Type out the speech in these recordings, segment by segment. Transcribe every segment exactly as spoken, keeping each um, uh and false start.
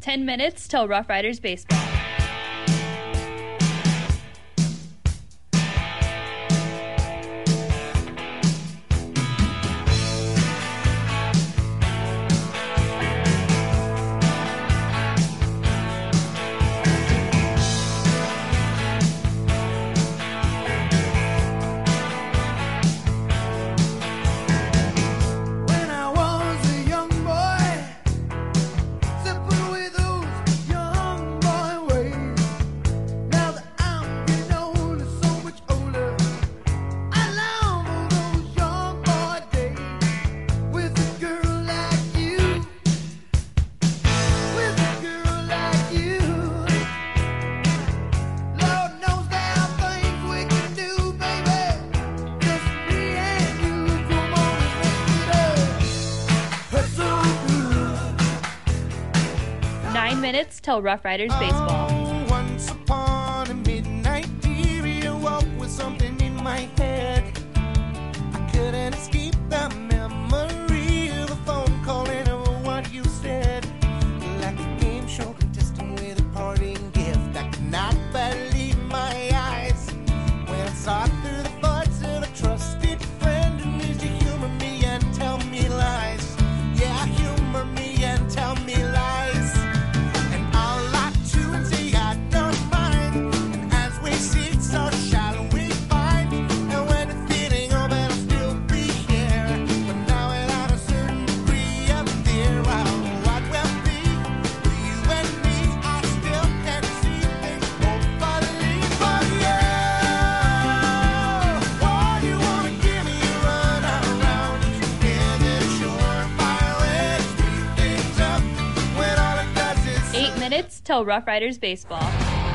Ten minutes till Rough Riders baseball. Nine minutes till Rough Riders baseball. Oh, once upon a midnight, dear, you woke with something in my head. I couldn't escape the memory of a phone call and of what you said. Like a game show contestant with a parting gift. I could not believe my eyes when I saw through the thoughts of a trusted friend who needs to humor me and tell me lies. Yeah, humor me and tell me lies. Minutes till Rough Riders baseball.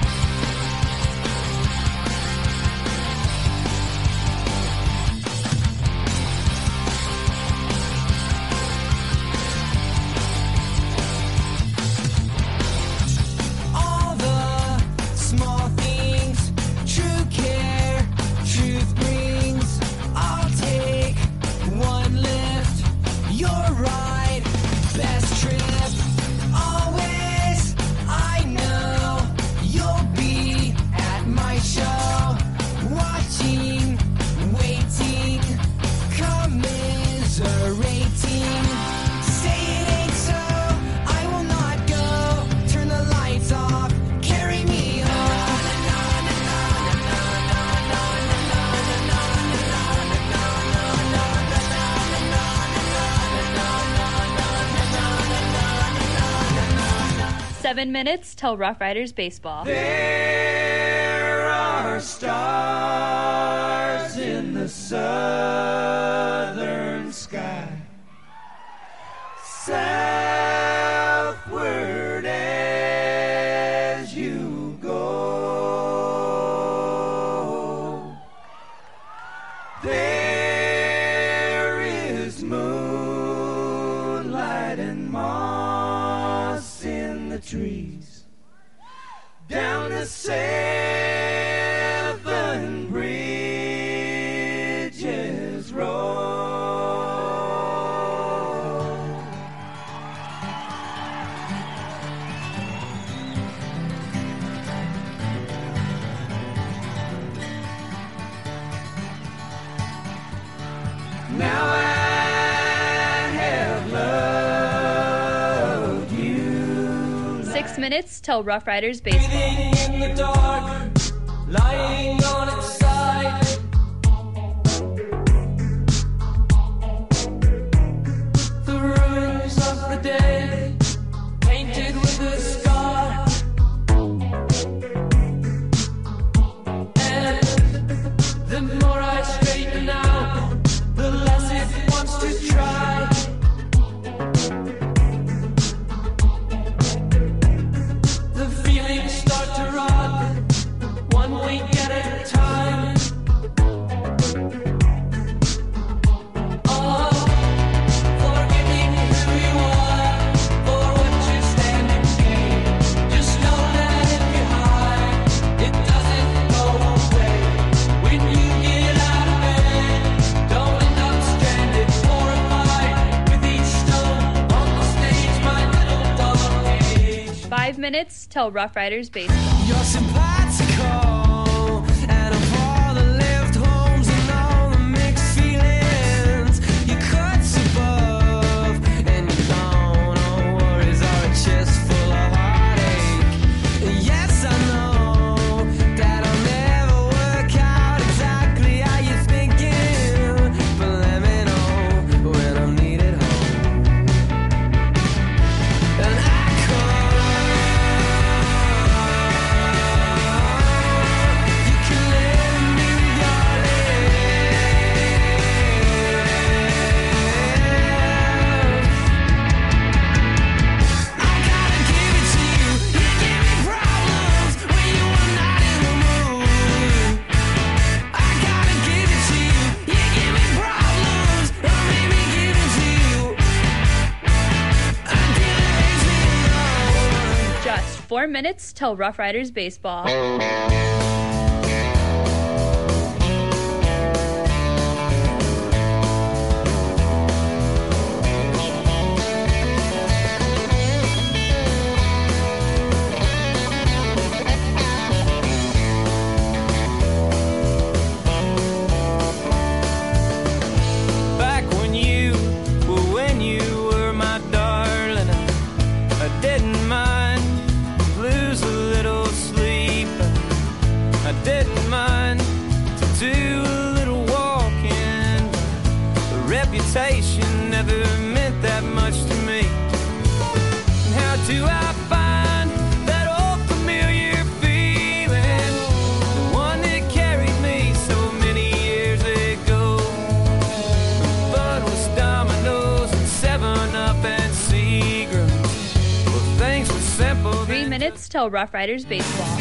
All the small things, true care, truth brings. I'll take one lift, your ride, best trip. Always, I know you'll be at my show, watching, waiting, commiserating. Say it ain't so, I will not go. Turn the lights off, carry me home. Seven minutes till Rough Riders baseball. There are stars in the southern sky, southward as you go. There is moonlight and moss in the trees down the seven bridges road. Now I have loved you. Six minutes till Rough Riders baseball. Breathing in the dark, lying on its side. The ruins of the day, painted with a scar. And the more I straighten out, the less it wants to try. The feelings start to rot, one week at a time. minutes till Rough Riders Baseball. You're simpatico, and of all the left homes and all the mixed feelings, your cuts above, and your long no worries are a chest full of heartache. Yes, I know that I'll never work out exactly how you're thinking, but let me know when I'm needed home. And I Four minutes till Rough Riders Baseball. Back when you were when you were my darling, I didn't mind lose a little sleep. I didn't mind to do a little walking. The reputation never meant that much to me. And how do I find that old familiar feeling, the one that carried me so many years ago? The fun was dominoes and seven up and Seagrams. Well, things were simple. Three minutes till Rough Riders Baseball.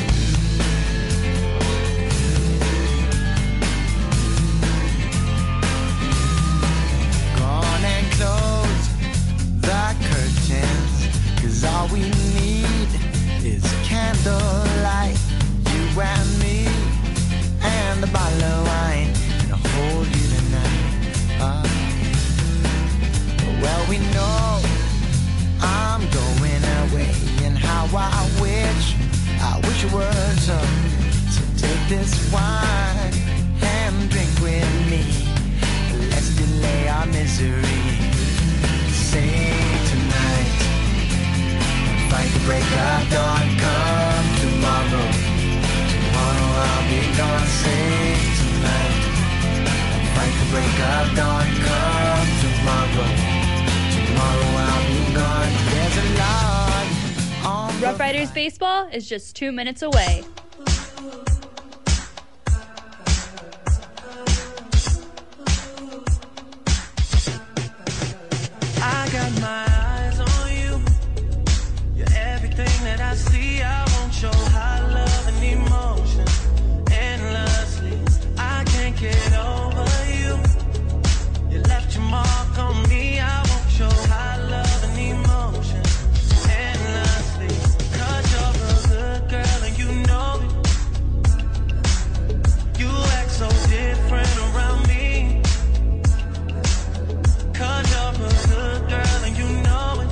Gone and close the curtains, 'cause all we need is candlelight. You and me and a bottle of wine, and I'll hold you tonight. Ah. Well, we know I'm going away, and how I wish, I wish it was so. So take this wine and drink with me. Let's delay our misery. Say tonight, fight the break of dawn. Come tomorrow, tomorrow I'll be gone. Say tonight, fight the break of dawn. Come tomorrow, tomorrow I'll be gone. There's a lot on the Rough Riders Baseball is just two minutes away. I got my eyes on you. You're everything that I see. I won't show high love and emotion endlessly. I can't get over you. You left your mark on me. I won't show high love and emotion endlessly. 'Cause you're a good girl and you know it. You act so different around me. 'Cause you're a good girl and you know it.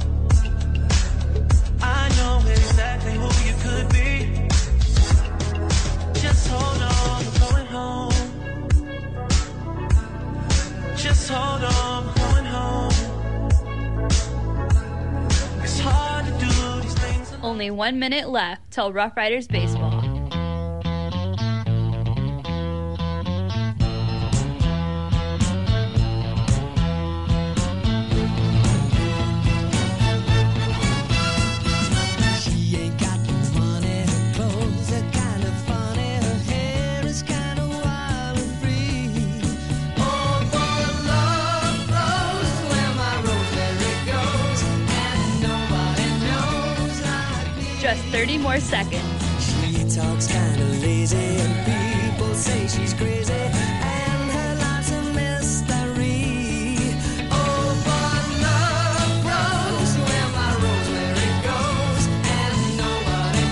I know exactly who you could be. Just hold on, we're going home. Just hold on, we're going home. It's hard to do these things alone. Only one minute left till Rough Riders Baseball. She ain't got no money, her clothes are kind of funny, her hair is kind of wild and free. Oh, for love flows where my rosemary goes, and nobody knows like me. Just thirty more seconds. She talks kind of lazy, and people say she's crazy, and her life's a mystery. Oh, but love grows where my rosemary goes, and nobody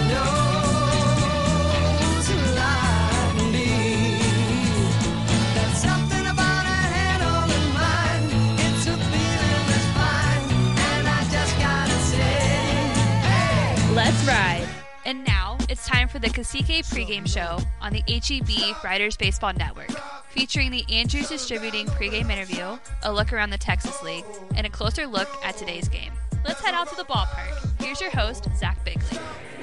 knows like me. There's something about her head on her mind. It's a feeling that's fine, and I just gotta say, hey. Let's for the Cacique pregame show on the H E B Riders Baseball Network, featuring the Andrews Distributing pregame interview, a look around the Texas League, and a closer look at today's game. Let's head out to the ballpark. Here's your host, Zach Bigley.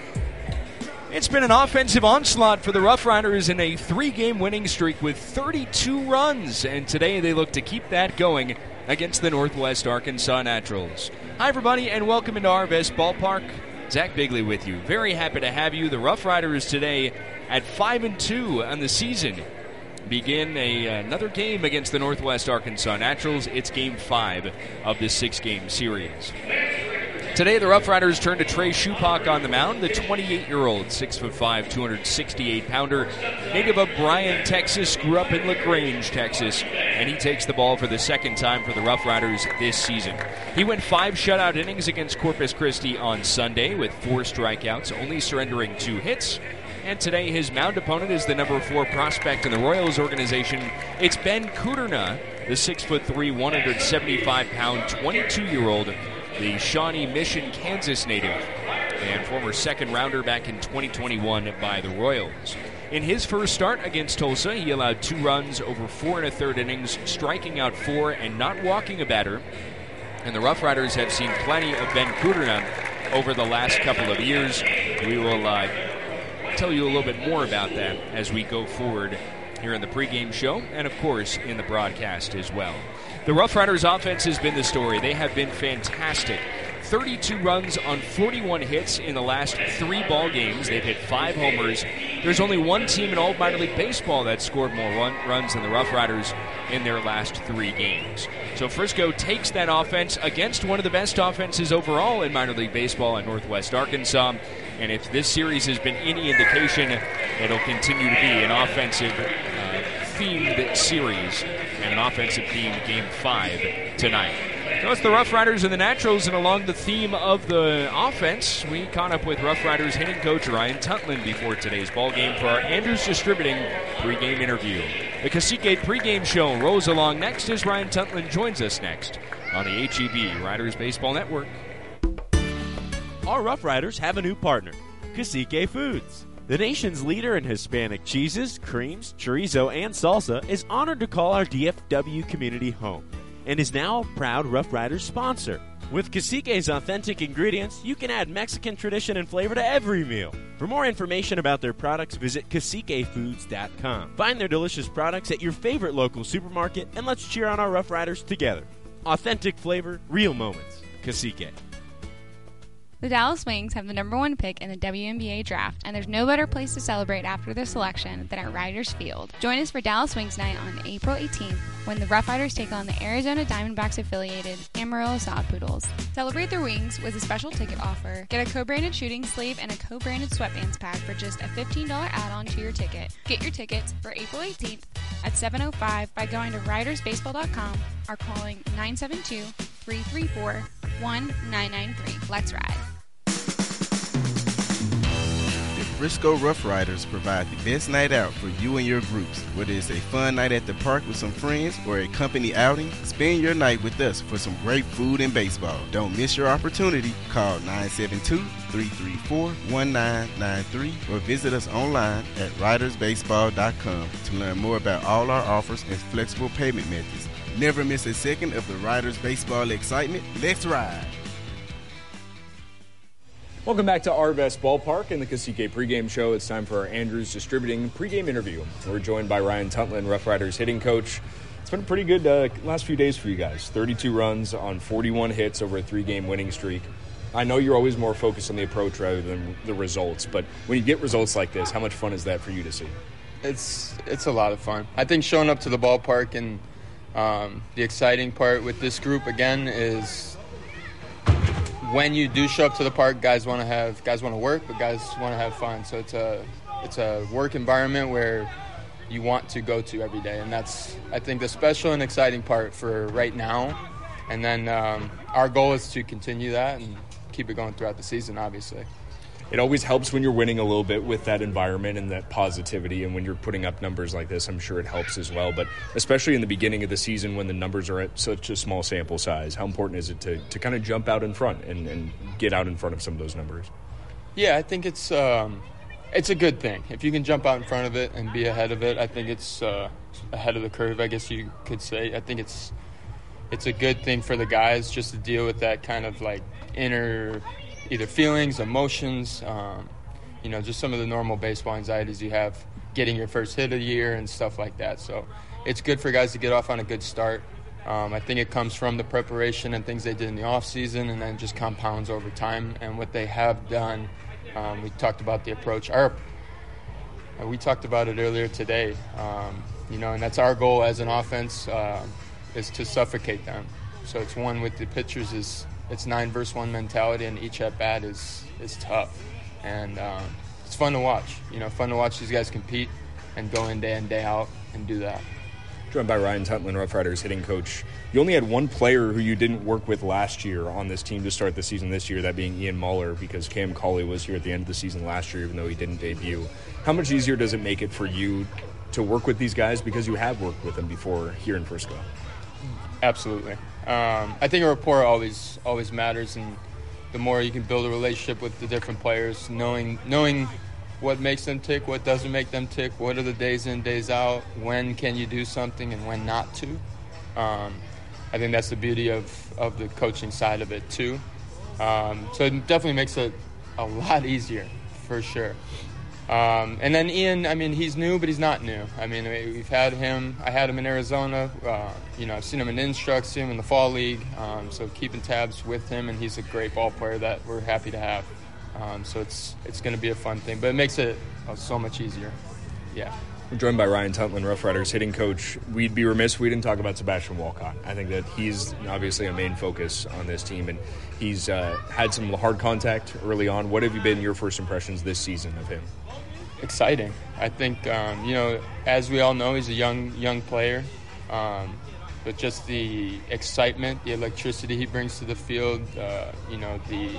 It's been an offensive onslaught for the Rough Riders in a three-game winning streak with thirty-two runs, and today they look to keep that going against the Northwest Arkansas Naturals. Hi, everybody, and welcome into Arvest Ballpark. Zach Bigley with you. Very happy to have you. The Rough Riders today at five and two on the season begin a, another game against the Northwest Arkansas Naturals. It's game five of this six-game series. Today, the Rough Riders turn to Trey Schupak on the mound, the twenty-eight-year-old, six foot five, two hundred sixty-eight pounder, native of Bryan, Texas, grew up in LaGrange, Texas, and he takes the ball for the second time for the Rough Riders this season. He went five shutout innings against Corpus Christi on Sunday with four strikeouts, only surrendering two hits. And today, his mound opponent is the number four prospect in the Royals organization. It's Ben Kudrna, the six foot three, one hundred seventy-five pound, twenty-two-year-old, the Shawnee Mission, Kansas native, and former second-rounder back in twenty twenty-one by the Royals. In his first start against Tulsa, he allowed two runs over four and a third innings, striking out four and not walking a batter. And the Rough Riders have seen plenty of Ben Kudrna over the last couple of years. We will uh, tell you a little bit more about that as we go forward here in the pregame show and, of course, in the broadcast as well. The Rough Riders offense has been the story. They have been fantastic. thirty-two runs on forty-one hits in the last three ball games. They've hit five homers. There's only one team in all of minor league baseball that scored more run, runs than the Rough Riders in their last three games. So Frisco takes that offense against one of the best offenses overall in minor league baseball at Northwest Arkansas. And if this series has been any indication, it'll continue to be an offensive uh, themed series and an offensive themed game five tonight. So it's the Rough Riders and the Naturals, and along the theme of the offense, we caught up with Rough Riders hitting coach Ryan Tuntlin before today's ballgame for our Andrews Distributing pregame interview. The Cacique pregame show rolls along next as Ryan Tuntlin joins us next on the H E B Riders Baseball Network. Our Rough Riders have a new partner, Cacique Foods. The nation's leader in Hispanic cheeses, creams, chorizo, and salsa is honored to call our D F W community home and is now a proud Rough Riders sponsor. With Cacique's authentic ingredients, you can add Mexican tradition and flavor to every meal. For more information about their products, visit cacique foods dot com. Find their delicious products at your favorite local supermarket, and let's cheer on our Rough Riders together. Authentic flavor, real moments. Cacique. The Dallas Wings have the number one pick in the W N B A draft, and there's no better place to celebrate after their selection than at Riders Field. Join us for Dallas Wings Night on April eighteenth when the Rough Riders take on the Arizona Diamondbacks-affiliated Amarillo Sod Poodles. Celebrate their wings with a special ticket offer. Get a co-branded shooting sleeve and a co-branded sweatbands pack for just a fifteen dollars add-on to your ticket. Get your tickets for April eighteenth at seven oh five by going to riders baseball dot com or calling nine seven two, three three four, one nine nine three. Let's ride. Frisco Rough Riders provide the best night out for you and your groups. Whether it's a fun night at the park with some friends or a company outing, spend your night with us for some great food and baseball. Don't miss your opportunity. Call nine seven two, three three four, one nine nine three or visit us online at riders baseball dot com to learn more about all our offers and flexible payment methods. Never miss a second of the Riders baseball excitement. Let's ride! Welcome back to Arvest Ballpark and the Cacique pregame show. It's time for our Andrews Distributing pregame interview. We're joined by Ryan Tuntlin, Rough Riders hitting coach. It's been a pretty good uh, last few days for you guys. thirty-two runs on forty-one hits over a three-game winning streak. I know you're always more focused on the approach rather than the results, but when you get results like this, how much fun is that for you to see? It's it's a lot of fun. I think showing up to the ballpark and um, the exciting part with this group, again, is when you do show up to the park, guys want to have guys want to work, but guys want to have fun. So it's a it's a work environment where you want to go to every day, and that's I think the special and exciting part for right now. And then um, our goal is to continue that and keep it going throughout the season, obviously. It always helps when you're winning a little bit with that environment and that positivity, and when you're putting up numbers like this, I'm sure it helps as well. But especially in the beginning of the season when the numbers are at such a small sample size, how important is it to, to kind of jump out in front and, and get out in front of some of those numbers? Yeah, I think it's um, It's a good thing. If you can jump out in front of it and be ahead of it, I think it's uh, ahead of the curve, I guess you could say. I think it's it's a good thing for the guys just to deal with that kind of like inner either feelings, emotions, um, you know, just some of the normal baseball anxieties you have getting your first hit of the year and stuff like that. So it's good for guys to get off on a good start. Um, I think it comes from the preparation and things they did in the off season, and then just compounds over time. And what they have done, um, we talked about the approach. Our, we talked about it earlier today, um, you know, and that's our goal as an offense uh, is to suffocate them. So it's one with the pitchers is it's nine versus one mentality, and each at bat is is tough, and um, it's fun to watch. You know, fun to watch these guys compete and go in day in day out and do that. Joined by Ryan Tuntlin, Rough Riders hitting coach. You only had one player who you didn't work with last year on this team to start the season this year, that being Ian Muller, because Cam Cauley was here at the end of the season last year, even though he didn't debut. How much easier does it make it for you to work with these guys because you have worked with them before here in Frisco? Absolutely. Um, I think a rapport always always matters, and the more you can build a relationship with the different players, knowing knowing what makes them tick, what doesn't make them tick, what are the days in, days out, when can you do something and when not to. Um, I think that's the beauty of, of the coaching side of it too. Um, so it definitely makes it a lot easier, for sure. Um, and then Ian, I mean, he's new, but he's not new. I mean, we've had him. I had him in Arizona. Uh, you know, I've seen him in Instructs, seen him in the fall league. Um, so keeping tabs with him, and he's a great ball player that we're happy to have. Um, so it's it's going to be a fun thing, but it makes it oh, so much easier. Yeah. We're joined by Ryan Tuntlin, Rough Riders hitting coach. We'd be remiss if we didn't talk about Sebastian Walcott. I think that he's obviously a main focus on this team, and he's uh, had some hard contact early on. What have you been your first impressions this season of him? Exciting. I think, um, you know, as we all know, he's a young young player, um, but just the excitement, the electricity he brings to the field, uh, you know, the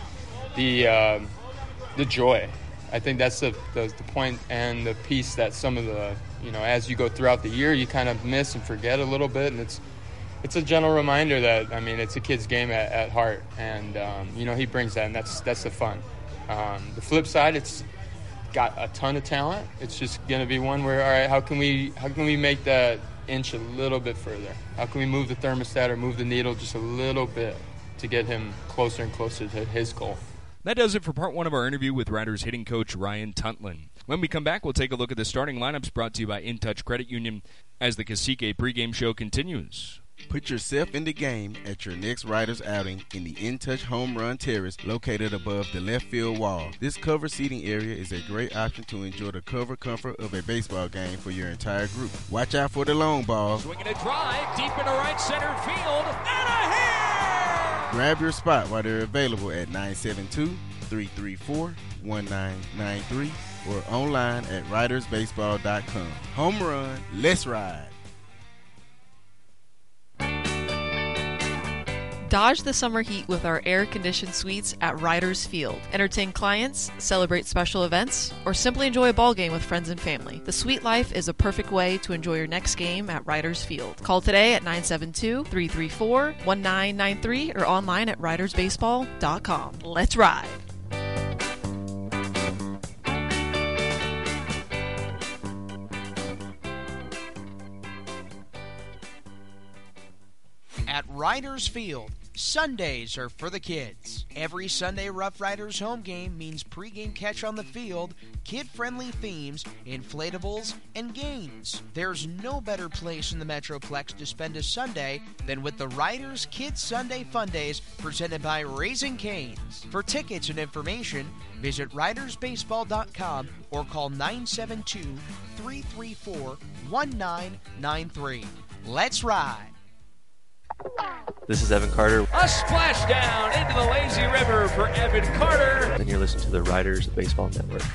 the uh, the joy. I think that's the, the the point and the piece that some of the, you know, as you go throughout the year, you kind of miss and forget a little bit, and it's it's a gentle reminder that, I mean, it's a kid's game at, at heart, and um, you know, he brings that, and that's that's the fun. Um, the flip side, it's got a ton of talent. It's just going to be one where, all right, how can we how can we make that inch a little bit further? How can we move the thermostat or move the needle just a little bit to get him closer and closer to his goal? That does it for part one of our interview with Riders hitting coach Ryan Tuntlin. When we come back, we'll take a look at the starting lineups brought to you by In Touch Credit Union as the Cacique pregame show continues. Put yourself in the game at your next Riders outing in the In Touch Home Run Terrace located above the left field wall. This cover seating area is a great option to enjoy the cover comfort of a baseball game for your entire group. Watch out for the long ball. Swinging a drive deep into right center field, and a hit! Grab your spot while they're available at nine seven two, three three four, one nine nine three or online at riders baseball dot com. Home run, let's ride. Dodge the summer heat with our air-conditioned suites at Riders Field. Entertain clients, celebrate special events, or simply enjoy a ball game with friends and family. The suite life is a perfect way to enjoy your next game at Riders Field. Call today at nine seven two, three three four, one nine nine three or online at riders baseball dot com. Let's ride! At Riders Field, Sundays are for the kids. Every Sunday Rough Riders home game means pregame catch on the field, kid-friendly themes, inflatables, and games. There's no better place in the Metroplex to spend a Sunday than with the Riders Kids Sunday Fun Days presented by Raising Cane's. For tickets and information, visit riders baseball dot com or call nine seven two, three three four, one nine nine three. Let's ride! This is Evan Carter. A splashdown into the lazy river for Evan Carter. And you're listening to the Riders Baseball Network.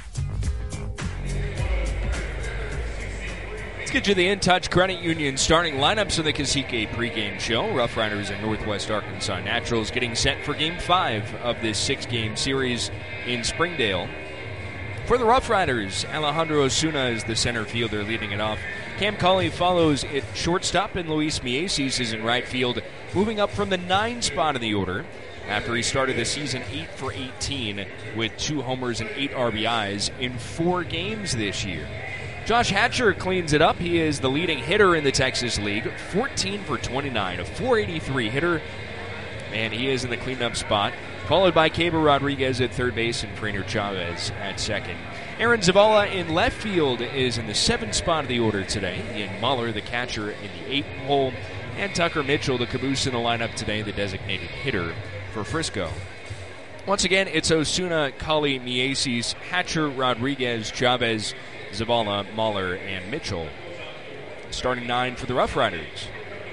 Let's get you the In Touch Credit Union starting lineups of the Cacique pregame show. Rough Riders and Northwest Arkansas Naturals getting set for Game five of this six-game series in Springdale. For the Rough Riders, Alejandro Osuna is the center fielder leading it off. Cam Cauley follows at shortstop, and Luis Mieses is in right field. Moving up from the nine spot of the order, after he started the season eight for eighteen with two homers and eight R B Is in four games this year. Josh Hatcher cleans it up. He is the leading hitter in the Texas League, fourteen for twenty-nine, a four eighty-three hitter, and he is in the cleanup spot, followed by Keber Rodriguez at third base and Trainer Chavez at second. Aaron Zavala in left field is in the seventh spot of the order today. Ian Muller, the catcher, in the eighth hole, and Tucker Mitchell, the caboose in the lineup today, the designated hitter for Frisco. Once again, it's Osuna, Kali, Mieses, Hatcher, Rodriguez, Chavez, Zavala, Muller, and Mitchell. Starting nine for the Rough Riders.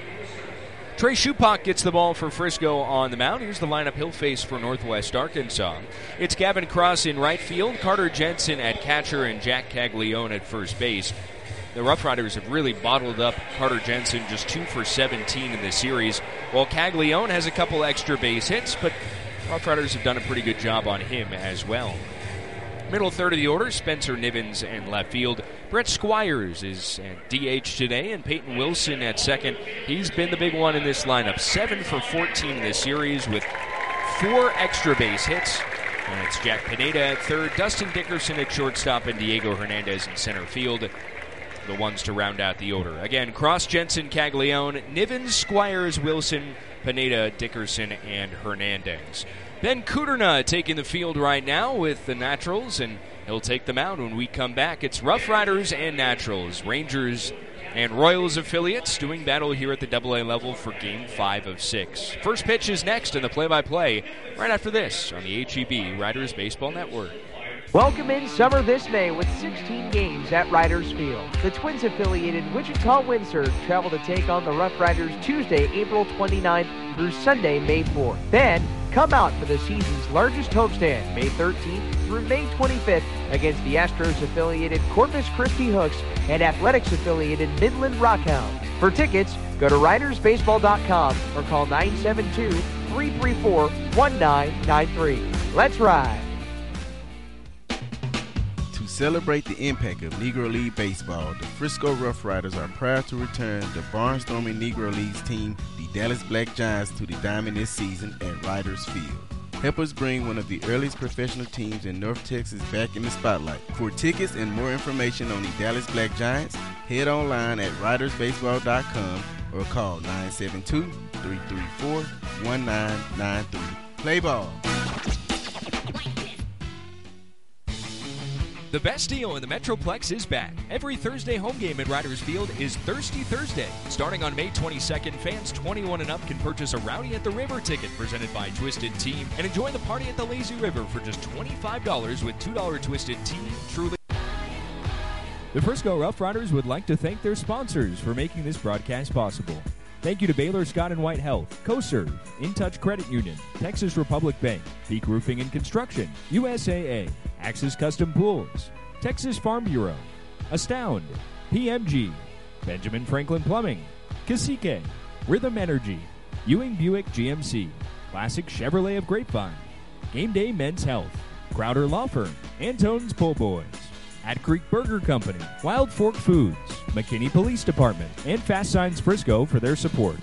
Trey Shupak gets the ball for Frisco on the mound. Here's the lineup he'll face for Northwest Arkansas. It's Gavin Cross in right field, Carter Jensen at catcher, and Jack Caglione at first base. The Rough Riders have really bottled up Carter Jensen, just two for seventeen in this series, while Caglione has a couple extra base hits, but Rough Riders have done a pretty good job on him as well. Middle third of the order, Spencer Nivens in left field. Brett Squires is at D H today, and Peyton Wilson at second. He's been the big one in this lineup. seven for fourteen in this series with four extra base hits. And it's Jack Pineda at third, Dustin Dickerson at shortstop, and Diego Hernandez in center field. The ones to round out the order. Again, Cross, Jensen, Caglione, Nivens, Squires, Wilson, Pineda, Dickerson, and Hernandez. Ben Kuderna taking the field right now with the Naturals, and he'll take them out when we come back. It's Rough Riders and Naturals, Rangers and Royals affiliates doing battle here at the double A level for Game five of six. First pitch is next in the play-by-play right after this on the H E B Riders Baseball Network. Welcome in summer this May with sixteen games at Riders Field. The Twins-affiliated Wichita-Windsor travel to take on the Rough Riders Tuesday, April twenty-ninth through Sunday, May fourth. Then, come out for the season's largest homestand, May thirteenth through May twenty-fifth, against the Astros-affiliated Corpus Christi Hooks and Athletics-affiliated Midland Rockhounds. For tickets, go to riders baseball dot com or call nine seven two, three three four, one nine nine three. Let's ride! To celebrate the impact of Negro League baseball, the Frisco Rough Riders are proud to return the barnstorming Negro Leagues team, the Dallas Black Giants, to the diamond this season at Riders Field. Help us bring one of the earliest professional teams in North Texas back in the spotlight. For tickets and more information on the Dallas Black Giants, head online at riders baseball dot com or call nine seven two, three three four, one nine nine three. Play ball. The best deal in the Metroplex is back. Every Thursday home game at Riders Field is Thirsty Thursday. Starting on May twenty-second, fans twenty-one and up can purchase a Rowdy at the River ticket presented by Twisted Tea and enjoy the party at the Lazy River for just twenty-five dollars with two dollars Twisted Tea. Truly. The Frisco Rough Riders would like to thank their sponsors for making this broadcast possible. Thank you to Baylor Scott and White Health, CoServe, In Touch Credit Union, Texas Republic Bank, Peak Roofing and Construction, U S A A, Axis Custom Pools, Texas Farm Bureau, Astound, P M G, Benjamin Franklin Plumbing, Cacique, Rhythm Energy, Ewing Buick G M C, Classic Chevrolet of Grapevine, Game Day Men's Health, Crowder Law Firm, Antone's Pull Boys, Hat Creek Burger Company, Wild Fork Foods, McKinney Police Department, and Fast Signs Frisco for their support.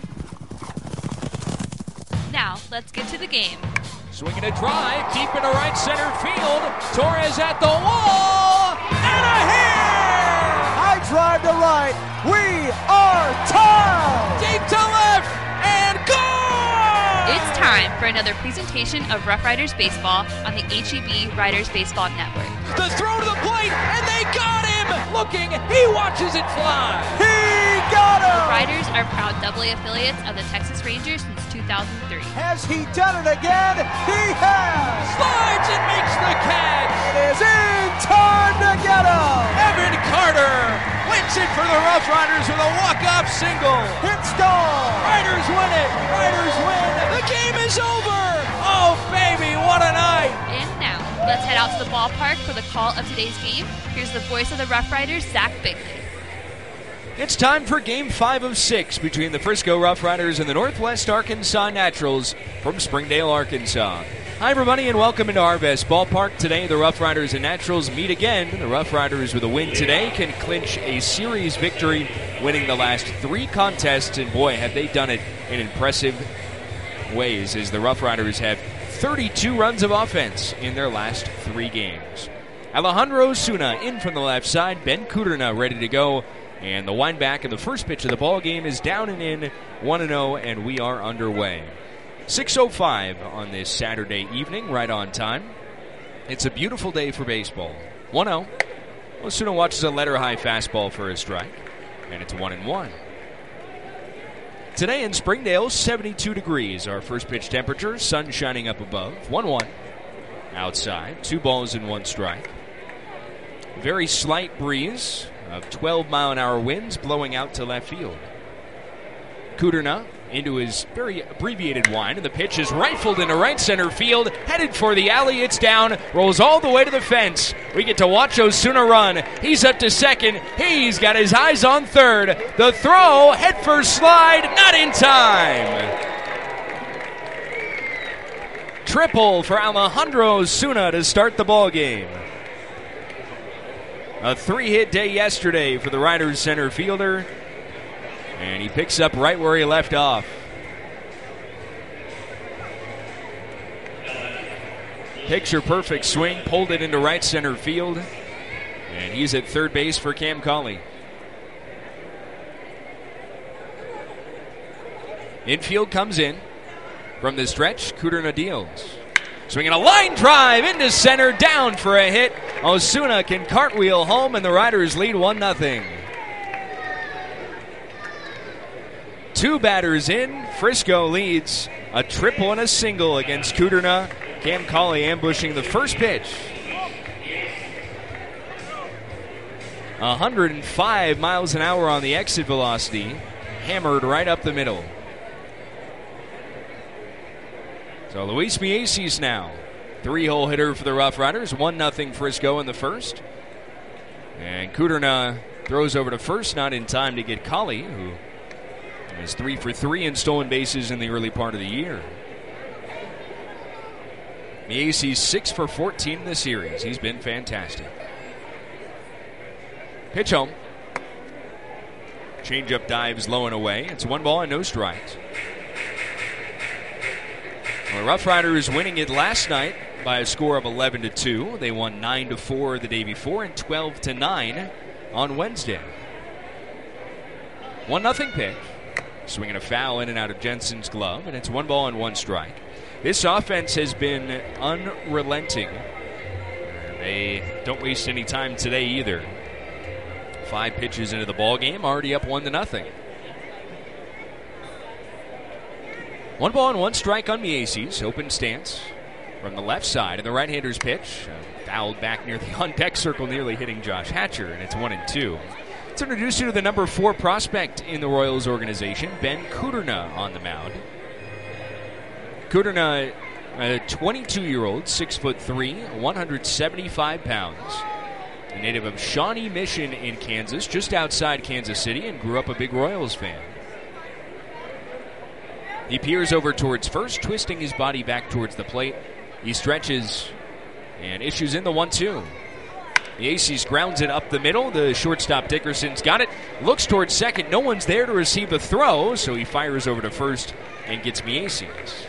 Now, let's get to the game. Swinging a drive deep into right center field. Torres at the wall, and a hit! High drive to right. We are tied! Deep to left, and gone! It's time for another presentation of Rough Riders Baseball on the H E B Riders Baseball Network. The throw to the plate, and they got him! Looking, he watches it fly! He got him! The Riders are proud double A affiliates of the Texas Rangers since two thousand three. Has he done it again? He has! Slides and makes the catch! It is in time to get him! Evan Carter wins it for the Rough Riders with a walk-off single. It's gone! Riders win it! Riders win! The game is over! Oh, baby, what a night! And now, let's head out to the ballpark for the call of today's game. Here's the voice of the Rough Riders, Zach Bigley. It's time for Game five of six between the Frisco Rough Riders and the Northwest Arkansas Naturals from Springdale, Arkansas. Hi, everybody, and welcome into Arvest Ballpark. Today, the Rough Riders and Naturals meet again. The Rough Riders, with a win today, can clinch a series victory, winning the last three contests, and boy, have they done it in impressive ways, as the Rough Riders have thirty-two runs of offense in their last three games. Alejandro Osuna in from the left side. Ben Kuderna ready to go. And the wind back of the first pitch of the ball game is down and in, one and oh, and we are underway. six oh five on this Saturday evening, right on time. It's a beautiful day for baseball. one oh. Osuna watches a letter-high fastball for a strike, and it's one and one. Today in Springdale, seventy-two degrees. Our first pitch temperature, sun shining up above. one one. Outside, two balls and one strike. Very slight breeze of twelve mile an hour winds blowing out to left field. Kuderna into his very abbreviated wind, and the pitch is rifled into right center field, headed for the alley. It's down, rolls all the way to the fence. We get to watch Osuna run. He's up to second. He's got his eyes on third. The throw, head first slide, not in time. Triple for Alejandro Osuna to start the ball game. A three-hit day yesterday for the Riders center fielder, and he picks up right where he left off. Picture-perfect swing, pulled it into right center field, and he's at third base for Cam Cauley. Infield comes in. From the stretch, Kuderna deals. Swinging a line drive into center, down for a hit. Osuna can cartwheel home, and the Riders lead one nothing. Two batters in. Frisco leads a triple and a single against Kuderna. Cam Cauley ambushing the first pitch. one hundred five miles an hour on the exit velocity. Hammered right up the middle. So Luis Mieses now. Three-hole hitter for the Rough Riders. one nothing Frisco in the first. And Kuderna throws over to first, not in time to get Cauley, who is three for three in stolen bases in the early part of the year. Mieses six for fourteen in the series. He's been fantastic. Pitch home. Changeup dives low and away. It's one ball and no strikes. The Rough Riders winning it last night by a score of eleven to two. They won nine to four the day before and twelve to nine on Wednesday. one nothing pitch. Swinging a foul in and out of Jensen's glove, and it's one ball and one strike. This offense has been unrelenting. They don't waste any time today either. Five pitches into the ball game, already up one to nothing. One ball and one strike on Mieses. Open stance from the left side. And the right-hander's pitch. Uh, fouled back near the on-deck circle, nearly hitting Josh Hatcher. And it's one and two. Let's introduce you to the number four prospect in the Royals organization, Ben Kuderna, on the mound. Kuderna, a twenty-two-year-old, six foot three, one hundred seventy-five pounds. A native of Shawnee Mission in Kansas, just outside Kansas City, and grew up a big Royals fan. He peers over towards first, twisting his body back towards the plate. He stretches and issues in the one two. Mieses grounds it up the middle. The shortstop Dickerson's got it. Looks towards second. No one's there to receive the throw, so he fires over to first and gets Mieses.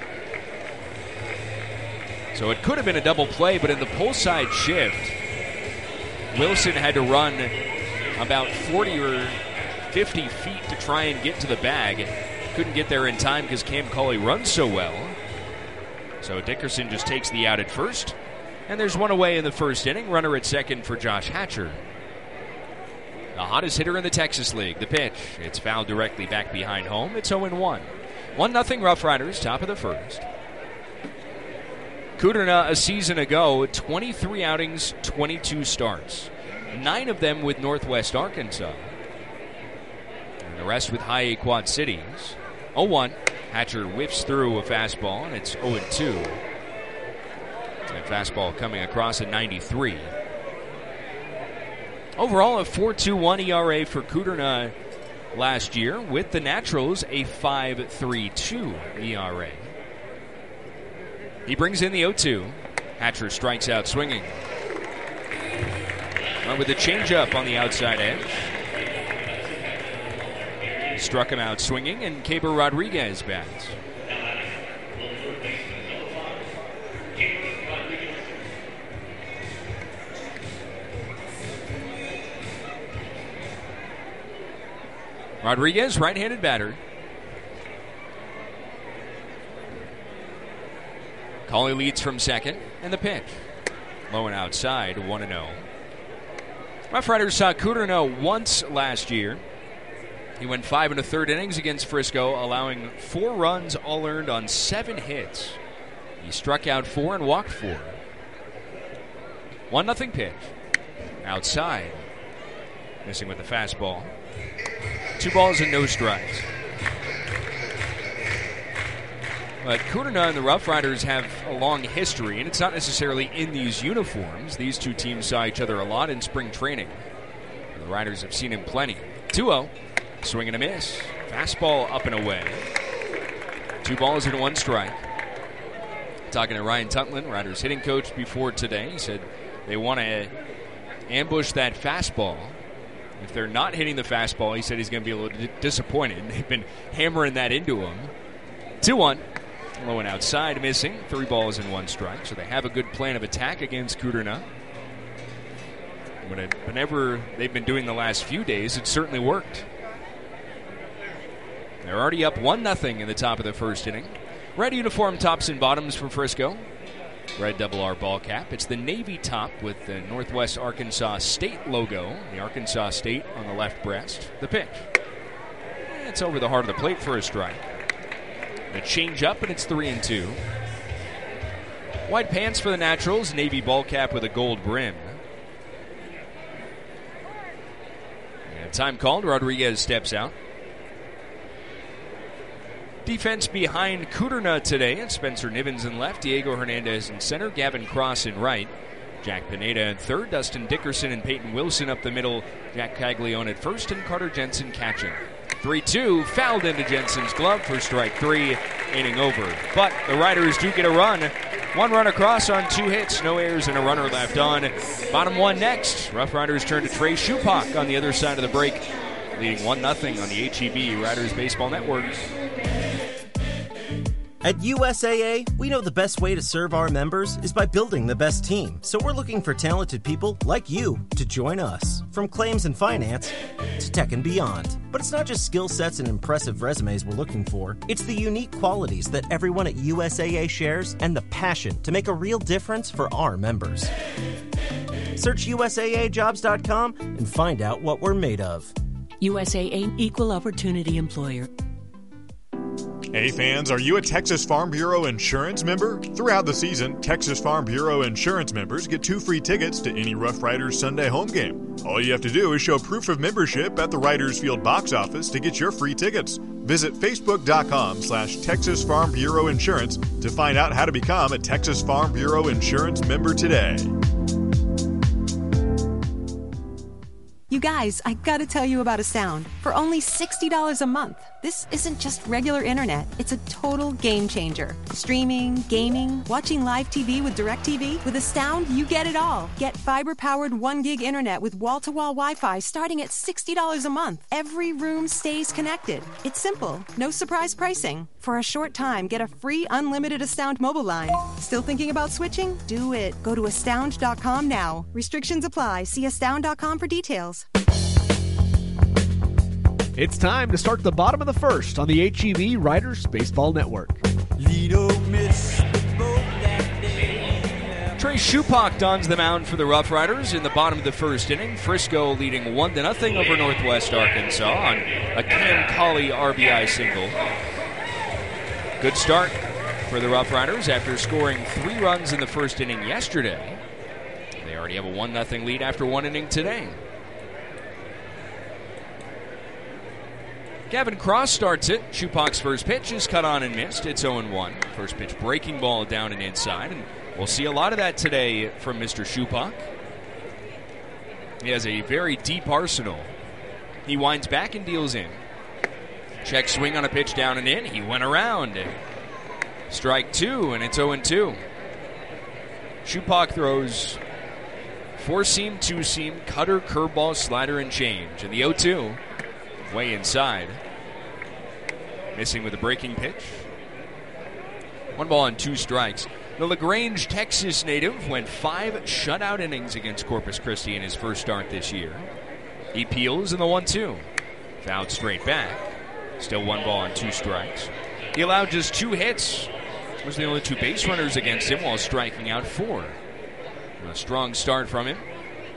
So it could have been a double play, but in the pull side shift, Wilson had to run about forty or fifty feet to try and get to the bag. Couldn't get there in time because Cam Cauley runs so well. So Dickerson just takes the out at first. And there's one away in the first inning. Runner at second for Josh Hatcher. The hottest hitter in the Texas League. The pitch. It's fouled directly back behind home. It's oh and one. one nothing Rough Riders, top of the first. Kuderna a season ago, twenty-three outings, twenty-two starts. Nine of them with Northwest Arkansas. And the rest with High A Quad Cities. oh one. Hatcher whiffs through a fastball, and it's oh and two. That fastball coming across at ninety-three. Overall, a four point two one E R A for Kuderna last year. With the Naturals, a five point three two E R A. He brings in the oh two. Hatcher strikes out swinging. Went with the changeup on the outside edge. Struck him out swinging, and Keber Rodriguez bats. Rodriguez, right-handed batter. Cauley leads from second, and the pitch. Low and outside, one and oh. Rough Riders saw Coudreneau once last year. He went five and a third innings against Frisco, allowing four runs, all earned on seven hits. He struck out four and walked four. One nothing pitch. Outside. Missing with the fastball. Two balls and no strikes. But Coudreneau and the Rough Riders have a long history, and it's not necessarily in these uniforms. These two teams saw each other a lot in spring training. The Riders have seen him plenty. two oh. Swing and a miss. Fastball up and away. Two balls and one strike. Talking to Ryan Tuntlin, Riders hitting coach, before today. He said they want to ambush that fastball. If they're not hitting the fastball, he said he's going to be a little d- disappointed. They've been hammering that into him. two one. Low and outside, missing. Three balls and one strike. So they have a good plan of attack against Coudreneau. Whenever they've been doing the last few days, it certainly worked. They're already up one nothing in the top of the first inning. Red uniform tops and bottoms for Frisco. Red double R ball cap. It's the navy top with the Northwest Arkansas State logo. The Arkansas State on the left breast. The pitch. It's over the heart of the plate for a strike. The change up, and it's three and two. White pants for the Naturals. Navy ball cap with a gold brim. And time called. Rodriguez steps out. Defense behind Coudreneau today. It's Spencer Nivens in left, Diego Hernandez in center, Gavin Cross in right, Jack Pineda in third, Dustin Dickerson and Peyton Wilson up the middle, Jack Caglione at first, and Carter Jensen catching. three two, fouled into Jensen's glove for strike three, inning over. But the Riders do get a run. One run across on two hits, no errors, and a runner left on. Bottom one next. Rough Riders turn to Trey Shupak on the other side of the break, leading one nothing on the H E B Riders Baseball Network. At U S A A, we know the best way to serve our members is by building the best team. So we're looking for talented people like you to join us. From claims and finance to tech and beyond. But it's not just skill sets and impressive resumes we're looking for. It's the unique qualities that everyone at U S A A shares and the passion to make a real difference for our members. Search U S A A jobs dot com and find out what we're made of. U S A A Equal Opportunity Employer. Hey fans, are you a Texas Farm Bureau Insurance member? Throughout the season, Texas Farm Bureau Insurance members get two free tickets to any Rough Riders Sunday home game. All you have to do is show proof of membership at the Riders Field box office to get your free tickets. Visit facebook.com slash Texas Farm Bureau Insurance to find out how to become a Texas Farm Bureau Insurance member today. You guys, I gotta tell you about Astound. For only sixty dollars a month, this isn't just regular internet. It's a total game changer. Streaming, gaming, watching live T V with DirecTV. With Astound, you get it all. Get fiber-powered one gig internet with wall-to-wall Wi-Fi starting at sixty dollars a month. Every room stays connected. It's simple. No surprise pricing. For a short time, get a free unlimited Astound mobile line. Still thinking about switching? Do it. Go to astound dot com now. Restrictions apply. See astound dot com for details. It's time to start the bottom of the first on the H E B Riders Baseball Network. Trey Shupak dons the mound for the Rough Riders in the bottom of the first inning. Frisco leading one to nothing over Northwest Arkansas on a Cam Cauley R B I single. Good start for the Rough Riders after scoring three runs in the first inning yesterday. They already have a one nothing lead after one inning today. Gavin Cross starts it. Shupak's first pitch is cut on and missed. It's oh and one. First pitch breaking ball down and inside, and we'll see a lot of that today from Mister Shupak. He has a very deep arsenal. He winds back and deals in. Check swing on a pitch down and in. He went around. Strike two, and it's oh and two. Shupak throws four-seam, two-seam, cutter, curveball, slider, and change. And the oh two, way inside. Missing with a breaking pitch. One ball and two strikes. The LaGrange, Texas native went five shutout innings against Corpus Christi in his first start this year. He peels in the one two. Fouled straight back. Still one ball and two strikes. He allowed just two hits. Was the only two base runners against him while striking out four. A strong start from him.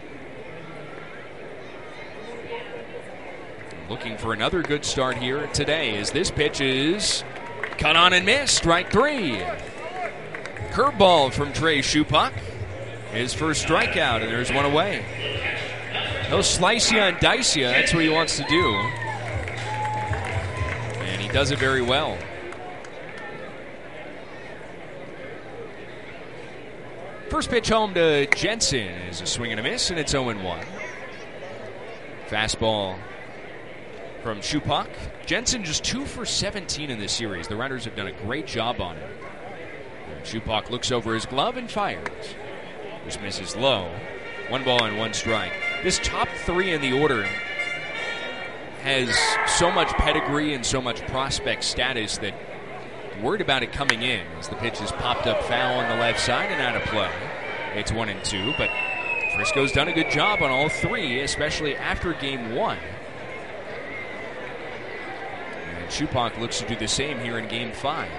Looking for another good start here today as this pitch is cut on and missed. Strike three. Curveball from Trey Shupak. His first strikeout, and there's one away. He'll slice you and dice you. That's what he wants to do. And he does it very well. First pitch home to Jensen is a swing and a miss, and it's oh and one. Fastball from Shupak. Jensen just two for seventeen in this series. The Riders have done a great job on him. Shupak looks over his glove and fires. This misses low. One ball and one strike. This top three in the order has so much pedigree and so much prospect status that worried about it coming in as the pitch is popped up foul on the left side and out of play. It's one and two, but Frisco's done a good job on all three, especially after game one. And Shupak looks to do the same here in game five.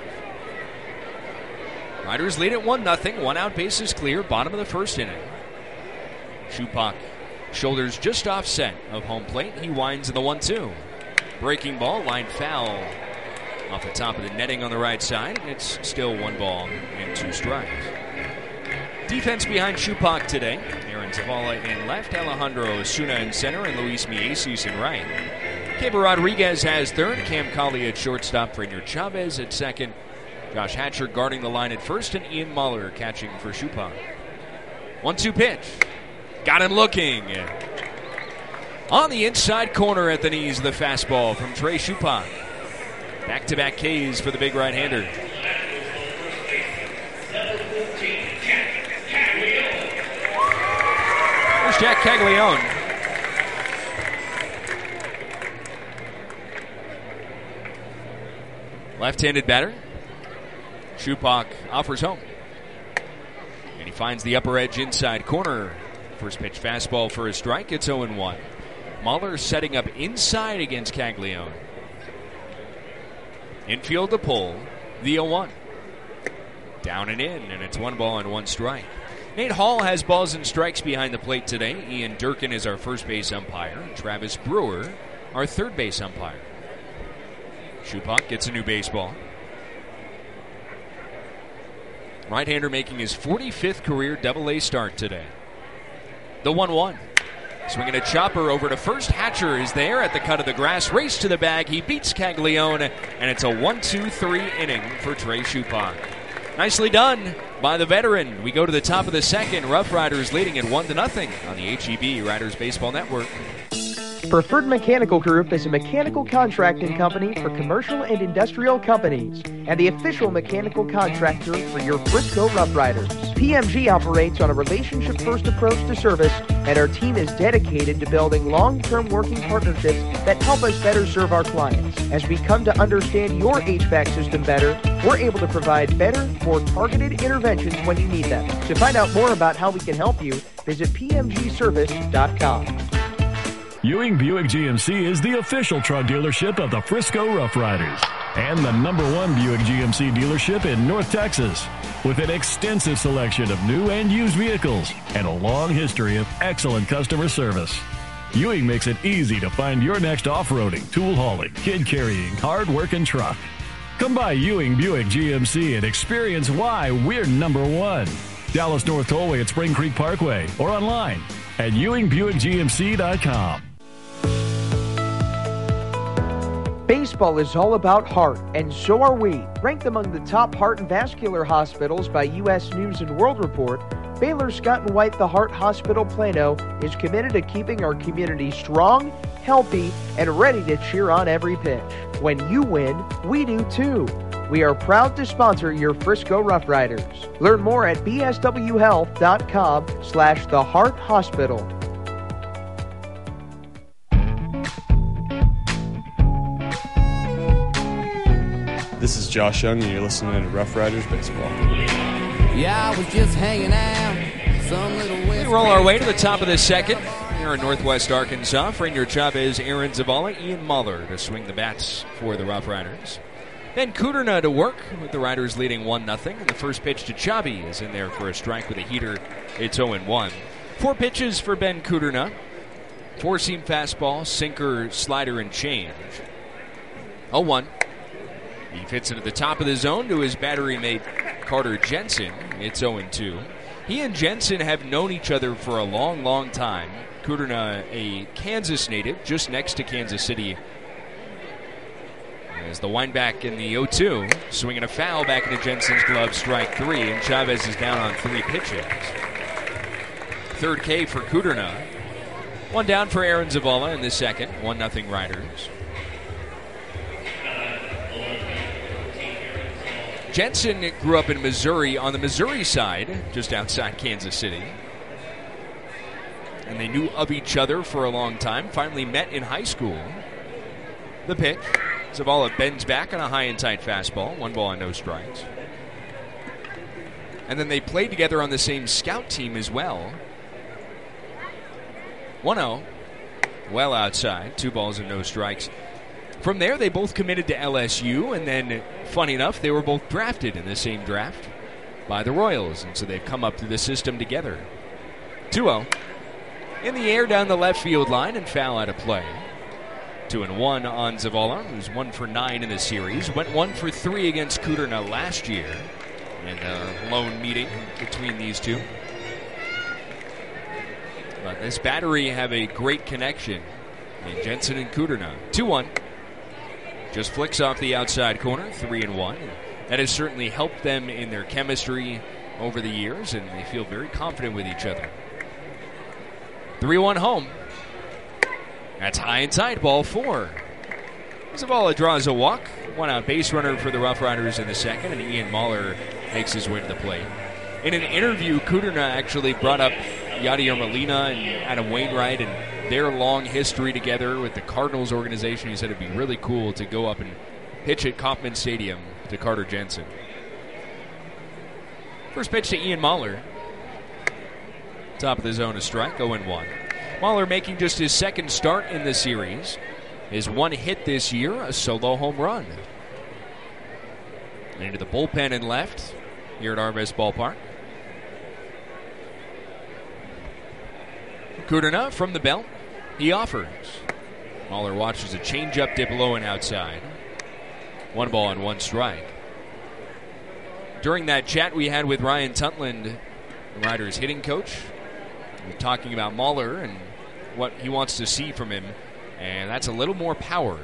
Riders lead at one nothing. One out, bases clear. Bottom of the first inning. Shupak shoulders just offset of home plate. He winds in the one two. Breaking ball, line foul off the top of the netting on the right side. It's still one ball and two strikes. Defense behind Shupak today. Aaron Zavala in left, Alejandro Osuna in center, and Luis Mieses in right. Keber Rodriguez has third. Cam Colley at shortstop. Rainier Chavez at second. Josh Hatcher guarding the line at first, and Ian Muller catching for Shupak. one two pitch. Got him looking. On the inside corner at the knees, the fastball from Trey Shupak. Back-to-back Ks for the big right-hander. There's Jack Caglione. Left-handed batter. Shupak offers home. And he finds the upper edge inside corner. First pitch fastball for a strike. It's oh and one. Muller setting up inside against Caglione. Infield to pull. The oh one. Down and in, and it's one ball and one strike. Nate Hall has balls and strikes behind the plate today. Ian Durkin is our first base umpire. Travis Brewer, our third base umpire. Shupak gets a new baseball. Right-hander making his forty-fifth career double-A start today. The one one. Swinging a chopper over to first. Hatcher is there at the cut of the grass. Race to the bag. He beats Caglione, and it's a one two three inning for Trey Shupak. Nicely done by the veteran. We go to the top of the second. Rough Riders leading at one to nothing on the H E B Riders Baseball Network. Preferred Mechanical Group is a mechanical contracting company for commercial and industrial companies and the official mechanical contractor for your Frisco Rough Riders. P M G operates on a relationship-first approach to service, and our team is dedicated to building long-term working partnerships that help us better serve our clients. As we come to understand your H V A C system better, we're able to provide better, more targeted interventions when you need them. To find out more about how we can help you, visit P M G service dot com. Ewing Buick G M C is the official truck dealership of the Frisco Rough Riders and the number one Buick G M C dealership in North Texas. With an extensive selection of new and used vehicles and a long history of excellent customer service, Ewing makes it easy to find your next off-roading, tool hauling, kid carrying, hard-working truck. Come by Ewing Buick G M C and experience why we're number one. Dallas North Tollway at Spring Creek Parkway or online at Ewing Buick G M C dot com. Baseball is all about heart, and so are we. Ranked among the top heart and vascular hospitals by U S News and World Report, Baylor Scott and White The Heart Hospital Plano is committed to keeping our community strong, healthy, and ready to cheer on every pitch. When you win, we do too. We are proud to sponsor your Frisco Rough Riders. Learn more at b s w health dot com slash the heart hospital. This is Josh Young, and you're listening to Rough Riders Baseball. Yeah, I was just hanging out. Some little We roll our way to the top of the second. here in Northwest Arkansas. Frenier Chavez, Aaron Zavala, Ian Muller to swing the bats for the Rough Riders. Ben Kuderna to work with the Riders leading one nothing. And the first pitch to Chabi is in there for a strike with a heater. It's oh and one. Four pitches for Ben Kuderna. Four-seam fastball, sinker, slider, and change. oh one. He fits into the top of the zone to his battery mate Carter Jensen. It's oh and two. He and Jensen have known each other for a long, long time. Kuderna, a Kansas native, just next to Kansas City. As the wind-back in the oh two, swinging a foul back into Jensen's glove, strike three, and Chavez is down on three pitches. Third K for Kuderna. One down for Aaron Zavala in the second, one nothing Riders. Jensen grew up in Missouri on the Missouri side, just outside Kansas City. And they knew of each other for a long time, finally met in high school. The pitch. Zavala bends back on a high and tight fastball. One ball and no strikes. And then they played together on the same scout team as well. one oh. Well outside. Two balls and no strikes. From there, they both committed to L S U, and then, funny enough, they were both drafted in the same draft by the Royals, and so they've come up through the system together. two oh. In the air down the left field line and foul out of play. Two and one on Zavala, who's one for nine in the series. Went one for three against Kuderna last year in a lone meeting between these two. But this battery have a great connection in Jensen and Kuderna. two one. Just flicks off the outside corner, three and one. That has certainly helped them in their chemistry over the years, and they feel very confident with each other. three one home. That's high and tight, ball four. Zavala draws a walk. One out base runner for the Rough Riders in the second, and Ian Mahler makes his way to the plate. In an interview, Kuderna actually brought up Yadier Molina and Adam Wainwright and their long history together with the Cardinals organization. He said it'd be really cool to go up and pitch at Kauffman Stadium to Carter Jensen. First pitch to Ian Mahler. Top of the zone, a strike, oh and one. Mahler making just his second start in the series. His one hit this year, a solo home run. And into the bullpen and left here at Arvest Ballpark. Kuderna from the belt. He offers. Mahler watches a changeup dip low and outside. One ball and one strike. During that chat we had with Ryan Tuntland, the Riders hitting coach, we were talking about Mahler and what he wants to see from him, and that's a little more power.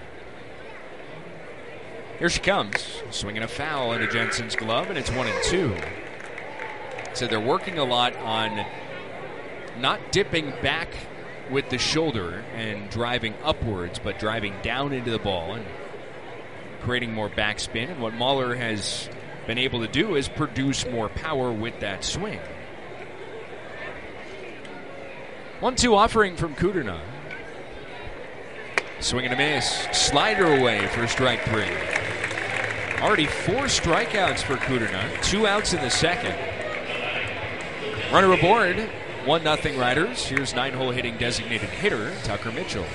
Here she comes, swinging a foul into Jensen's glove, and it's one and two. So they're working a lot on not dipping back with the shoulder and driving upwards, but driving down into the ball and creating more backspin. And what Mahler has been able to do is produce more power with that swing. one two offering from Kuderna. Swing and a miss. Slider away for strike three. Already four strikeouts for Kuderna. Two outs in the second. Runner aboard. one nothing Riders. Here's nine-hole hitting designated hitter Tucker Mitchell.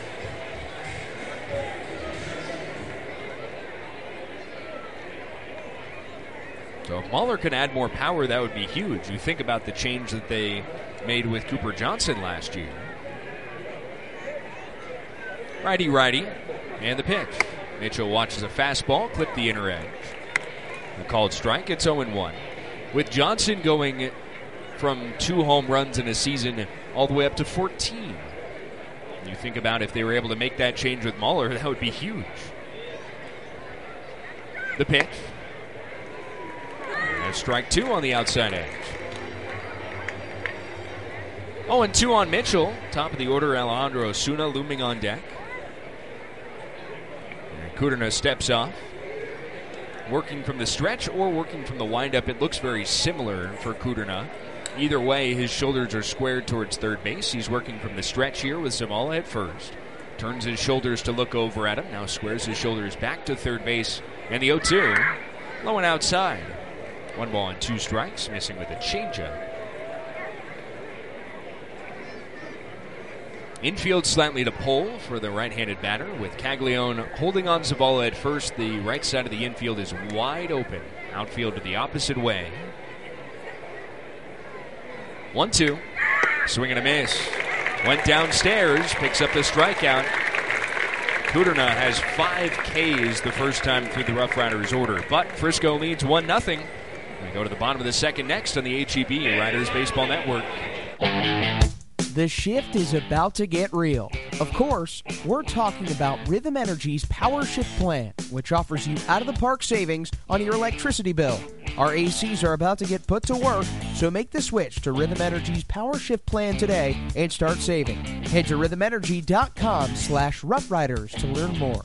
So if Mahler can add more power, that would be huge. You think about the change that they made with Cooper Johnson last year. Righty-righty, and the pitch. Mitchell watches a fastball, clip the inner edge. A called strike, it's oh and one. With Johnson going from two home runs in a season all the way up to fourteen. You think about if they were able to make that change with Mahler, that would be huge. The pitch. And strike two on the outside edge. oh and two on Mitchell. Top of the order, Alejandro Osuna looming on deck. And Kuderna steps off. Working from the stretch or working from the windup, it looks very similar for Kuderna. Either way, his shoulders are squared towards third base. He's working from the stretch here with Zavala at first. Turns his shoulders to look over at him. Now squares his shoulders back to third base. And the oh two, low and outside. One ball and two strikes, missing with a changeup. Infield slightly to pull for the right-handed batter with Caglione holding on Zavala at first. The right side of the infield is wide open. Outfield to the opposite way. one two. Swing and a miss. Went downstairs, picks up the strikeout. Kudrna has five Ks the first time through the Rough Riders order, but Frisco leads one nothing. We go to the bottom of the second next on the H E B Riders Baseball Network. The shift is about to get real. Of course, we're talking about Rhythm Energy's Power Shift Plan, which offers you out-of-the-park savings on your electricity bill. Our A Cs are about to get put to work, so make the switch to Rhythm Energy's Power Shift Plan today and start saving. Head to rhythm energy dot com slash rough riders to learn more.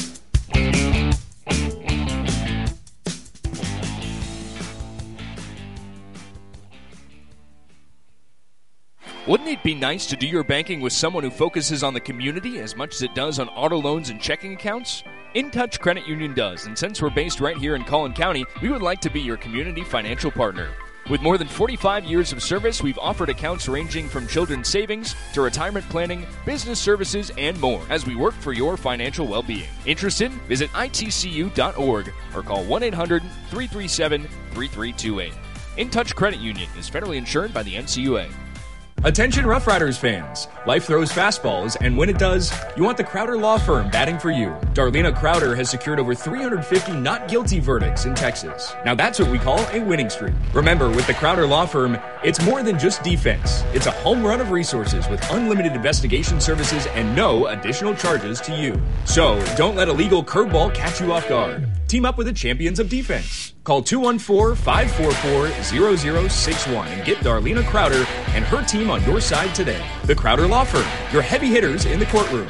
Wouldn't it be nice to do your banking with someone who focuses on the community as much as it does on auto loans and checking accounts? InTouch Credit Union does, and since we're based right here in Collin County, we would like to be your community financial partner. With more than forty-five years of service, we've offered accounts ranging from children's savings to retirement planning, business services, and more as we work for your financial well-being. Interested? Visit I T C U dot org or call one eight hundred, three three seven, three three two eight. InTouch Credit Union is federally insured by the N C U A. Attention Rough Riders fans. Life throws fastballs, and when it does, you want the Crowder Law Firm batting for you. Darlena Crowder has secured over three hundred fifty not guilty verdicts in Texas. Now that's what we call a winning streak. Remember, with the Crowder Law Firm, it's more than just defense. It's a home run of resources with unlimited investigation services and no additional charges to you. So, don't let a legal curveball catch you off guard. Team up with the champions of defense. Call two one four, five four four, zero zero six one and get Darlena Crowder and her team on your side today. The Crowder Law Firm, your heavy hitters in the courtroom.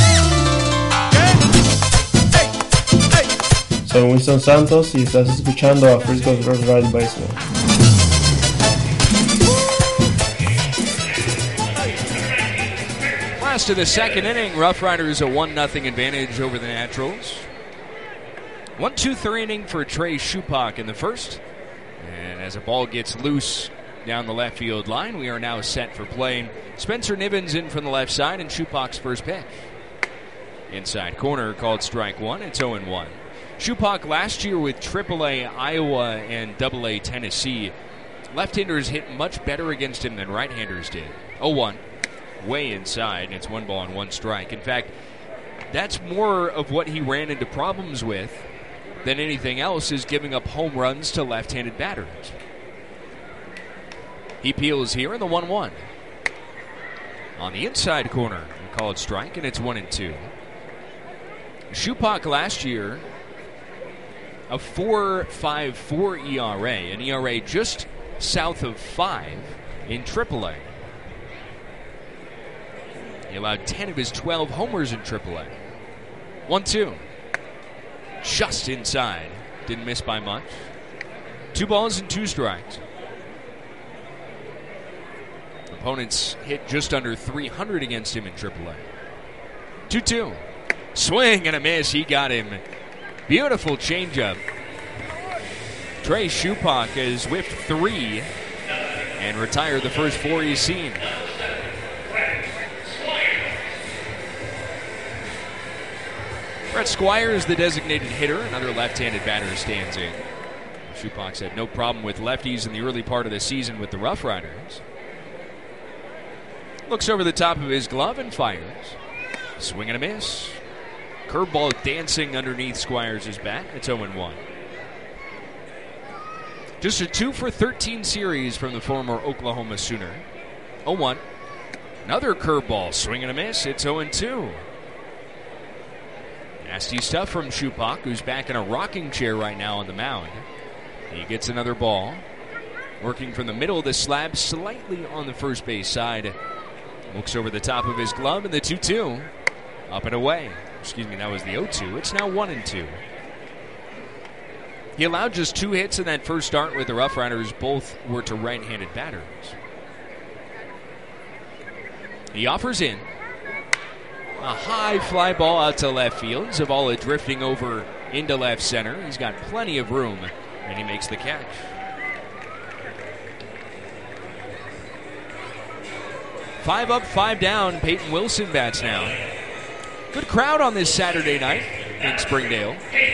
Soy Winston Santos y estás escuchando a Frisco's Rough Riders Baseball. Last of the second inning, Rough Riders a one nothing advantage over the Naturals. one two three inning for Trey Shupak in the first. And as a ball gets loose down the left field line, we are now set for play. Spencer Nivens in from the left side, and Shupak's first pitch. Inside corner called strike one. It's oh and one. Shupak last year with triple A Iowa and double A Tennessee. Left-handers hit much better against him than right-handers did. oh one. Way inside, and it's one ball and one strike. In fact, that's more of what he ran into problems with than anything else, is giving up home runs to left-handed batters. He peels here in the one one. On the inside corner, we call it strike, and it's one and two. Shupak last year, a four point five four E R A, an E R A just south of five in triple A. He allowed ten of his twelve homers in triple A. one two. Just inside. Didn't miss by much. Two balls and two strikes. Opponents hit just under three hundred against him in triple A. two two. Swing and a miss. He got him. Beautiful changeup. Trey Shupak has whipped three and retired the first four he's seen. Brett Squires, the designated hitter, another left-handed batter, stands in. Shupak's had no problem with lefties in the early part of the season with the Rough Riders. Looks over the top of his glove and fires. Swing and a miss. Curveball dancing underneath Squires' bat. It's oh and one. Just a two for thirteen series from the former Oklahoma Sooner. oh one. Another curveball. Swing and a miss. It's oh and two. Nasty stuff from Shupak, who's back in a rocking chair right now on the mound. He gets another ball. Working from the middle of the slab, slightly on the first base side. Looks over the top of his glove, and the two two. Up and away. Excuse me, that was the oh two. It's now one and two. He allowed just two hits in that first start with the Rough Riders. Both were to right-handed batters. He offers in. A high fly ball out to left field. Zavala drifting over into left center. He's got plenty of room, and he makes the catch. Five up, five down. Peyton Wilson bats now. Good crowd on this Saturday night in Springdale.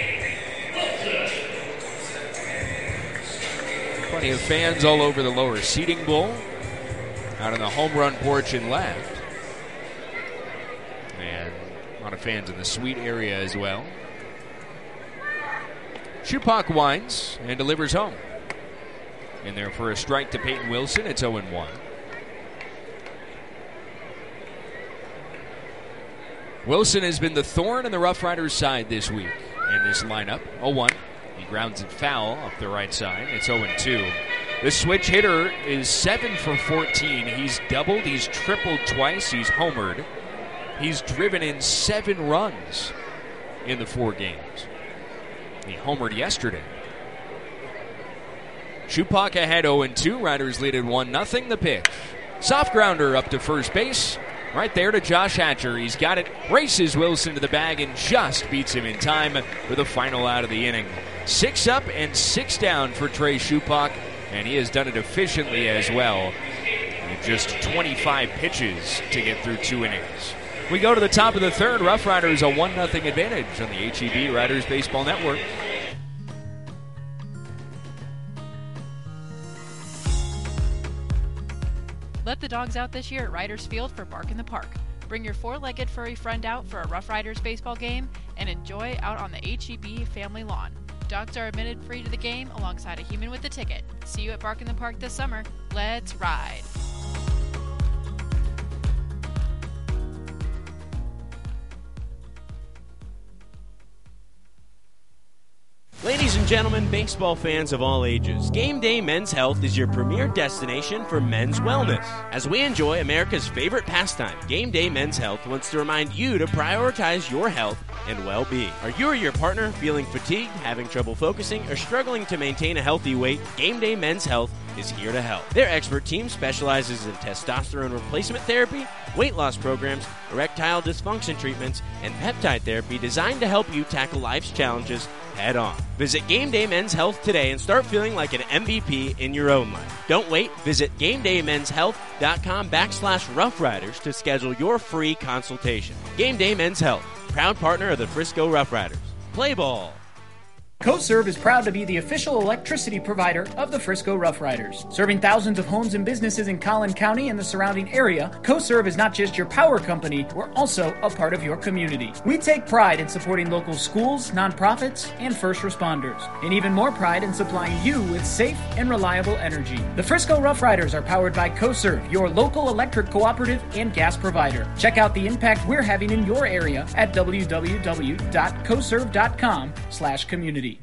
Plenty of fans all over the lower seating bowl. Out on the home run porch and left. And a lot of fans in the suite area as well. Shupak winds and delivers home. In there for a strike to Peyton Wilson. It's oh and one. Wilson has been the thorn in the Rough Riders' side this week in this lineup. oh one. He grounds it foul up the right side. It's oh and two. The switch hitter is seven for fourteen. He's doubled. He's tripled twice. He's homered. He's driven in seven runs in the four games. He homered yesterday. Shupak ahead oh and two. Riders lead at one nothing. The pitch. Soft grounder up to first base. Right there to Josh Hatcher. He's got it. Races Wilson to the bag and just beats him in time for the final out of the inning. Six up and six down for Trey Shupak, and he has done it efficiently as well. With just twenty-five pitches to get through two innings. We go to the top of the third. Rough Riders a one nothing advantage on the H E B Riders Baseball Network. Let the dogs out this year at Riders Field for Bark in the Park. Bring your four-legged furry friend out for a Rough Riders baseball game and enjoy out on the H E B family lawn. Dogs are admitted free to the game alongside a human with a ticket. See you at Bark in the Park this summer. Let's ride. Ladies and gentlemen, baseball fans of all ages, Game Day Men's Health is your premier destination for men's wellness. As we enjoy America's favorite pastime, Game Day Men's Health wants to remind you to prioritize your health and well-being. Are you or your partner feeling fatigued, having trouble focusing, or struggling to maintain a healthy weight? Game Day Men's Health is here to help. Their expert team specializes in testosterone replacement therapy, weight loss programs, erectile dysfunction treatments, and peptide therapy designed to help you tackle life's challenges head on. Visit Game Day Men's Health today and start feeling like an M V P in your own life. Don't wait. Visit GameDayMen'sHealth.com backslash Rough Riders to schedule your free consultation. Game Day Men's Health, proud partner of the Frisco Rough Riders. Play ball. CoServe is proud to be the official electricity provider of the Frisco Rough Riders. Serving thousands of homes and businesses in Collin County and the surrounding area, CoServe is not just your power company, we're also a part of your community. We take pride in supporting local schools, nonprofits, and first responders, and even more pride in supplying you with safe and reliable energy. The Frisco Rough Riders are powered by CoServe, your local electric cooperative and gas provider. Check out the impact we're having in your area at w w w dot coserve dot com slash community.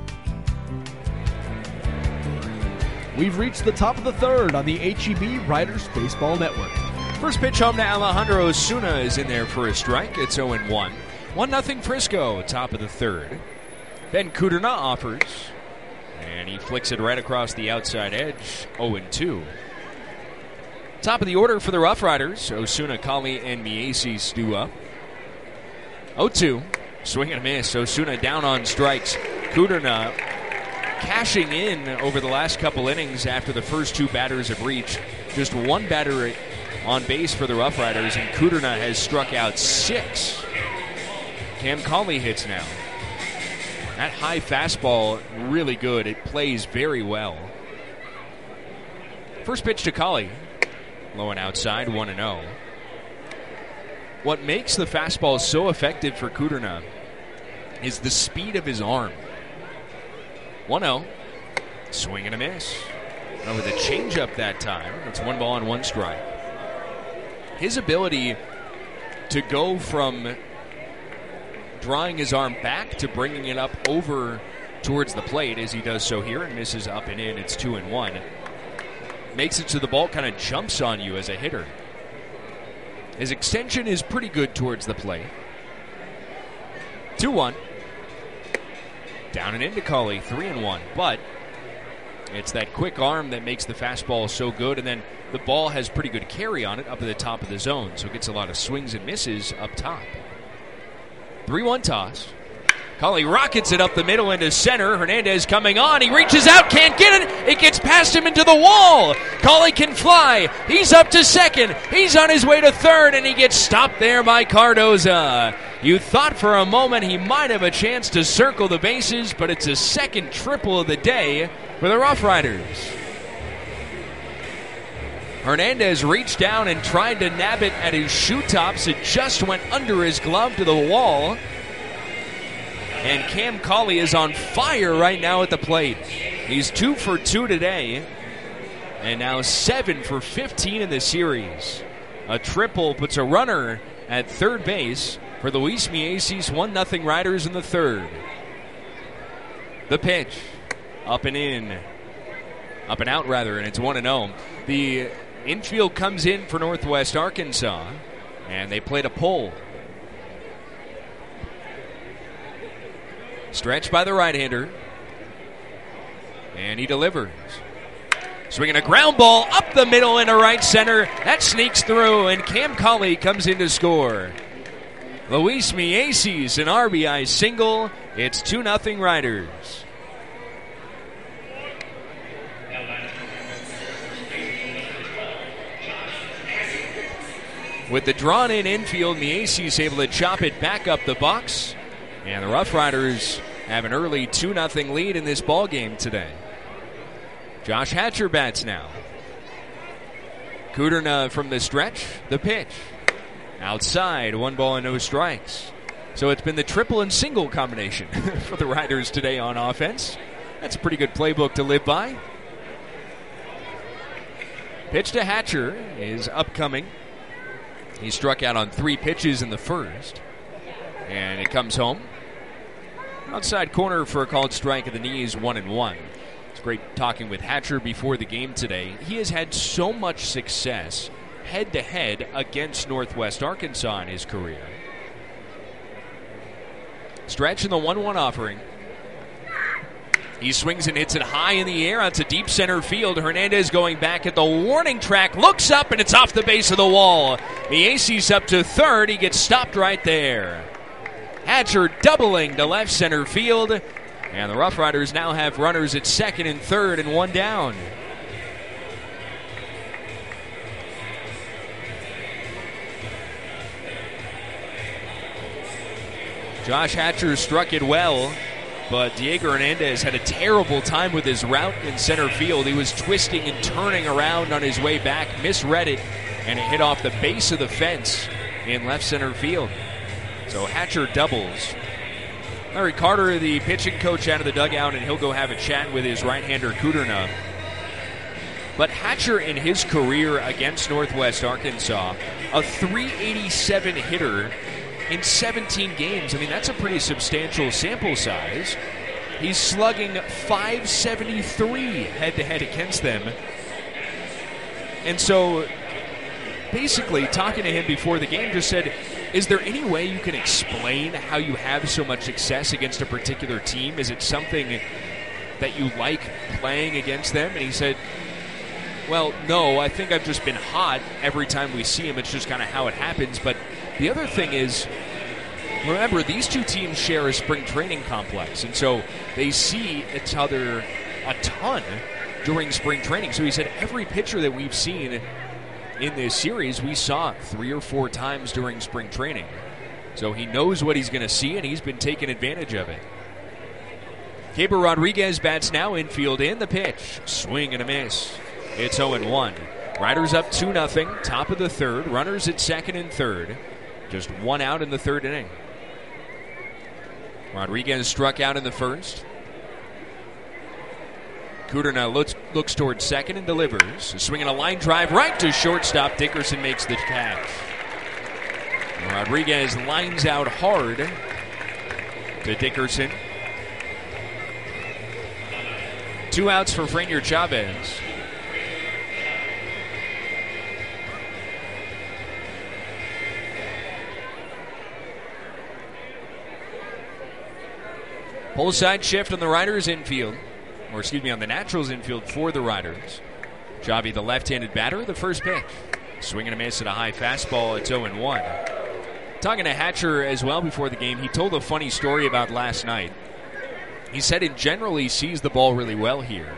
We've reached the top of the third on the H E B Riders Baseball Network. First pitch home to Alejandro Osuna is in there for a strike. It's oh and one. one nothing Frisco, top of the third. Ben Kudrna offers, and he flicks it right across the outside edge. oh and two. Top of the order for the Rough Riders. Osuna, Colley, and Miesi stew up. oh two. Swing and a miss. Osuna down on strikes. Kudrna cashing in over the last couple innings after the first two batters have reached. Just one batter on base for the Rough Riders, and Kudrna has struck out six. Cam Colley hits now. That high fastball, really good. It plays very well. First pitch to Colley. Low and outside, one and oh. What makes the fastball so effective for Kudrna is the speed of his arm. one oh. Swing and a miss. Oh, with a changeup that time. It's one ball and one strike. His ability to go from drawing his arm back to bringing it up over towards the plate, as he does so here and misses up and in. It's two and one. Makes it so the ball kind of jumps on you as a hitter. His extension is pretty good towards the plate. two one. Down and into Colley, three and one. But it's that quick arm that makes the fastball so good, and then the ball has pretty good carry on it up at the top of the zone, so it gets a lot of swings and misses up top. three one toss. Colley rockets it up the middle into center. Hernandez coming on. He reaches out, can't get it. It gets past him into the wall. Colley can fly. He's up to second. He's on his way to third, and he gets stopped there by Cardoza. You thought for a moment he might have a chance to circle the bases, but it's a second triple of the day for the Rough Riders. Hernandez reached down and tried to nab it at his shoe tops. It just went under his glove to the wall. And Cam Colley is on fire right now at the plate. He's two for two today, and now seven for fifteen in the series. A triple puts a runner at third base for the Luis Mieses one nothing Riders in the third. The pitch, up and in, up and out rather, and it's one and oh. The infield comes in for Northwest Arkansas, and they played a pull. Stretched by the right-hander. And he delivers. Swinging a ground ball up the middle into right center. That sneaks through, and Cam Colley comes in to score. Luis Mieses, an R B I single. It's two nothing Riders. With the drawn-in infield, Mieses able to chop it back up the box. And the Rough Riders have an early two nothing lead in this ball game today. Josh Hatcher bats now. Kuderna from the stretch, the pitch. Outside, one ball and no strikes. So it's been the triple and single combination for the Riders today on offense. That's a pretty good playbook to live by. Pitch to Hatcher is upcoming. He struck out on three pitches in the first. And it comes home. Outside corner for a called strike at the knees, one and one. It's great talking with Hatcher before the game today. He has had so much success head-to-head against Northwest Arkansas in his career. Stretch in the one one offering. He swings and hits it high in the air. It's a deep center field. Hernandez going back at the warning track. Looks up, and it's off the base of the wall. Mieses up to third. He gets stopped right there. Hatcher doubling to left center field. And the Rough Riders now have runners at second and third and one down. Josh Hatcher struck it well, but Diego Hernandez had a terrible time with his route in center field. He was twisting and turning around on his way back, misread it, and it hit off the base of the fence in left center field. So Hatcher doubles. Larry Carter, the pitching coach, out of the dugout, and he'll go have a chat with his right-hander Kuderna. But Hatcher in his career against Northwest Arkansas, a three eighty-seven hitter in seventeen games. I mean, that's a pretty substantial sample size. He's slugging five seventy-three head-to-head against them. And so, basically, talking to him before the game, just said, is there any way you can explain how you have so much success against a particular team? Is it something that you like playing against them? And he said, well, no, I think I've just been hot every time we see him. It's just kind of how it happens. But the other thing is, remember, these two teams share a spring training complex, and so they see each other a ton during spring training. So he said every pitcher that we've seen in this series, we saw three or four times during spring training. So he knows what he's going to see, and he's been taking advantage of it. Gabriel Rodriguez bats now, infield in, the pitch. Swing and a miss. It's oh and one. Riders up two nothing, top of the third. Runners at second and third. Just one out in the third inning. Rodriguez struck out in the first. Kuderna looks, looks towards second and delivers. Swinging a line drive right to shortstop. Dickerson makes the catch. Rodriguez lines out hard to Dickerson. Two outs for Franier Chavez. Pull side shift on the Riders infield. Or excuse me, on the Naturals infield for the Riders. Javi, the left-handed batter, the first pitch. Swing and a miss at a high fastball. It's oh and one. Talking to Hatcher as well before the game, he told a funny story about last night. He said in general he sees the ball really well here.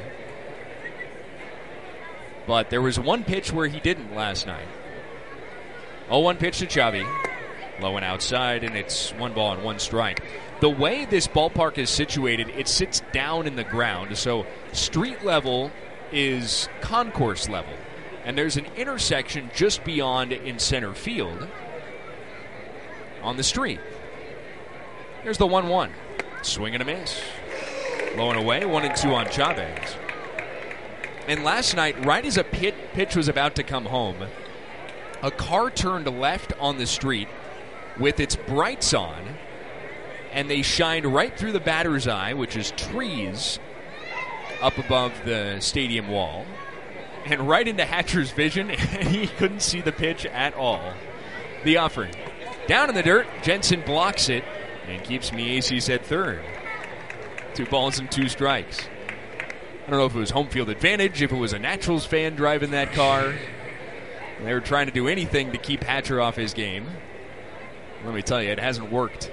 But there was one pitch where he didn't last night. oh one pitch to Chavi. Low and outside, and it's one ball and one strike. The way this ballpark is situated, it sits down in the ground. So street level is concourse level. And there's an intersection just beyond in center field on the street. There's the one one. Swing and a miss. Low and away, one and two on Chavez. And last night, right as a pit pitch was about to come home, a car turned left on the street with its brights on, and they shined right through the batter's eye, which is trees up above the stadium wall, and right into Hatcher's vision, and he couldn't see the pitch at all. The offering. Down in the dirt, Jensen blocks it and keeps Mieses at third. Two balls and two strikes. I don't know if it was home field advantage, if it was a Naturals fan driving that car. They were trying to do anything to keep Hatcher off his game. Let me tell you, it hasn't worked.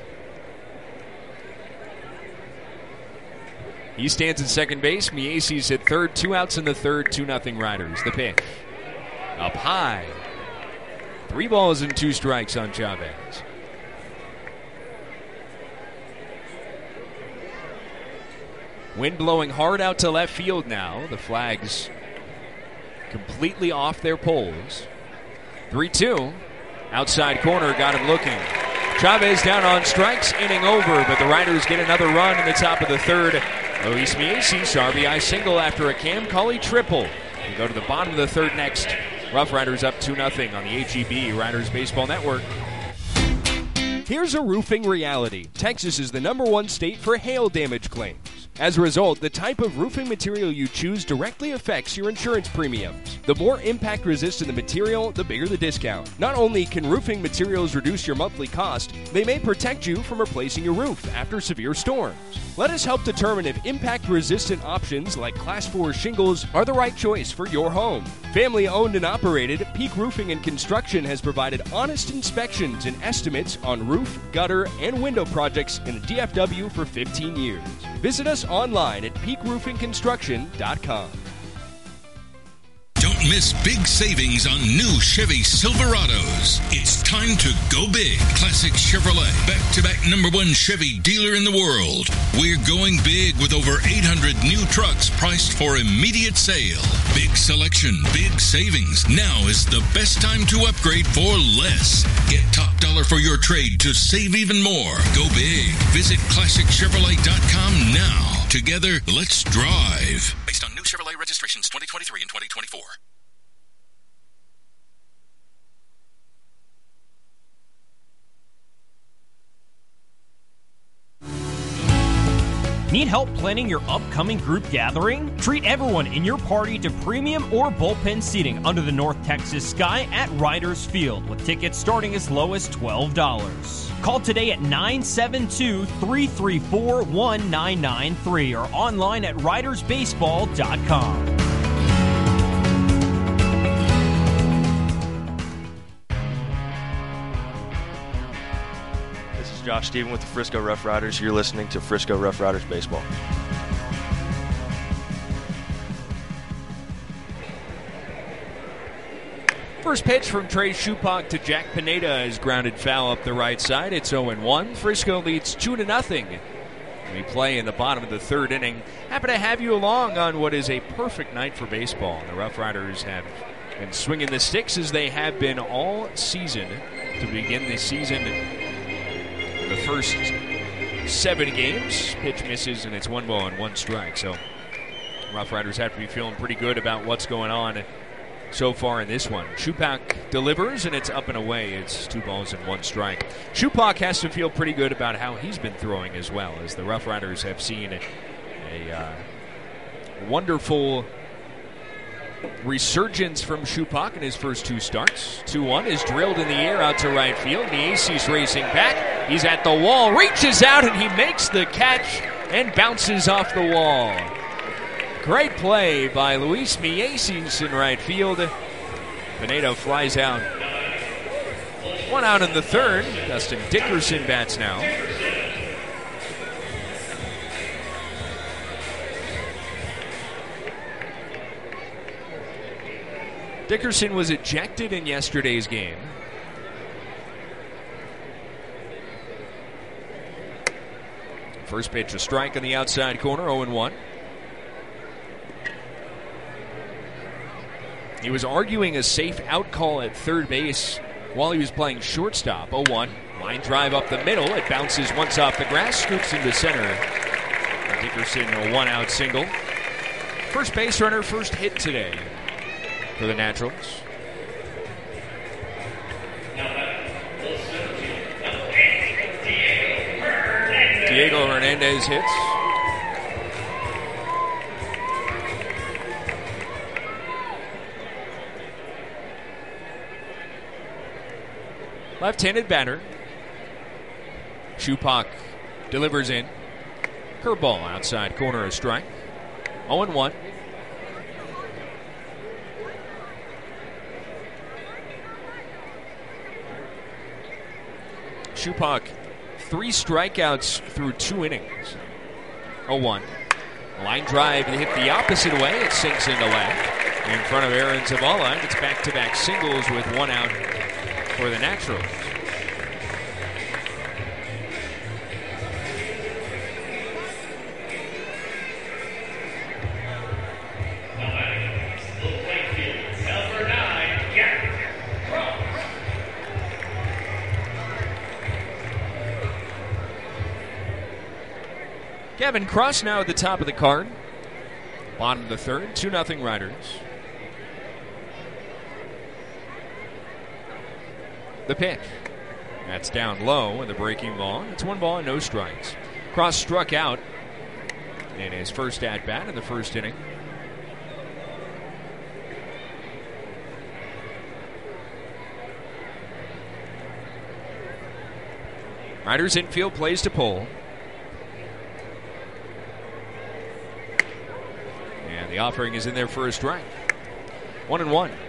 He stands at second base. Mieses at third. Two outs in the third. Two nothing Riders. The pitch. Up high. Three balls and two strikes on Chavez. Wind blowing hard out to left field now. The flags completely off their poles. three two. Outside corner, got him looking. Chavez down on strikes, inning over, but the Riders get another run in the top of the third. Luis Mieses, R B I single after a Cam Cully triple. We go to the bottom of the third next. Rough Riders up two nothing on the H E B Riders Baseball Network. Here's a roofing reality. Texas is the number one state for hail damage claims. As a result, the type of roofing material you choose directly affects your insurance premiums. The more impact-resistant the material, the bigger the discount. Not only can roofing materials reduce your monthly cost, they may protect you from replacing your roof after severe storms. Let us help determine if impact-resistant options like Class four shingles are the right choice for your home. Family-owned and operated, Peak Roofing and Construction has provided honest inspections and estimates on roof, gutter, and window projects in the D F W for fifteen years. Visit us online at peak roofing construction dot com. Don't miss big savings on new Chevy Silverados. It's time to go big. Classic Chevrolet, back-to-back number one Chevy dealer in the world. We're going big with over eight hundred new trucks priced for immediate sale. Big selection, big savings. Now is the best time to upgrade for less. Get top dollar for your trade to save even more. Go big. Visit classic chevrolet dot com now. Together, let's drive. Based on new Chevrolet registrations twenty twenty-three and twenty twenty-four. Need help planning your upcoming group gathering? Treat everyone in your party to premium or bullpen seating under the North Texas sky at Riders Field, with tickets starting as low as twelve dollars. Call today at nine seven two, three three four, one nine nine three or online at riders baseball dot com. This is Josh Stephen with the Frisco Rough Riders. You're listening to Frisco Rough Riders Baseball. First pitch from Trey Shupak to Jack Pineda is grounded foul up the right side. It's oh one. Frisco leads two to nothing. We play in the bottom of the third inning. Happy to have you along on what is a perfect night for baseball. The Rough Riders have been swinging the sticks as they have been all season to begin the season. The first seven games, pitch misses, and it's one ball and one strike. So Rough Riders have to be feeling pretty good about what's going on so far in this one. Shupak delivers, and it's up and away. It's two balls and one strike. Shupak has to feel pretty good about how he's been throwing as well, as the Rough Riders have seen a, a uh, wonderful resurgence from Shupak in his first two starts. two one is drilled in the air out to right field. Mieses racing back. He's at the wall, reaches out, and he makes the catch and bounces off the wall. Great play by Luis Mieses in right field. Pineda flies out. One out in the third. Dustin Dickerson bats now. Dickerson was ejected in yesterday's game. First pitch, a strike on the outside corner, oh and one. He was arguing a safe out call at third base while he was playing shortstop. oh one. Line drive up the middle. It bounces once off the grass, scoops into center. Dickerson, a one-out single. First base runner, first hit today for the Naturals. Diego Hernandez hits. Left-handed batter. Shupak delivers in. Curveball outside corner, a strike. oh and one. Shupak, three strikeouts through two innings. oh one. Line drive to hit the opposite way. It sinks into left. In front of Aaron Zavala. It's back-to-back singles with one out for the Naturals. Gavin Cross now at the top of the card. Bottom of the third, two nothing Riders. The pitch. That's down low in the breaking ball. It's one ball and no strikes. Cross struck out in his first at-bat in the first inning. Riders infield plays to pull. And the offering is in there for a strike. One and one.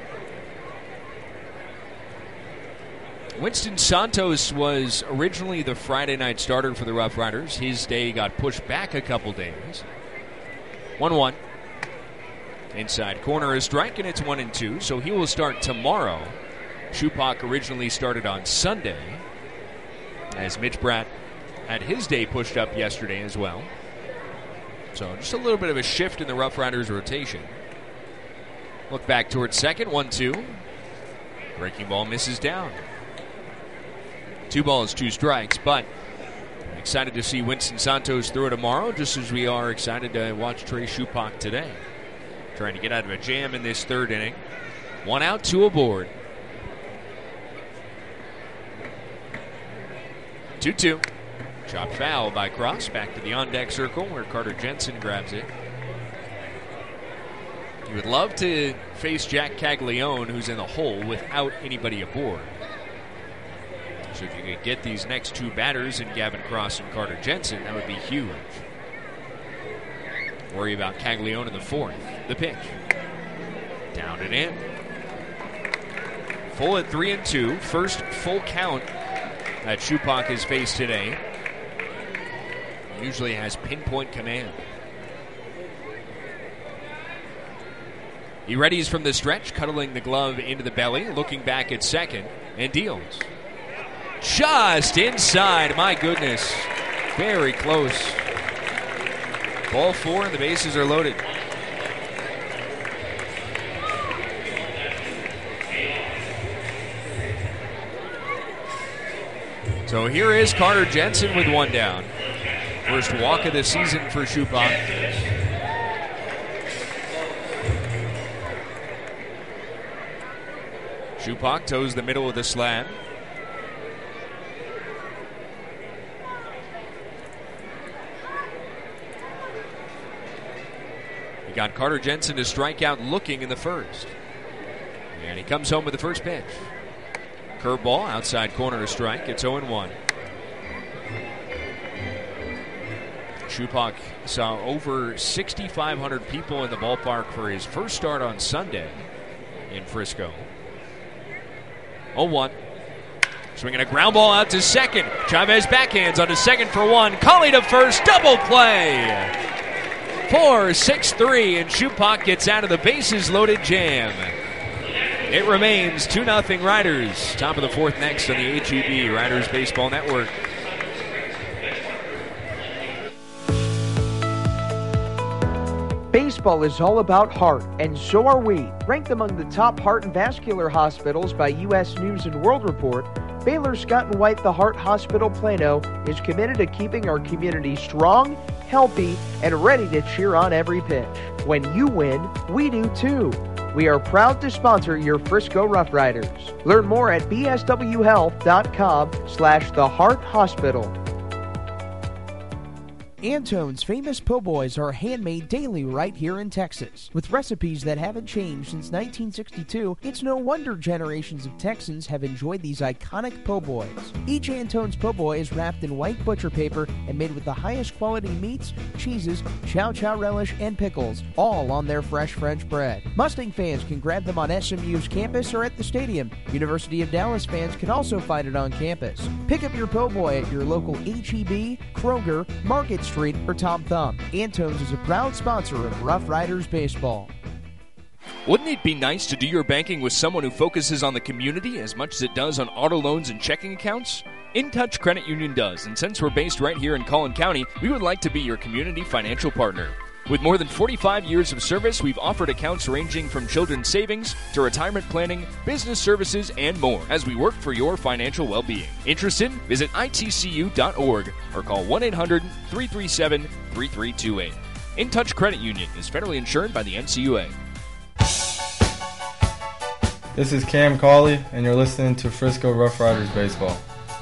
Winston Santos was originally the Friday night starter for the Rough Riders. His day got pushed back a couple days. one one. Inside corner is strike, and it's one and two, so he will start tomorrow. Shupak originally started on Sunday, as Mitch Bratt had his day pushed up yesterday as well. So just a little bit of a shift in the Rough Riders rotation. Look back towards second, one two. Breaking ball misses down. Two balls, two strikes, but I'm excited to see Winston Santos throw tomorrow, just as we are excited to watch Trey Shupak today. Trying to get out of a jam in this third inning. One out, two aboard. two two. Chopped foul by Cross. Back to the on-deck circle where Carter Jensen grabs it. You would love to face Jack Caglione, who's in the hole, without anybody aboard. So if you could get these next two batters in Gavin Cross and Carter Jensen, that would be huge. Worry about Caglione in the fourth. The pitch. Down and in. Full at three and two. First full count that Shupak has faced today. Usually has pinpoint command. He readies from the stretch, cuddling the glove into the belly, looking back at second, and deals. Just inside, my goodness. Very close. Ball four, and the bases are loaded. So here is Carter Jensen with one down. First walk of the season for Shupak. Shupak toes the middle of the slab. He got Carter Jensen to strike out looking in the first. And he comes home with the first pitch. Curveball, outside corner, a strike. It's oh and one. Shupak saw over sixty-five hundred people in the ballpark for his first start on Sunday in Frisco. oh one. Swinging a ground ball out to second. Chavez backhands onto second for one. Calling to first. Double play. Four, six, three, and Shupak gets out of the bases loaded jam. It remains two nothing Riders. Top of the fourth next on the H E B Riders Baseball Network. Baseball is all about heart, and so are we. Ranked among the top heart and vascular hospitals by U S News and World Report, Baylor Scott and White The Heart Hospital Plano is committed to keeping our community strong, healthy, and ready to cheer on every pitch. When you win, we do too. We are proud to sponsor your Frisco Rough Riders. Learn more at b s w health dot com slash the heart hospital. Antone's famous po' boys are handmade daily right here in Texas. With recipes that haven't changed since nineteen sixty-two, it's no wonder generations of Texans have enjoyed these iconic po' boys. Each Antone's po' boy is wrapped in white butcher paper and made with the highest quality meats, cheeses, chow chow relish, and pickles, all on their fresh French bread. Mustang fans can grab them on S M U's campus or at the stadium. University of Dallas fans can also find it on campus. Pick up your po' boy at your local H E B, Kroger, Market Street, or Tom Thumb. Antone's is a proud sponsor of Rough Riders Baseball. Wouldn't it be nice to do your banking with someone who focuses on the community as much as it does on auto loans and checking accounts? InTouch Credit Union does, and since we're based right here in Collin County, we would like to be your community financial partner. With more than forty-five years of service, we've offered accounts ranging from children's savings to retirement planning, business services, and more as we work for your financial well-being. Interested? Visit I T C U dot org or call one eight hundred, three three seven, three three two eight. InTouch Credit Union is federally insured by the N C U A. This is Cam Cauley, and you're listening to Frisco Rough Riders Baseball.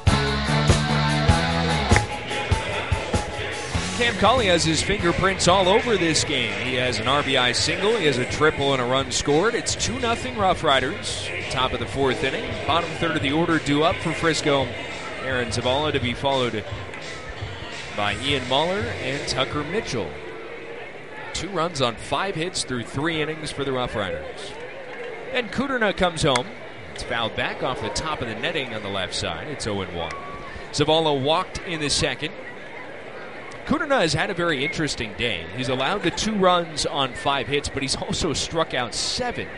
Cam Cauley has his fingerprints all over this game. He has an R B I single, he has a triple and a run scored. It's two nothing Rough Riders. Top of the fourth inning. Bottom third of the order due up for Frisco. Aaron Zavala to be followed by Ian Mahler and Tucker Mitchell. Two runs on five hits through three innings for the Rough Riders. And Kuderna comes home. It's fouled back off the top of the netting on the left side. It's oh one. Zavala walked in the second. Kuderna has had a very interesting day. He's allowed the two runs on five hits, but he's also struck out seven.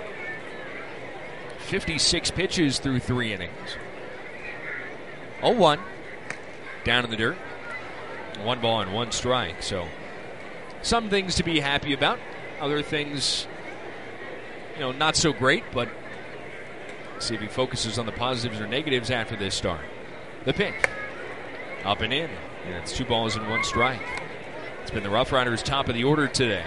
fifty-six pitches through three innings. oh one. Down in the dirt. One ball and one strike. So some things to be happy about. Other things, you know, not so great, but see if he focuses on the positives or negatives after this start. The pitch. Up and in. And it's two balls and one strike. It's been the Rough Riders' top of the order today.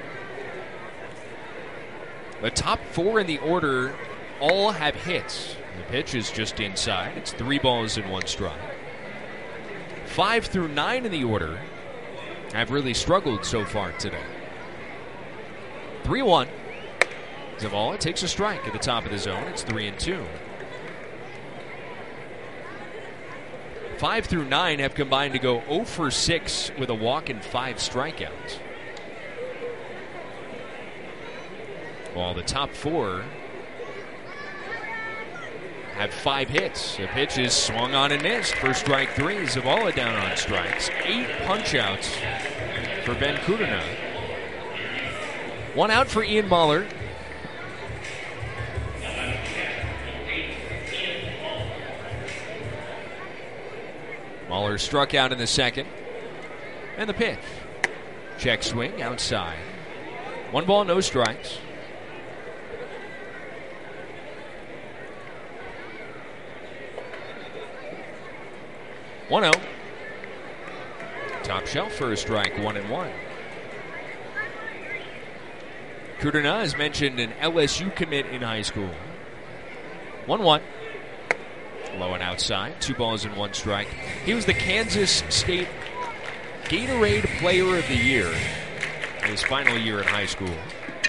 The top four in the order all have hits. The pitch is just inside. It's three balls and one strike. Five through nine in the order have really struggled so far today. three one. Zavala takes a strike at the top of the zone. It's three and two. Five through nine have combined to go oh for six with a walk and five strikeouts. While the top four have five hits. The pitch is swung on and missed for strike three. Zavala down on strikes. Eight punch-outs for Ben Kuderna. One out for Ian Mahler. Mahler struck out in the second. And the pitch. Check swing outside. One ball, no strikes. one oh. Top shelf for a strike, one and one. Kuderna has mentioned an L S U commit in high school. one one. Low and outside, two balls and one strike. He was the Kansas State Gatorade Player of the Year in his final year in high school.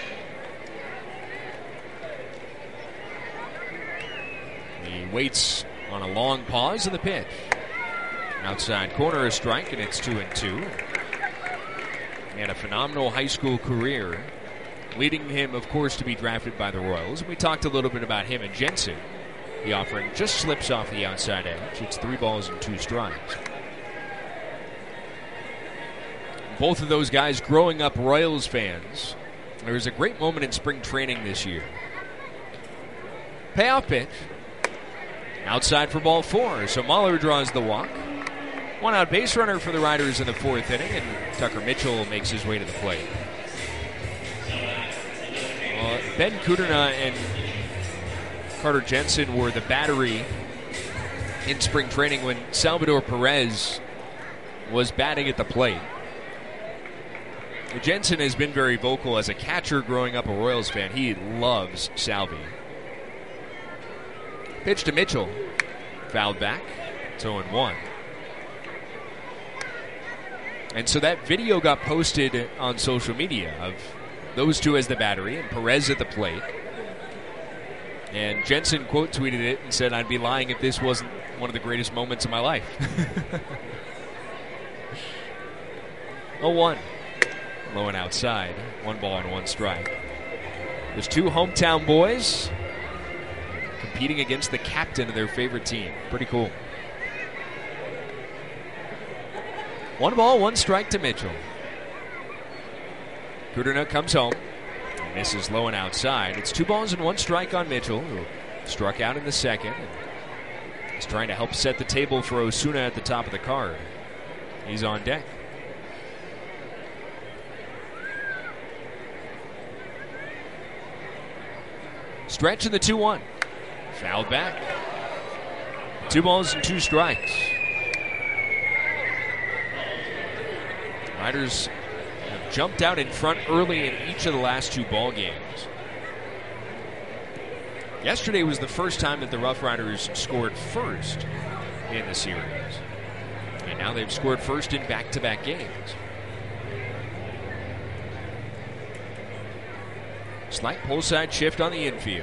He waits on a long pause in the pitch. Outside corner a strike, and it's two and two. He had a phenomenal high school career, leading him, of course, to be drafted by the Royals. And we talked a little bit about him and Jensen. The offering just slips off the outside edge. It's three balls and two strikes. Both of those guys growing up Royals fans. There was a great moment in spring training this year. Payoff pitch. Outside for ball four. So Mahler draws the walk. One out base runner for the Riders in the fourth inning, and Tucker Mitchell makes his way to the plate. Well, Ben Kudrna and Carter Jensen were the battery in spring training when Salvador Perez was batting at the plate. Jensen has been very vocal as a catcher growing up a Royals fan. He loves Salvi. Pitch to Mitchell. Fouled back. It's oh one. And so that video got posted on social media of those two as the battery and Perez at the plate. And Jensen quote tweeted it and said, "I'd be lying if this wasn't one of the greatest moments of my life." oh one. Low and outside. One ball and one strike. There's two hometown boys competing against the captain of their favorite team. Pretty cool. One ball, one strike to Mitchell. Kudrna comes home. And misses low and outside. It's two balls and one strike on Mitchell, who struck out in the second. He's trying to help set the table for Osuna at the top of the card. He's on deck. Stretch in the two one. Fouled back. Two balls and two strikes. Riders have jumped out in front early in each of the last two ball games. Yesterday was the first time that the Rough Riders scored first in the series. And now they've scored first in back-to-back games. Slight pull side shift on the infield.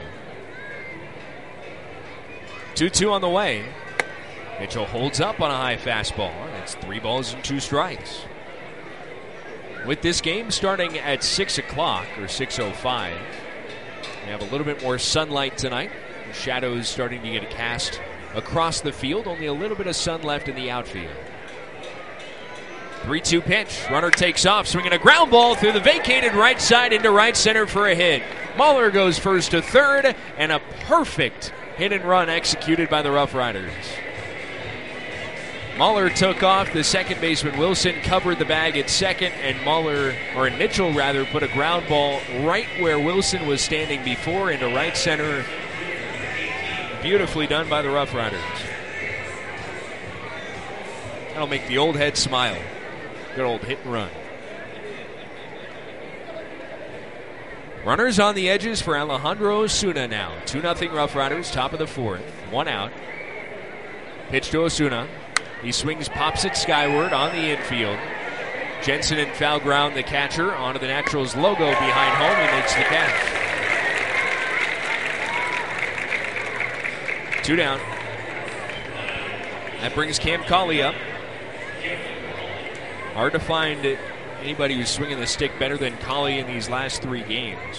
two two on the way. Mitchell holds up on a high fastball. It's three balls and two strikes. With this game starting at six o'clock or six oh five, we have a little bit more sunlight tonight. The shadows starting to get cast across the field. Only a little bit of sun left in the outfield. three two pitch. Runner takes off, swinging a ground ball through the vacated right side into right center for a hit. Mahler goes first to third, and a perfect hit and run executed by the Rough Riders. Mahler took off. The second baseman Wilson covered the bag at second, and Mahler, or Mitchell rather, put a ground ball right where Wilson was standing before into right center. Beautifully done by the Rough Riders. That'll make the old head smile. Good old hit and run. Runners on the edges for Alejandro Osuna now. two nothing Rough Riders, top of the fourth. One out. Pitch to Osuna. He swings, pops it skyward on the infield. Jensen in foul ground, the catcher, onto the Naturals logo behind home. He makes the catch. Two down. That brings Cam Cauley up. Hard to find anybody who's swinging the stick better than Cauley in these last three games.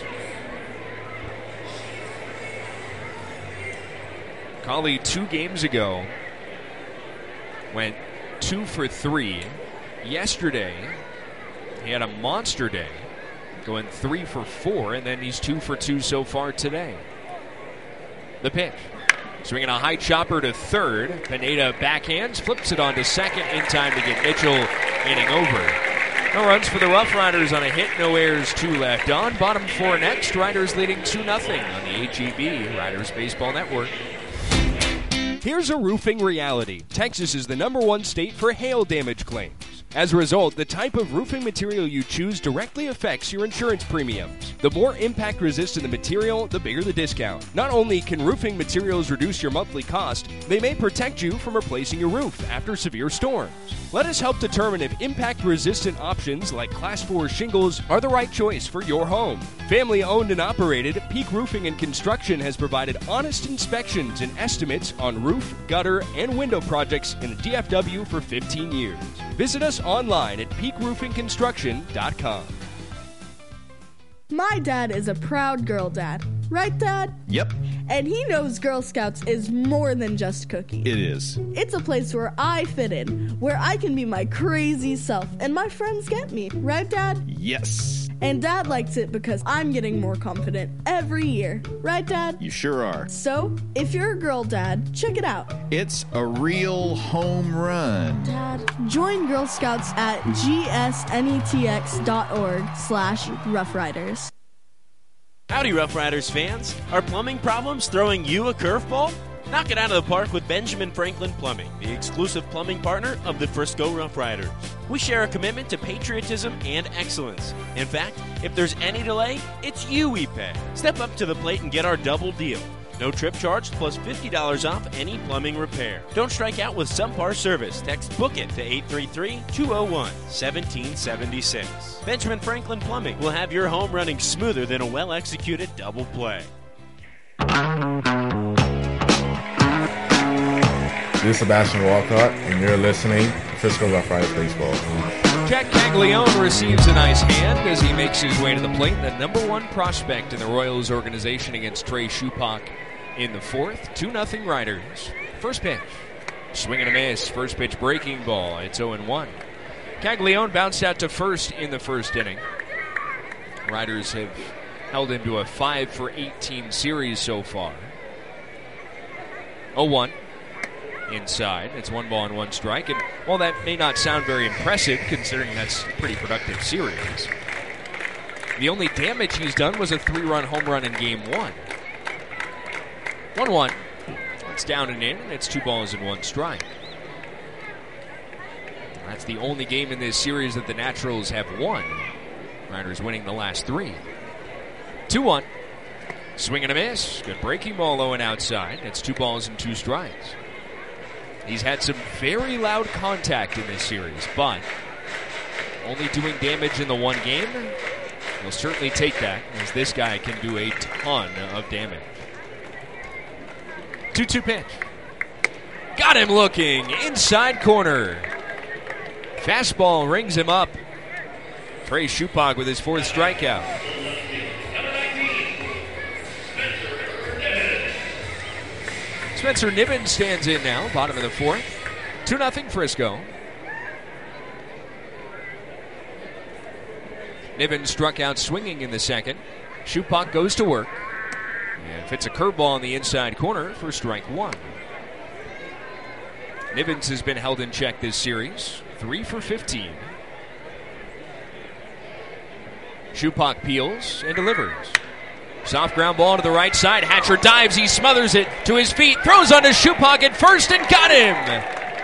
Cauley two games ago went two for three. Yesterday, he had a monster day, going three for four, and then he's two for two so far today. The pitch. Swinging a high chopper to third. Pineda backhands, flips it on to second in time to get Mitchell inning over. No runs for the Rough Riders on a hit, no errors, two left on. Bottom four next, Riders leading two nothing on the H E B Riders Baseball Network. Here's a roofing reality. Texas is the number one state for hail damage claims. As a result, the type of roofing material you choose directly affects your insurance premiums. The more impact-resistant the material, the bigger the discount. Not only can roofing materials reduce your monthly cost, they may protect you from replacing your roof after severe storms. Let us help determine if impact-resistant options like Class four shingles are the right choice for your home. Family-owned and operated, Peak Roofing and Construction has provided honest inspections and estimates on roof, gutter, and window projects in the D F W for fifteen years. Visit us online at peak roofing construction dot com. My dad is a proud girl dad. right, Dad? Yep, And he knows Girl Scouts is more than just cookies. it is. It's a place where I fit in, where I can be my crazy self, and my friends get me, right, Dad? Yes, And Dad likes it because I'm getting more confident every year, right, Dad? you sure are. So, if you're a girl, Dad, check it out. It's a real home run. Dad, join Girl Scouts at gsnetx.org slash Rough Riders. Howdy, Rough Riders fans. Are plumbing problems throwing you a curveball? Knock it out of the park with Benjamin Franklin Plumbing, the exclusive plumbing partner of the Frisco Rough Riders. We share a commitment to patriotism and excellence. In fact, if there's any delay, it's you we pay. Step up to the plate and get our double deal. No trip charge plus fifty dollars off any plumbing repair. Don't strike out with Subpar Service. Text BOOK IT to eight three three, two oh one, one seven seven six. Benjamin Franklin Plumbing will have your home running smoother than a well-executed double play. This is Sebastian Walcott, and you're listening to Frisco Rough Riders Baseball. Jack Caglione receives a nice hand as he makes his way to the plate. The number one prospect in the Royals organization against Trey Shupak in the fourth. two nothing Riders. First pitch. Swing and a miss. First pitch breaking ball. It's oh and one. Caglione bounced out to first in the first inning. Riders have held him to a five for eighteen series so far. oh one. Inside. It's one ball and one strike. And while that may not sound very impressive, considering that's a pretty productive series, the only damage he's done was a three-run home run in game one. one one. It's down and in, and it's two balls and one strike. That's the only game in this series that the Naturals have won. Riders winning the last three. two one. Swing and a miss. Good breaking ball low and outside. It's two balls and two strikes. He's had some very loud contact in this series, but only doing damage in the one game. He'll certainly take that, as this guy can do a ton of damage. two two pitch. Got him looking. Inside corner. Fastball rings him up. Trey Shupak with his fourth strikeout. Spencer Niven stands in now, bottom of the fourth. two nothing Frisco. Niven struck out swinging in the second. Shupak goes to work and fits a curveball in the inside corner for strike one. Nivens has been held in check this series, three for fifteen. Shupak peels and delivers. Soft ground ball to the right side. Hatcher dives. He smothers it to his feet. Throws onto Shupak at first and got him.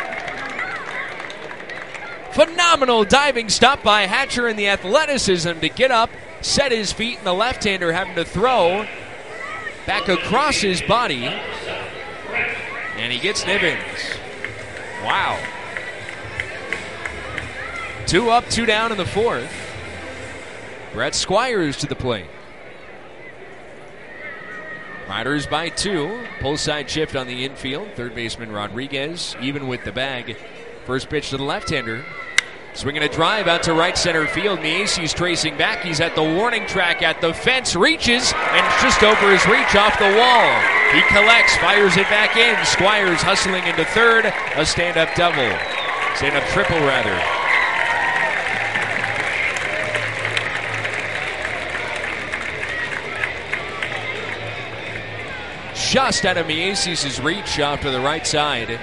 Phenomenal diving stop by Hatcher and the athleticism to get up, set his feet, and the left-hander having to throw back across his body. And he gets Nivens. Wow. Two up, two down in the fourth. Brett Squires to the plate. Riders by two. Pull side shift on the infield. Third baseman Rodriguez even with the bag. First pitch to the left-hander. Swinging a drive out to right center field. Miesi's tracing back. He's at the warning track at the fence. Reaches and it's just over his reach off the wall. He collects, fires it back in. Squires hustling into third. A stand-up double. Stand-up triple, rather. Just out of Miesi's reach off to the right side.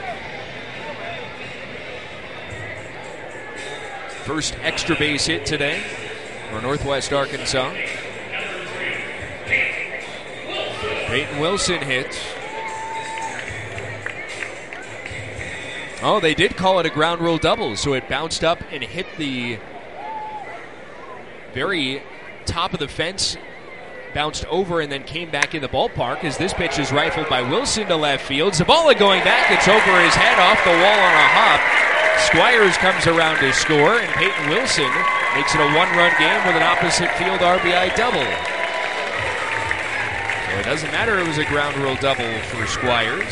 First extra base hit today for Northwest Arkansas. Peyton Wilson hits. Oh, they did call it a ground rule double, so it bounced up and hit the very top of the fence, bounced over and then came back in the ballpark as this pitch is rifled by Wilson to left field. Zavala going back. It's over his head off the wall on a hop. Squires comes around to score, and Peyton Wilson makes it a one-run game with an opposite field R B I double. So it doesn't matter it was a ground rule double for Squires.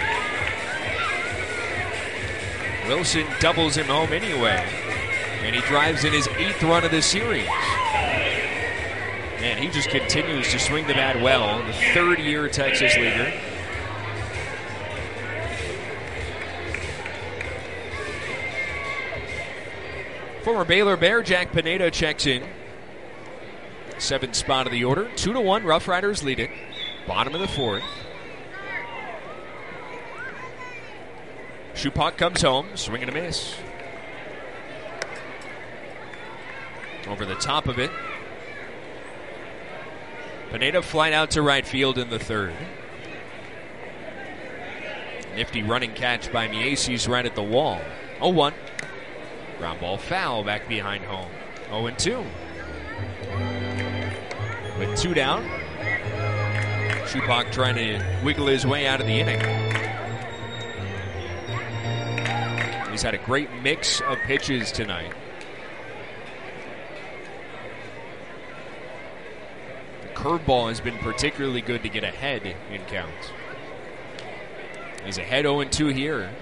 Wilson doubles him home anyway, and he drives in his eighth run of the series. And he just continues to swing the bat well. The third-year Texas leaguer. Former Baylor Bear Jack Pineda checks in. Seventh spot of the order. Two to one, Rough Riders lead it. Bottom of the fourth. Shupak comes home, swing and a miss. Over the top of it. Pineda flight out to right field in the third. Nifty running catch by Mieses right at the wall. oh one. Ground ball foul back behind home. oh and two. With two down, Shupak trying to wiggle his way out of the inning. He's had a great mix of pitches tonight. The curveball has been particularly good to get ahead in counts. He's ahead oh and two here.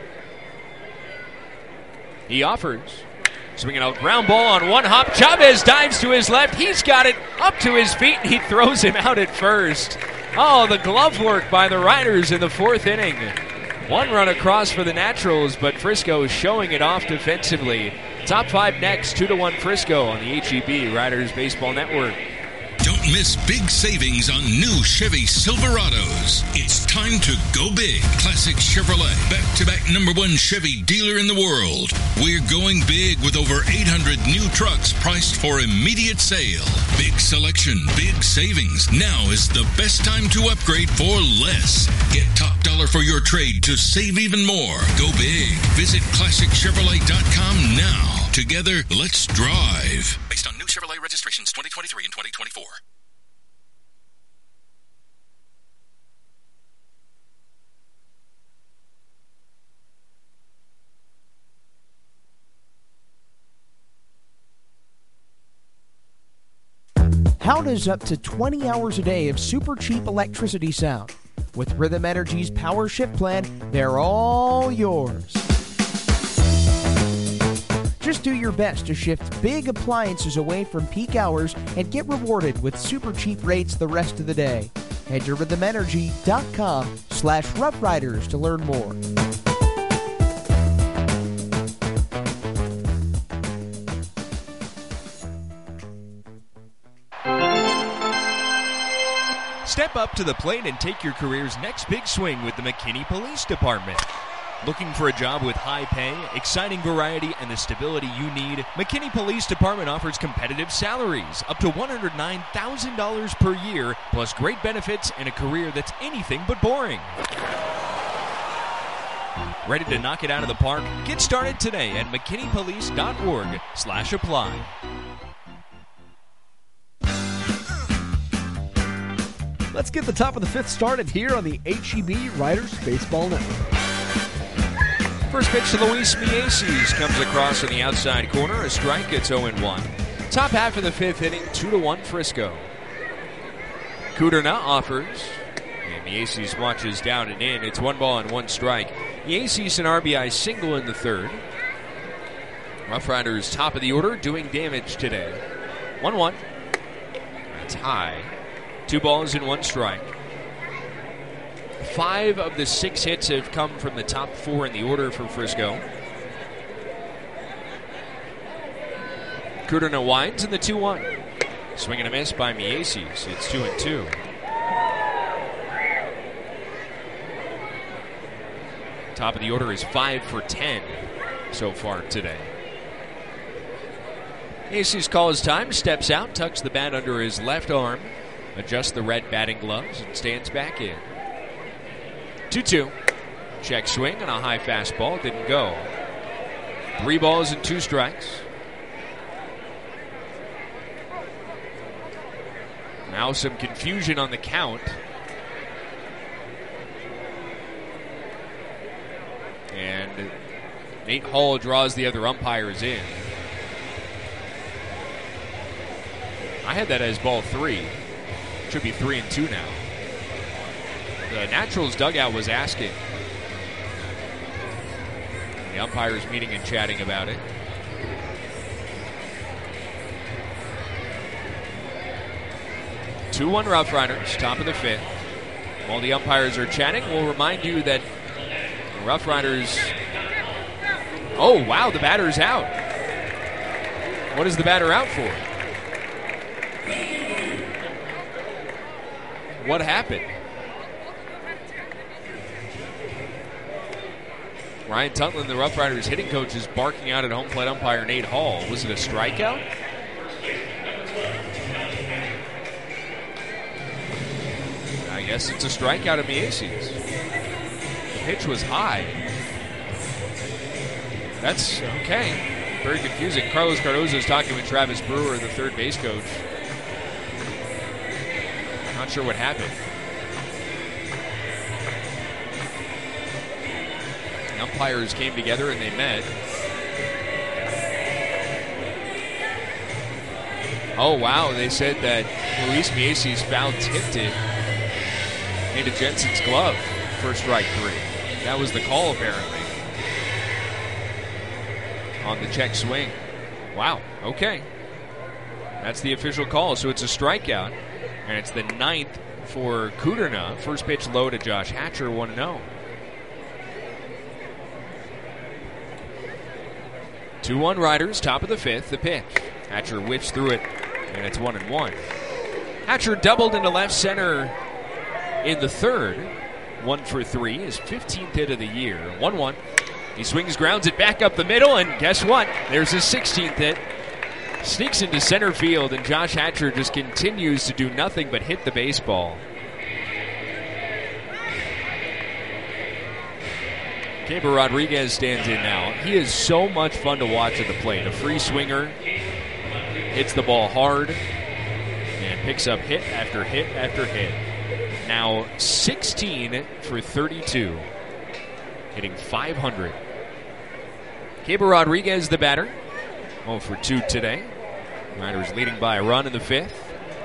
He offers. Swinging out ground ball on one hop. Chavez dives to his left. He's got it up to his feet. He throws him out at first. Oh, the glove work by the Riders in the fourth inning. One run across for the Naturals, but Frisco showing it off defensively. Top five next, two to one Frisco on the H E B Riders Baseball Network. Don't miss big savings on new Chevy Silverados. It's time to go big. Classic Chevrolet, back-to-back number one Chevy dealer in the world. We're going big with over eight hundred new trucks priced for immediate sale. Big selection, big savings. Now is the best time to upgrade for less. Get top dollar for your trade to save even more. Go big. Visit classic chevrolet dot com now. Together, let's drive. Based on new Chevrolet registrations twenty twenty-three and twenty twenty-four. How does up to twenty hours a day of super cheap electricity sound? With Rhythm Energy's Power Shift Plan, they're all yours. Just do your best to shift big appliances away from peak hours and get rewarded with super cheap rates the rest of the day. Head to rhythm energy dot com slash rough riders to learn more. Step up to the plate and take your career's next big swing with the McKinney Police Department. Looking for a job with high pay, exciting variety, and the stability you need? McKinney Police Department offers competitive salaries, up to one hundred nine thousand dollars per year, plus great benefits and a career that's anything but boring. Ready to knock it out of the park? Get started today at mckinney police dot org slash apply. Let's get the top of the fifth started here on the H E B Riders Baseball Network. First pitch to Luis Mieses comes across on the outside corner. A strike, it's oh and one. Top half of the fifth inning, two to one Frisco. Kudrna offers. And Mieses watches down and in. It's one ball and one strike. Mieses an R B I single in the third. Rough Riders top of the order doing damage today. one one. A tie. Two balls and one strike. Five of the six hits have come from the top four in the order for Frisco. Kudrna winds in the two one. Swing and a miss by Mieses. It's two and two. Top of the order is five for ten so far today. Mieses calls time, steps out, tucks the bat under his left arm, adjusts the red batting gloves, and stands back in. two two. Check swing on a high fastball. Didn't go. Three balls and two strikes. Now some confusion on the count. And Nate Hall draws the other umpires in. I had that as ball three. Should be three and two now. The Naturals dugout was asking. The umpires meeting and chatting about it. two one Rough Riders, top of the fifth. While the umpires are chatting, we'll remind you that the Rough Riders... Oh, wow, the batter's out. What is the batter out for? What happened? Ryan Tutland, the Rough Riders hitting coach, is barking out at home plate umpire Nate Hall. Was it a strikeout? I guess it's a strikeout of Mieses. The pitch was high. That's okay. Very confusing. Carlos Cardozo is talking with Travis Brewer, the third base coach. Not sure what happened. The umpires came together and they met. Oh, wow. They said that Luis Mieses foul tipped it into Jensen's glove for strike three. That was the call, apparently, on the check swing. Wow. Okay. That's the official call. So it's a strikeout, and it's the ninth for Kudrna. First pitch low to Josh Hatcher, one oh. two one Riders, top of the fifth, the pitch. Hatcher whips through it, and it's one and one. Hatcher doubled into left center in the third. One for three, his fifteenth hit of the year. one one. He swings, grounds it back up the middle, and guess what? There's his sixteenth hit. Sneaks into center field, and Josh Hatcher just continues to do nothing but hit the baseball. Gabriel Rodriguez stands in now. He is so much fun to watch at the plate. A free swinger, hits the ball hard, and picks up hit after hit after hit. Now sixteen for thirty-two, hitting five hundred. Gabriel Rodriguez, the batter, oh for two today. Riders leading by a run in the fifth.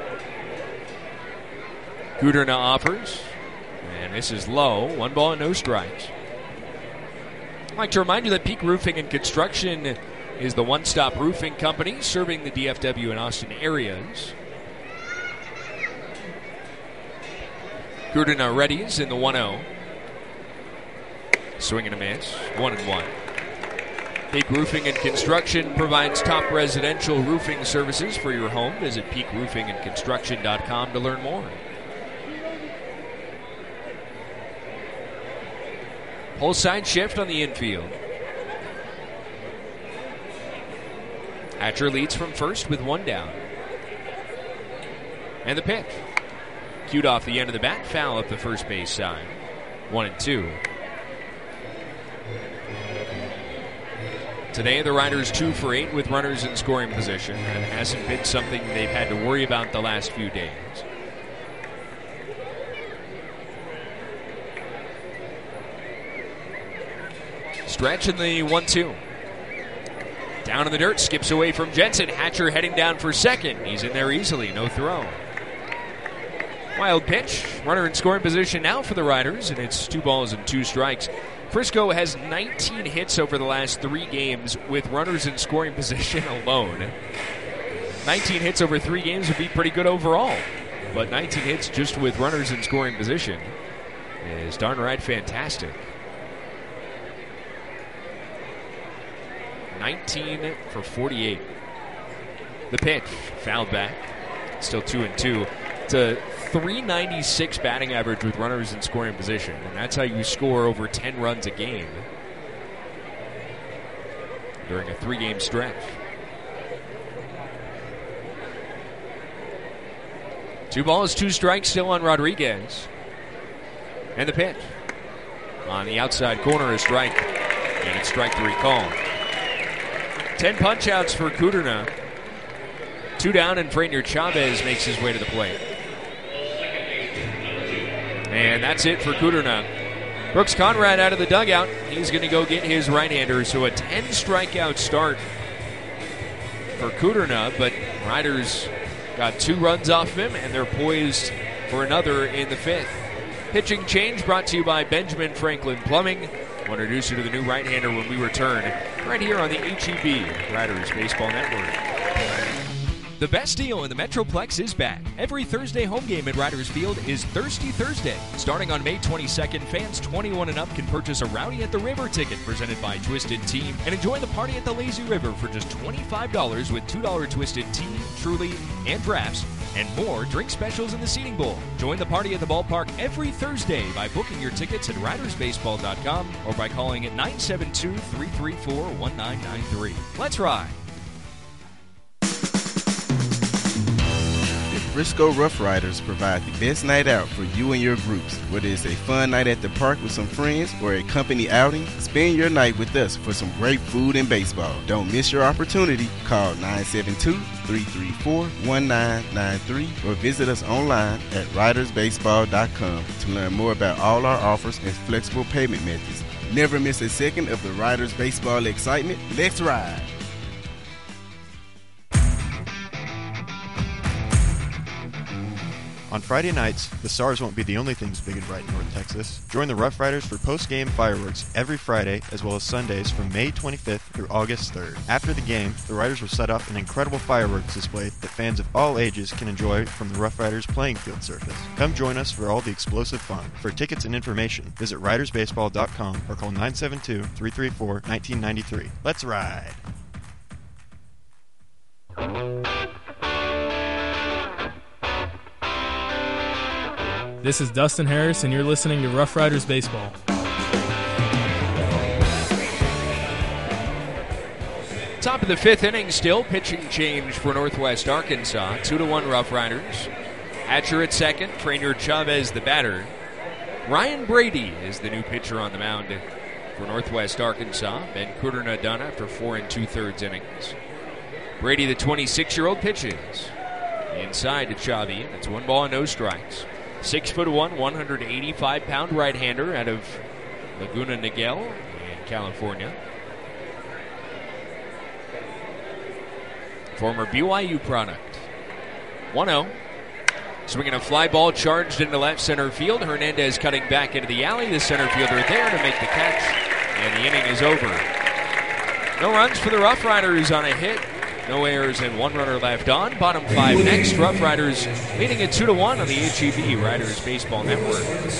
Kudrna offers, and this is low. One ball and no strikes. I'd like to remind you that Peak Roofing and Construction is the one-stop roofing company serving the D F W and Austin areas. Kudrna readies in the one oh. Swing and a miss. One and one. Peak Roofing and Construction provides top residential roofing services for your home. Visit peak roofing and construction dot com to learn more. Whole side shift on the infield. Hatcher leads from first with one down. And the pitch. Cued off the end of the bat, foul up the first base side. One and two. Today the Riders two for eight with runners in scoring position. And hasn't been something they've had to worry about the last few days. Stretch in the one two. Down in the dirt, skips away from Jensen. Hatcher heading down for second. He's in there easily, no throw. Wild pitch. Runner in scoring position now for the Riders, and it's two balls and two strikes. Frisco has nineteen hits over the last three games with runners in scoring position alone. nineteen hits over three games would be pretty good overall, but nineteen hits just with runners in scoring position is darn right fantastic. nineteen for forty-eight. The pitch, fouled back. Still two and two. It's a three ninety-six batting average with runners in scoring position, and that's how you score over ten runs a game during a three-game stretch. Two balls, two strikes still on Rodriguez. And the pitch. On the outside corner, a strike. And it's strike three call. Ten punch-outs for Kudrna. Two down, and Franier Chavez makes his way to the plate. And that's it for Kudrna. Brooks Conrad out of the dugout. He's going to go get his right-hander. So a ten strikeout start for Kudrna, but Riders got two runs off of him, and they're poised for another in the fifth. Pitching change brought to you by Benjamin Franklin Plumbing. We'll introduce you to the new right-hander when we return, right here on the H E B Riders Baseball Network. The best deal in the Metroplex is back. Every Thursday home game at Riders Field is Thirsty Thursday. Starting on May twenty-second, fans twenty-one and up can purchase a Rowdy at the River ticket presented by Twisted Tea and enjoy the party at the Lazy River for just twenty-five dollars with two dollars Twisted Tea, Truly, and drafts, and more drink specials in the seating bowl. Join the party at the ballpark every Thursday by booking your tickets at riders baseball dot com or by calling at nine seven two, three three four, one nine nine three. Let's ride. Frisco Rough Riders provide the best night out for you and your groups. Whether it's a fun night at the park with some friends or a company outing, spend your night with us for some great food and baseball. Don't miss your opportunity. Call nine seven two, three three four, one nine nine three or visit us online at riders baseball dot com to learn more about all our offers and flexible payment methods. Never miss a second of the Riders baseball excitement. Let's ride! On Friday nights, the Stars won't be the only things big and bright in North Texas. Join the Rough Riders for post-game fireworks every Friday, as well as Sundays from May twenty-fifth through August third. After the game, the Riders will set up an incredible fireworks display that fans of all ages can enjoy from the Rough Riders playing field surface. Come join us for all the explosive fun. For tickets and information, visit riders baseball dot com or call nine seven two, three three four, one nine nine three. Let's ride! This is Dustin Harris, and you're listening to Rough Riders Baseball. Top of the fifth inning still. Pitching change for Northwest Arkansas. Two to one Rough Riders. Hatcher at second. Trainer Chavez the batter. Ryan Brady is the new pitcher on the mound for Northwest Arkansas. Ben Kudrna done after four and two-thirds innings. Brady, the twenty-six-year-old, pitches. Inside to Chavi. It's one ball and no strikes. Six foot one, one hundred eighty-five pound right-hander out of Laguna Niguel in California. Former B Y U product. one oh. Swinging a fly ball charged into left center field. Hernandez cutting back into the alley. The center fielder there to make the catch. And the inning is over. No runs for the Rough Riders on a hit. No errors and one runner left on. Bottom five next. Rough Riders leading at two to one on the H E B Riders Baseball Network.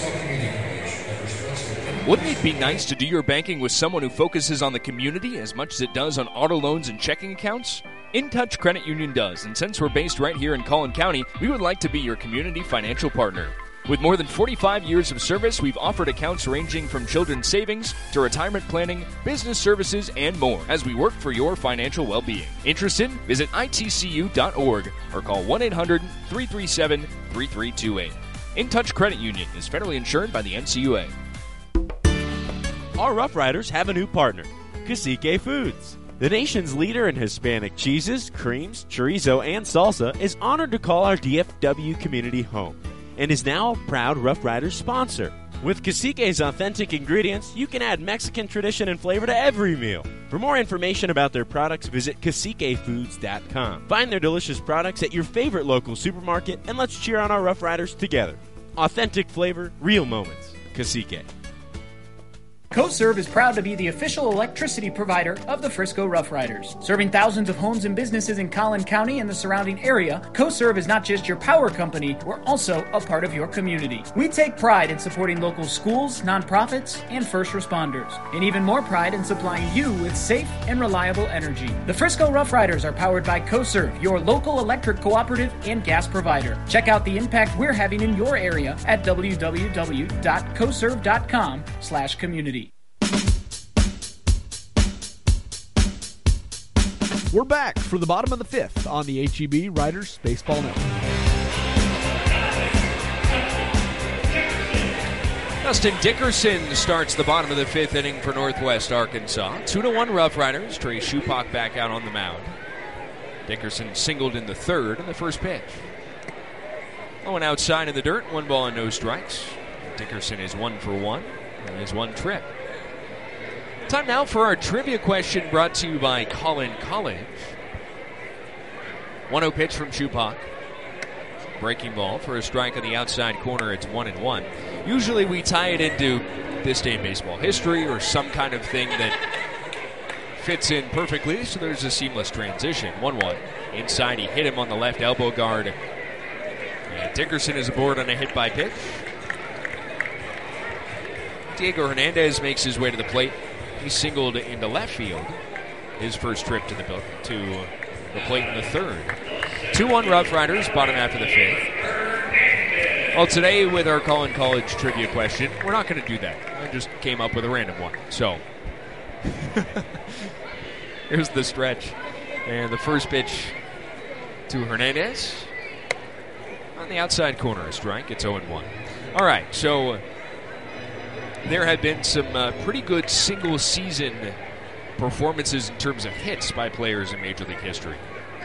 Wouldn't it be nice to do your banking with someone who focuses on the community as much as it does on auto loans and checking accounts? In Touch Credit Union does, and since we're based right here in Collin County, we would like to be your community financial partner. With more than forty-five years of service, we've offered accounts ranging from children's savings to retirement planning, business services, and more as we work for your financial well-being. Interested? Visit I T C U dot org or call one eight hundred, three three seven, three three two eight. In Touch Credit Union is federally insured by the N C U A. Our Rough Riders have a new partner, Cacique Foods. The nation's leader in Hispanic cheeses, creams, chorizo, and salsa is honored to call our D F W community home, and is now a proud Rough Riders sponsor. With Cacique's authentic ingredients, you can add Mexican tradition and flavor to every meal. For more information about their products, visit cacique foods dot com. Find their delicious products at your favorite local supermarket, and let's cheer on our Rough Riders together. Authentic flavor, real moments. Cacique. CoServe is proud to be the official electricity provider of the Frisco Rough Riders. Serving thousands of homes and businesses in Collin County and the surrounding area, CoServe is not just your power company, we're also a part of your community. We take pride in supporting local schools, nonprofits, and first responders, and even more pride in supplying you with safe and reliable energy. The Frisco Rough Riders are powered by CoServe, your local electric cooperative and gas provider. Check out the impact we're having in your area at w w w dot coserve dot com slash community. We're back for the bottom of the fifth on the H E B Riders Baseball Network. Dustin Dickerson starts the bottom of the fifth inning for Northwest Arkansas. Two to one Rough Riders. Trey Shupak back out on the mound. Dickerson singled in the third in the first pitch. Going outside in the dirt, one ball and no strikes. Dickerson is one for one and has one trip. Time now for our trivia question brought to you by Collin College. one oh pitch from Shupak. Breaking ball for a strike on the outside corner. It's one and one. Usually we tie it into this day in baseball history or some kind of thing that fits in perfectly, so there's a seamless transition. one one. Inside, he hit him on the left elbow guard. And Dickerson is aboard on a hit by pitch. Diego Hernandez makes his way to the plate. He singled into left field. His first trip to the to the plate in the third. two one Rough Riders, bottom half of the fifth. Well, today with our Collin College trivia question, we're not going to do that. I just came up with a random one. So, here's the stretch. And the first pitch to Hernandez. On the outside corner, a strike. It's oh one. All right, so there have been some uh, pretty good single-season performances in terms of hits by players in Major League history.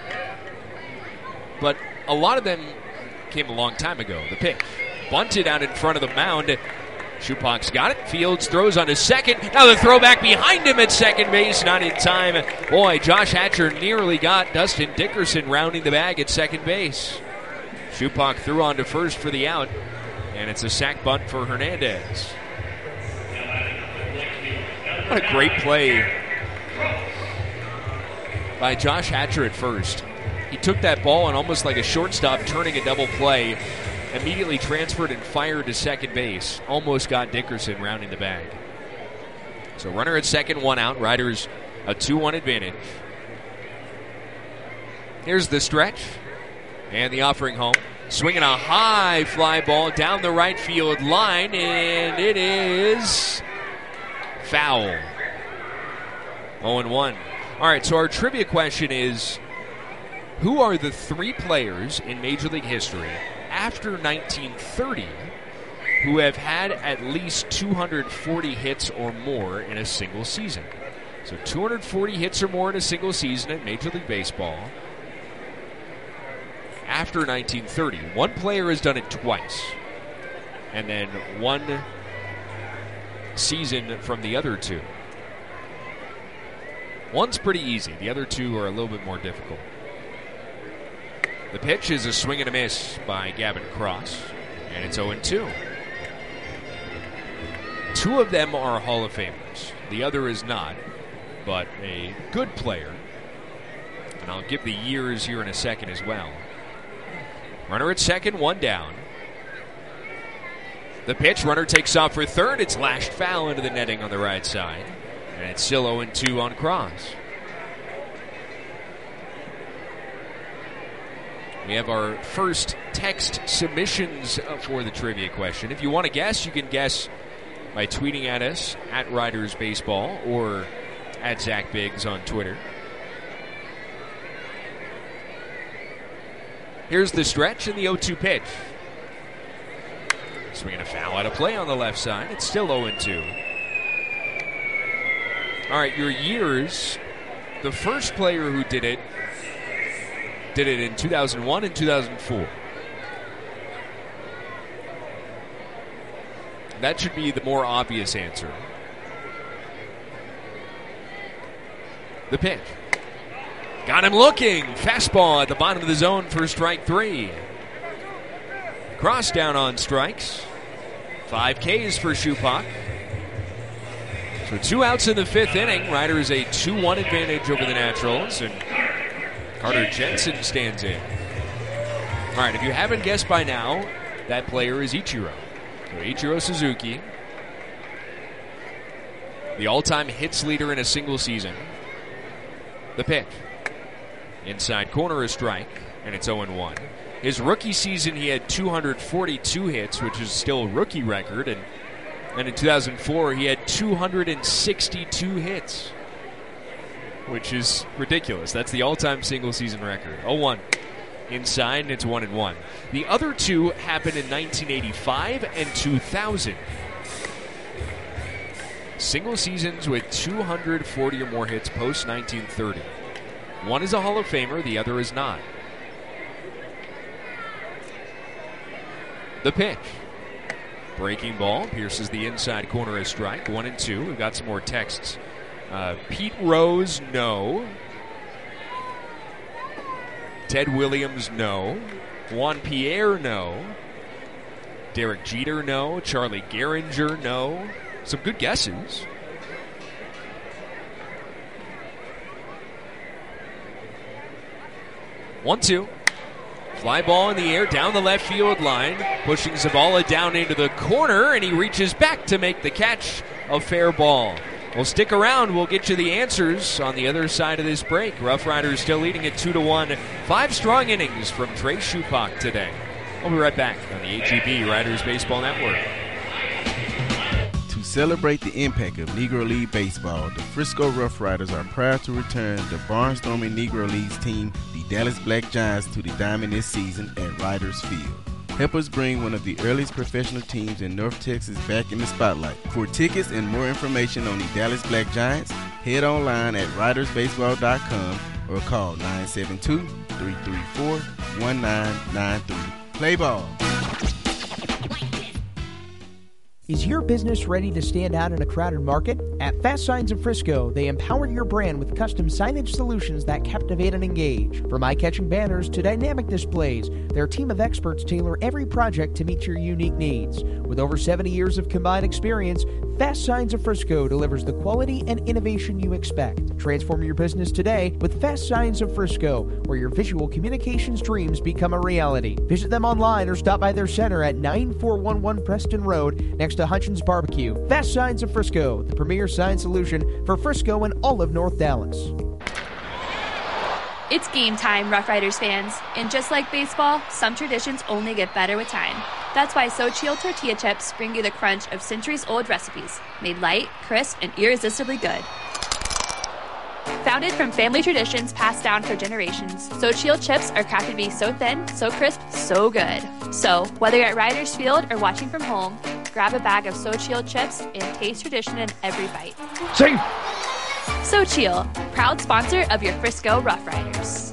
But a lot of them came a long time ago. The pitch. Bunted out in front of the mound. Shupak's got it. Fields throws on his second. Now the throwback behind him at second base. Not in time. Boy, Josh Hatcher nearly got Dustin Dickerson rounding the bag at second base. Shupak threw on to first for the out. And it's a sac bunt for Hernandez. What a great play by Josh Hatcher at first. He took that ball and almost like a shortstop turning a double play, immediately transferred and fired to second base. Almost got Dickerson rounding the bag. So runner at second, one out. Riders a two one advantage. Here's the stretch. And the offering home. Swinging a high fly ball down the right field line, and it is foul. oh one. All right, so our trivia question is, who are the three players in Major League history after nineteen thirty who have had at least two hundred forty hits or more in a single season? So two hundred forty hits or more in a single season in Major League Baseball after nineteen thirty. One player has done it twice, and then one season from the other two. One's pretty easy. The other two are a little bit more difficult. The pitch is a swing and a miss by Gavin Cross, and it's oh two. Two of them are Hall of Famers. The other is not, but a good player. And I'll give the years here in a second as well. Runner at second, one down. The pitch, runner takes off for third. It's lashed foul into the netting on the right side. And it's still oh two on Cross. We have our first text submissions for the trivia question. If you want to guess, you can guess by tweeting at us, at Riders Baseball, or at Zach Biggs on Twitter. Here's the stretch and the oh two pitch. Swinging a foul out of play on the left side. It's still oh two. All right, your years. The first player who did it did it in two thousand one and two thousand four. That should be the more obvious answer. The pitch. Got him looking. Fastball at the bottom of the zone for strike three. Cross down on strikes. Five Ks for Shupak. So two outs in the fifth inning. Riders a two one advantage over the Naturals, and Carter Jensen stands in. All right, if you haven't guessed by now, that player is Ichiro. So Ichiro Suzuki, the all-time hits leader in a single season. The pitch. Inside corner, a strike, and it's oh one. His rookie season, he had two hundred forty-two hits, which is still a rookie record, and, and in two thousand four, he had two hundred sixty-two hits, which is ridiculous. That's the all-time single-season record. oh one. Inside, and it's one and one. The other two happened in nineteen eighty-five and two thousand. Single seasons with two hundred forty or more hits post nineteen thirty. One is a Hall of Famer, the other is not. The pitch. Breaking ball, pierces the inside corner, a strike. One and two. We've got some more texts. Uh, Pete Rose, no. Ted Williams, no. Juan Pierre, no. Derek Jeter, no. Charlie Gehringer, no. Some good guesses. one two. Fly ball in the air down the left field line, pushing Zavala down into the corner, and he reaches back to make the catch. A fair ball. Well, stick around. We'll get you the answers on the other side of this break. Rough Riders still leading at two to one. Five strong innings from Trey Shupak today. We'll be right back on the H E B Riders Baseball Network. To celebrate the impact of Negro League baseball, the Frisco Rough Riders are proud to return the barnstorming Negro Leagues team, the Dallas Black Giants, to the diamond this season at Riders Field. Help us bring one of the earliest professional teams in North Texas back in the spotlight. For tickets and more information on the Dallas Black Giants, head online at riders baseball dot com or call nine seven two, three three four, one nine nine three. Play ball. Is your business ready to stand out in a crowded market? At Fast Signs of Frisco, they empower your brand with custom signage solutions that captivate and engage. From eye-catching banners to dynamic displays, their team of experts tailor every project to meet your unique needs. With over seventy years of combined experience, Fast Signs of Frisco delivers the quality and innovation you expect. Transform your business today with Fast Signs of Frisco, where your visual communications dreams become a reality. Visit them online or stop by their center at nine four one one Preston Road next to Hutchins Barbecue. Fast Signs of Frisco, the premier sign solution for Frisco and all of North Dallas. It's game time, Rough Riders fans. And just like baseball, some traditions only get better with time. That's why Xochitl tortilla chips bring you the crunch of centuries-old recipes, made light, crisp, and irresistibly good. Founded from family traditions passed down for generations, Xochitl chips are crafted to be so thin, so crisp, so good. So, whether you're at Riders Field or watching from home, grab a bag of Xochitl chips and taste tradition in every bite. Safe! Xochitl, proud sponsor of your Frisco Rough Riders.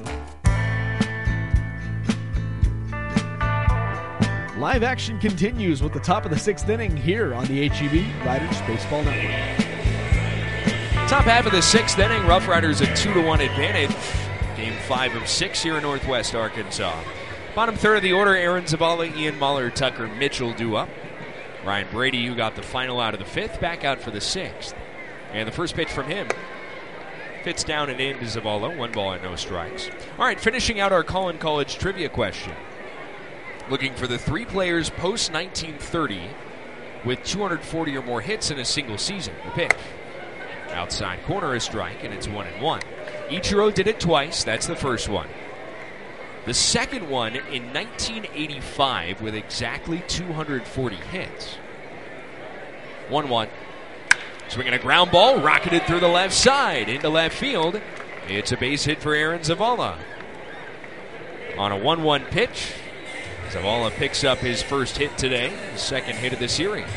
Live action continues with the top of the sixth inning here on the H E B Riders Baseball Network. Top half of the sixth inning, Rough Riders a two to one advantage. Game five of six here in Northwest Arkansas. Bottom third of the order, Aaron Zavala, Ian Muller, Tucker Mitchell due up. Ryan Brady, who got the final out of the fifth, back out for the sixth. And the first pitch from him fits down and in to Zavala. One ball and no strikes. All right, finishing out our Collin College trivia question. Looking for the three players post nineteen thirty with two hundred forty or more hits in a single season. The pitch. Outside corner a strike, and it's one and one. Ichiro did it twice. That's the first one. The second one in nineteen eighty-five with exactly two hundred forty hits. one one. Swinging a ground ball, rocketed through the left side into left field. It's a base hit for Aaron Zavala. On a one one pitch, Zavala picks up his first hit today, his second hit of the series.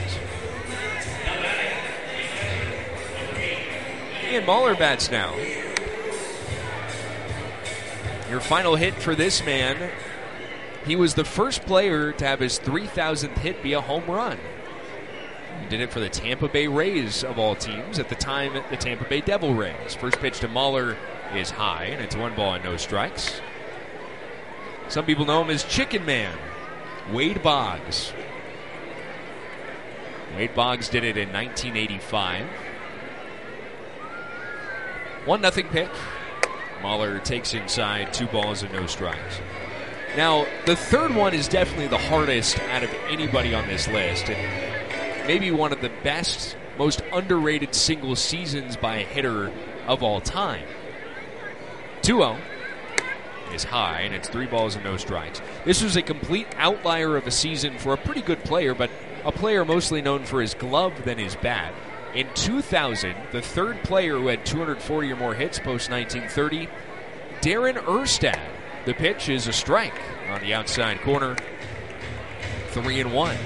Ian Muller bats now. Your final hit for this man, he was the first player to have his three thousandth hit be a home run. He did it for the Tampa Bay Rays of all teams, at the time the Tampa Bay Devil Rays. First pitch to Muller is high, and it's one ball and no strikes. Some people know him as Chicken Man, Wade Boggs. Wade Boggs did it in nineteen eighty-five. One nothing pitch. Muller takes inside, two balls and no strikes. Now, the third one is definitely the hardest out of anybody on this list, and maybe one of the best, most underrated single seasons by a hitter of all time. two oh is high, and it's three balls and no strikes. This was a complete outlier of a season for a pretty good player, but a player mostly known for his glove than his bat. In two thousand, the third player who had two hundred forty or more hits post nineteen thirty, Darren Erstad. The pitch is a strike on the outside corner. Three and one.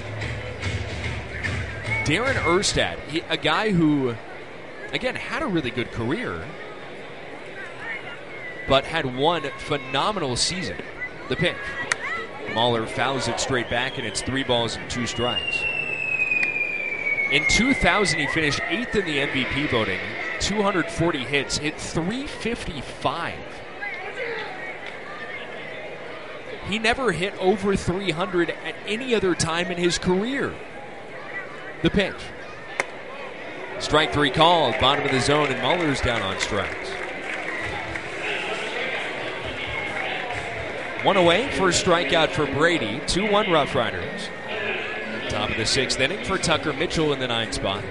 Darren Erstad, he, a guy who, again, had a really good career, but had one phenomenal season. The pitch. Muller fouls it straight back, and it's three balls and two strikes. In two thousand, he finished eighth in the M V P voting, two hundred forty hits, hit three fifty-five. He never hit over three hundred at any other time in his career. The pitch. Strike three called, bottom of the zone, and Muller's down on strikes. One away, first strikeout for Brady. two one Rough Riders. Top of the sixth inning for Tucker Mitchell in the ninth spot.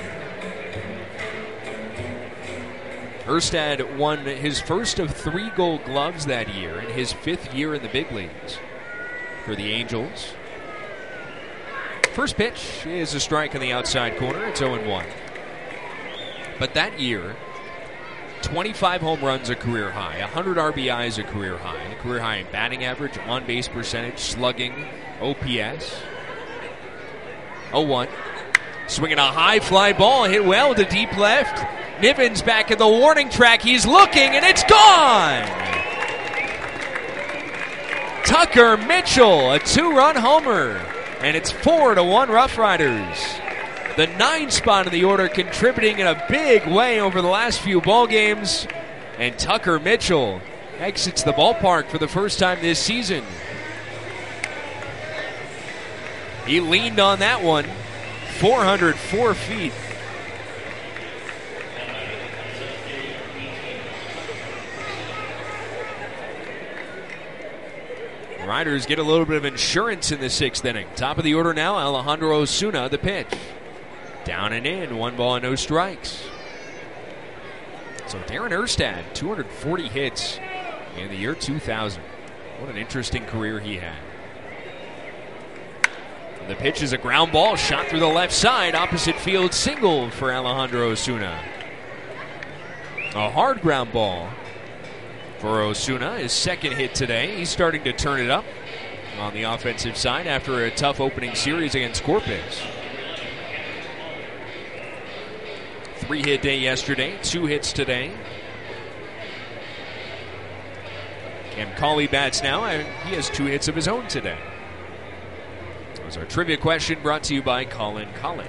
Erstad won his first of three Gold Gloves that year in his fifth year in the big leagues for the Angels. First pitch is a strike in the outside corner. It's oh one. But that year, twenty-five home runs a career high, one hundred R B Is a career high, a career high in batting average, on-base percentage, slugging, O P S. oh one. Swinging a high fly ball, hit well to deep left. Nivens back in the warning track. He's looking, and it's gone! Tucker Mitchell, a two-run homer. And it's four to one Rough Riders. The nine spot in the order contributing in a big way over the last few ball games. And Tucker Mitchell exits the ballpark for the first time this season. He leaned on that one. four hundred four feet. Riders get a little bit of insurance in the sixth inning. Top of the order now, Alejandro Osuna, the pitch. Down and in, one ball and no strikes. So Darren Erstad, two hundred forty hits in the year two thousand. What an interesting career he had. And the pitch is a ground ball shot through the left side, opposite field single for Alejandro Osuna. A hard ground ball for Osuna, his second hit today. He's starting to turn it up on the offensive side after a tough opening series against Corpus. Three-hit day yesterday, two hits today. Cam Cauley bats now, and he has two hits of his own today. That was our trivia question brought to you by Colin College.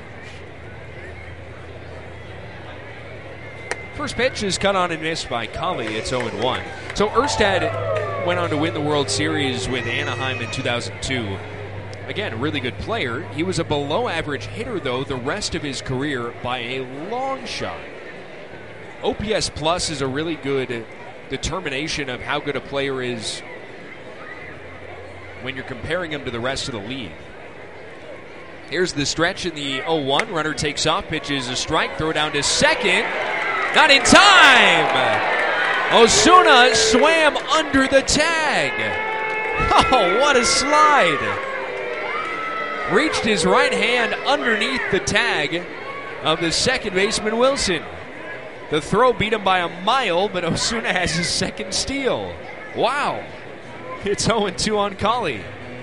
First pitch is cut on and missed by Cauley. It's oh one. So Erstad went on to win the World Series with Anaheim in two thousand two. Again, a really good player. He was a below-average hitter, though, the rest of his career by a long shot. O P S Plus is a really good determination of how good a player is when you're comparing him to the rest of the league. Here's the stretch in the oh one. Runner takes off, pitches a strike, throw down to second. Not in time! Osuna swam under the tag. Oh, what a slide! Reached his right hand underneath the tag of the second baseman, Wilson. The throw beat him by a mile, but Osuna has his second steal. Wow. It's oh two on Cauley.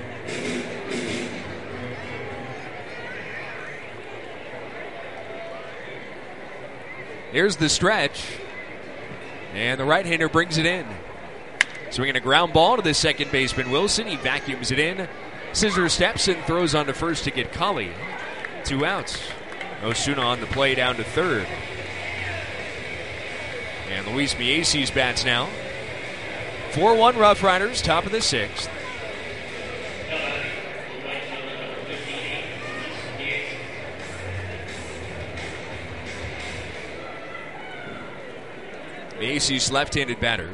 Here's the stretch. And the right-hander brings it in. Swinging a ground ball to the second baseman, Wilson. He vacuums it in. Scissor steps and throws on to first to get Cauley. Two outs. Osuna on the play down to third. And Luis Mieses bats now. four one Rough Riders, top of the sixth. Mieses left-handed batter.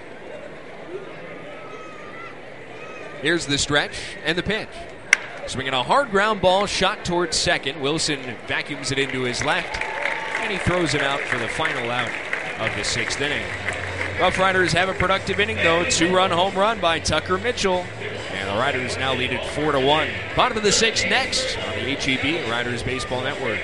Here's the stretch and the pitch. Swinging a hard ground ball shot towards second. Wilson vacuums it into his left, and he throws it out for the final out of the sixth inning. Rough Riders have a productive inning, though. Two-run home run by Tucker Mitchell. And the Riders now lead it four to one. Bottom of the sixth next on the H E B Riders Baseball Network.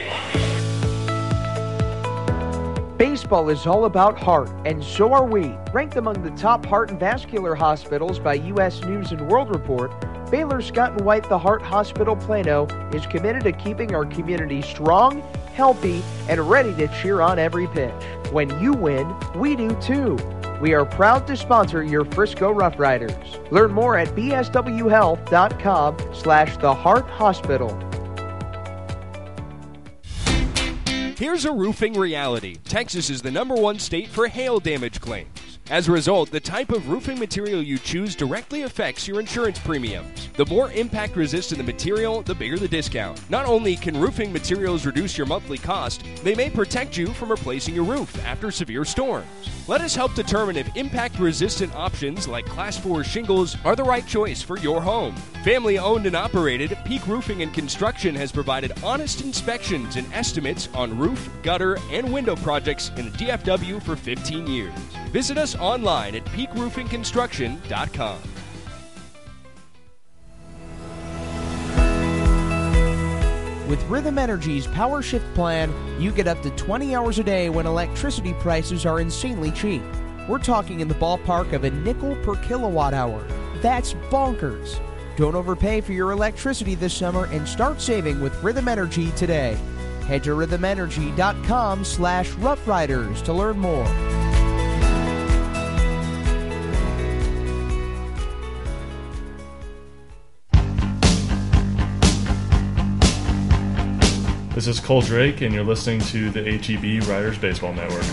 Baseball is all about heart, and so are we. Ranked among the top heart and vascular hospitals by U S News and World Report, Baylor Scott and White The Heart Hospital Plano is committed to keeping our community strong, healthy, and ready to cheer on every pitch. When you win, we do too. We are proud to sponsor your Frisco Rough Riders. Learn more at b s w health dot com slash the heart hospital. Here's a roofing reality. Texas is the number one state for hail damage claims. As a result, the type of roofing material you choose directly affects your insurance premiums. The more impact-resistant the material, the bigger the discount. Not only can roofing materials reduce your monthly cost, they may protect you from replacing your roof after severe storms. Let us help determine if impact-resistant options like Class four shingles are the right choice for your home. Family-owned and operated, Peak Roofing and Construction has provided honest inspections and estimates on roof, gutter, and window projects in the D F W for fifteen years. Visit us online at peak roofing construction dot com. With Rhythm Energy's Power Shift plan, you get up to twenty hours a day when electricity prices are insanely cheap. We're talking in the ballpark of a nickel per kilowatt hour. That's bonkers. Don't overpay for your electricity this summer and start saving with Rhythm Energy today. Head to rhythm energy dot com slash rough riders to learn more. This is Cole Drake, and you're listening to the H E B Riders Baseball Network.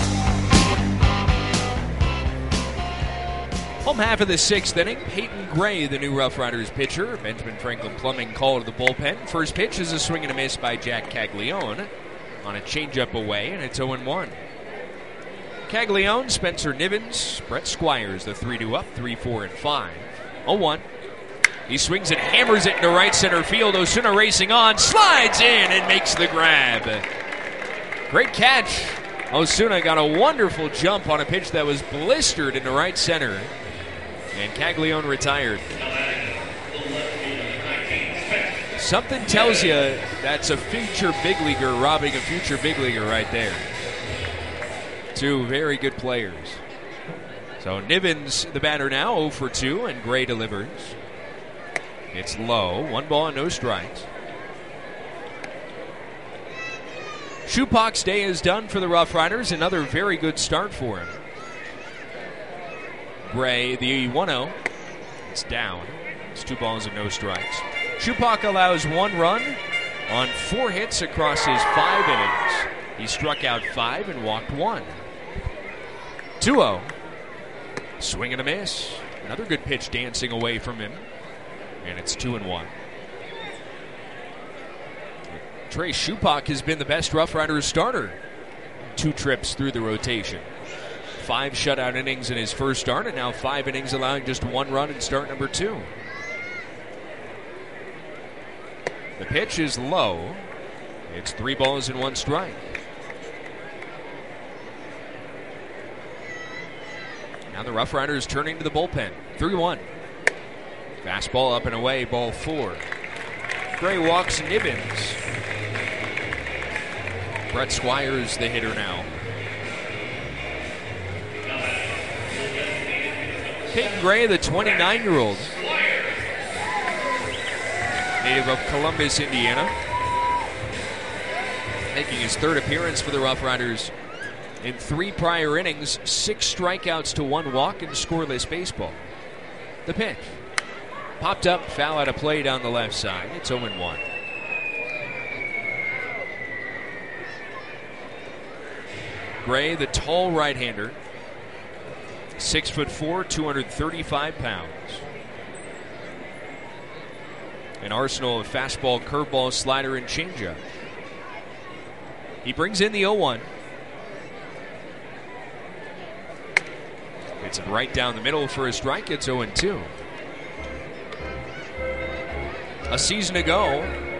Home half of the sixth inning, Peyton Gray, the new Rough Riders pitcher. Benjamin Franklin Plumbing called to the bullpen. First pitch is a swing and a miss by Jack Caglione on a changeup away, and it's oh and one. Caglione, Spencer Nivens, Brett Squires, the three two up, three, four, and five. oh one. He swings and hammers it into right center field. Osuna racing on, slides in and makes the grab. Great catch. Osuna got a wonderful jump on a pitch that was blistered into right center. And Caglione retired. Something tells you that's a future big leaguer robbing a future big leaguer right there. Two very good players. So Nivens, the batter now, oh for two, and Gray delivers. It's low. One ball and no strikes. Shupak's day is done for the Rough Riders. Another very good start for him. Gray, the one oh. It's down. It's two balls and no strikes. Shupak allows one run on four hits across his five innings. He struck out five and walked one. two oh. Swing and a miss. Another good pitch dancing away from him. And it's two and one. Trey Shupak has been the best Rough Riders starter. Two trips through the rotation. Five shutout innings in his first start, and now five innings allowing just one run in start number two. The pitch is low. It's three balls and one strike. Now the Rough Riders turning to the bullpen. three one. Fastball up and away, ball four. Gray walks Nivens. Brett Squires, the hitter now. Peyton Gray, the twenty-nine-year-old. Native of Columbus, Indiana. Making his third appearance for the Rough Riders in three prior innings, six strikeouts to one walk in scoreless baseball. The pitch. Popped up, foul out of play down the left side. It's oh and one. Gray, the tall right-hander. Six foot four, two hundred thirty-five pounds. An arsenal of fastball, curveball, slider, and changeup. He brings in the oh one. Hits it right down the middle for a strike. It's oh and two. A season ago,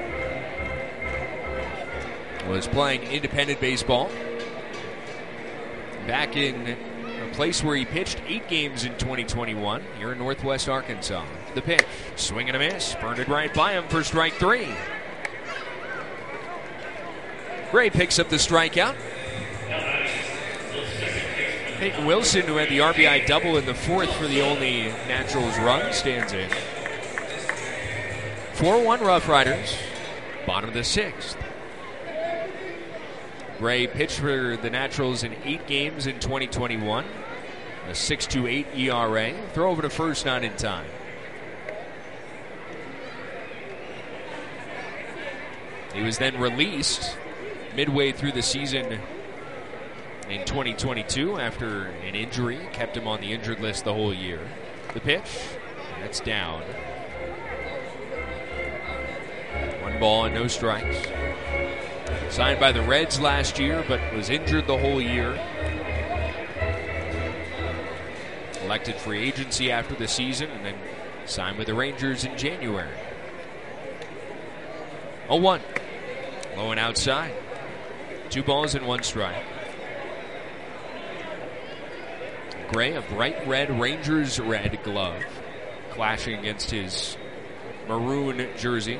was playing independent baseball. Back in a place where he pitched eight games in twenty twenty-one, here in Northwest Arkansas. The pitch, swing and a miss, burned it right by him for strike three. Gray picks up the strikeout. Peyton Wilson, who had the R B I double in the fourth for the only Naturals run, stands in. four one Rough Riders, bottom of the sixth. Gray pitched for the Naturals in eight games in twenty twenty-one. A six point two eight E R A. Throw over to first, not in time. He was then released midway through the season in twenty twenty-two after an injury. Kept him on the injured list the whole year. The pitch, that's down. One ball and no strikes. Signed by the Reds last year, but was injured the whole year. Elected free agency after the season, and then signed with the Rangers in January. oh one. Low and outside. Two balls and one strike. Gray, a bright red Rangers red glove, clashing against his maroon jersey.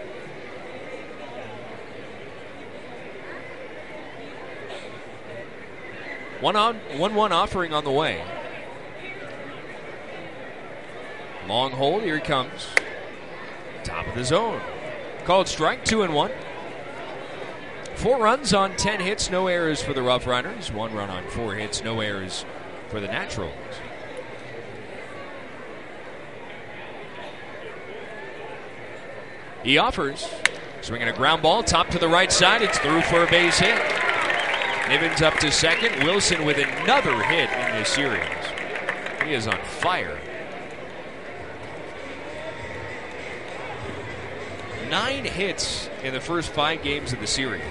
One on, one one offering on the way. Long hold, here he comes. Top of the zone. Called strike, two and one. Four runs on ten hits, no errors for the Rough Riders. One run on four hits, no errors for the Naturals. He offers. Swinging a ground ball, top to the right side. It's through for a base hit. Nivens up to second. Wilson with another hit in this series. He is on fire. Nine hits in the first five games of the series.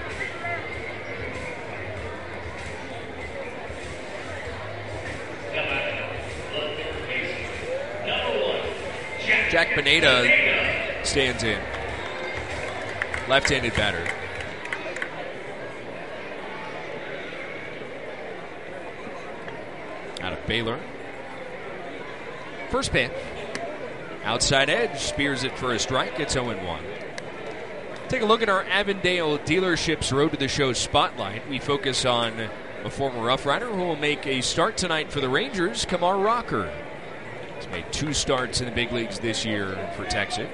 Jack Pineda stands in. Left-handed batter. Out of Baylor. First pitch. Outside edge, spears it for a strike. It's oh and one. Take a look at our Avondale Dealerships Road to the Show spotlight. We focus on a former Rough Rider who will make a start tonight for the Rangers, Kamar Rocker. He's made two starts in the big leagues this year for Texas.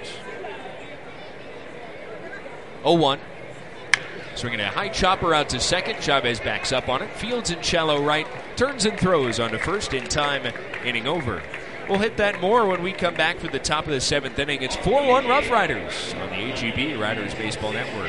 oh one. Swinging a high chopper out to second. Chavez backs up on it. Fields in shallow right. Turns and throws onto first in time. Inning over. We'll hit that more when we come back for the top of the seventh inning. It's four one Rough Riders on the H E B Riders Baseball Network.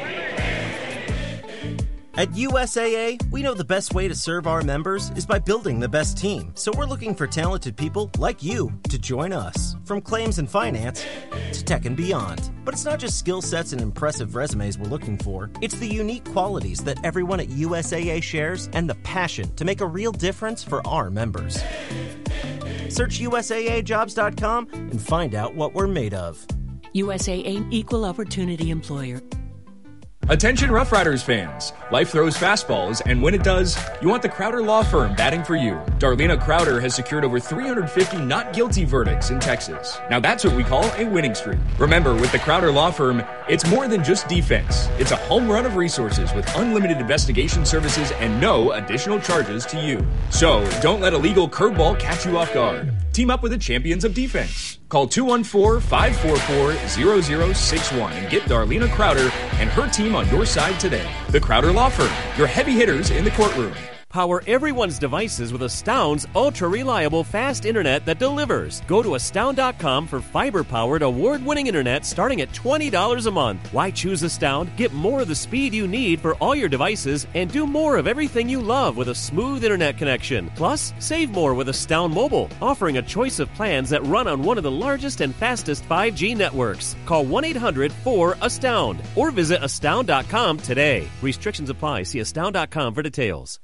At U S A A, we know the best way to serve our members is by building the best team. So we're looking for talented people like you to join us. From claims and finance to tech and beyond. But it's not just skill sets and impressive resumes we're looking for. It's the unique qualities that everyone at U S A A shares and the passion to make a real difference for our members. Search U S A A jobs dot com and find out what we're made of. U S A A Equal Opportunity Employer. Attention Rough Riders fans. Life throws fastballs, and when it does, you want the Crowder Law Firm batting for you. Darlena Crowder has secured over three hundred fifty not guilty verdicts in Texas. Now that's what we call a winning streak. Remember, with the Crowder Law Firm, it's more than just defense. It's a home run of resources with unlimited investigation services and no additional charges to you. So, don't let a legal curveball catch you off guard. Team up with the champions of defense. Call two one four, five four four, zero zero six one and get Darlena Crowder and her team on your side today. The Crowder Law Firm, your heavy hitters in the courtroom. Power everyone's devices with Astound's ultra-reliable fast internet that delivers. Go to astound dot com for fiber-powered, award-winning internet starting at twenty dollars a month. Why choose Astound? Get more of the speed you need for all your devices and do more of everything you love with a smooth internet connection. Plus, save more with Astound Mobile, offering a choice of plans that run on one of the largest and fastest five G networks. Call one eight hundred four astound or visit astound dot com today. Restrictions apply. See astound dot com for details.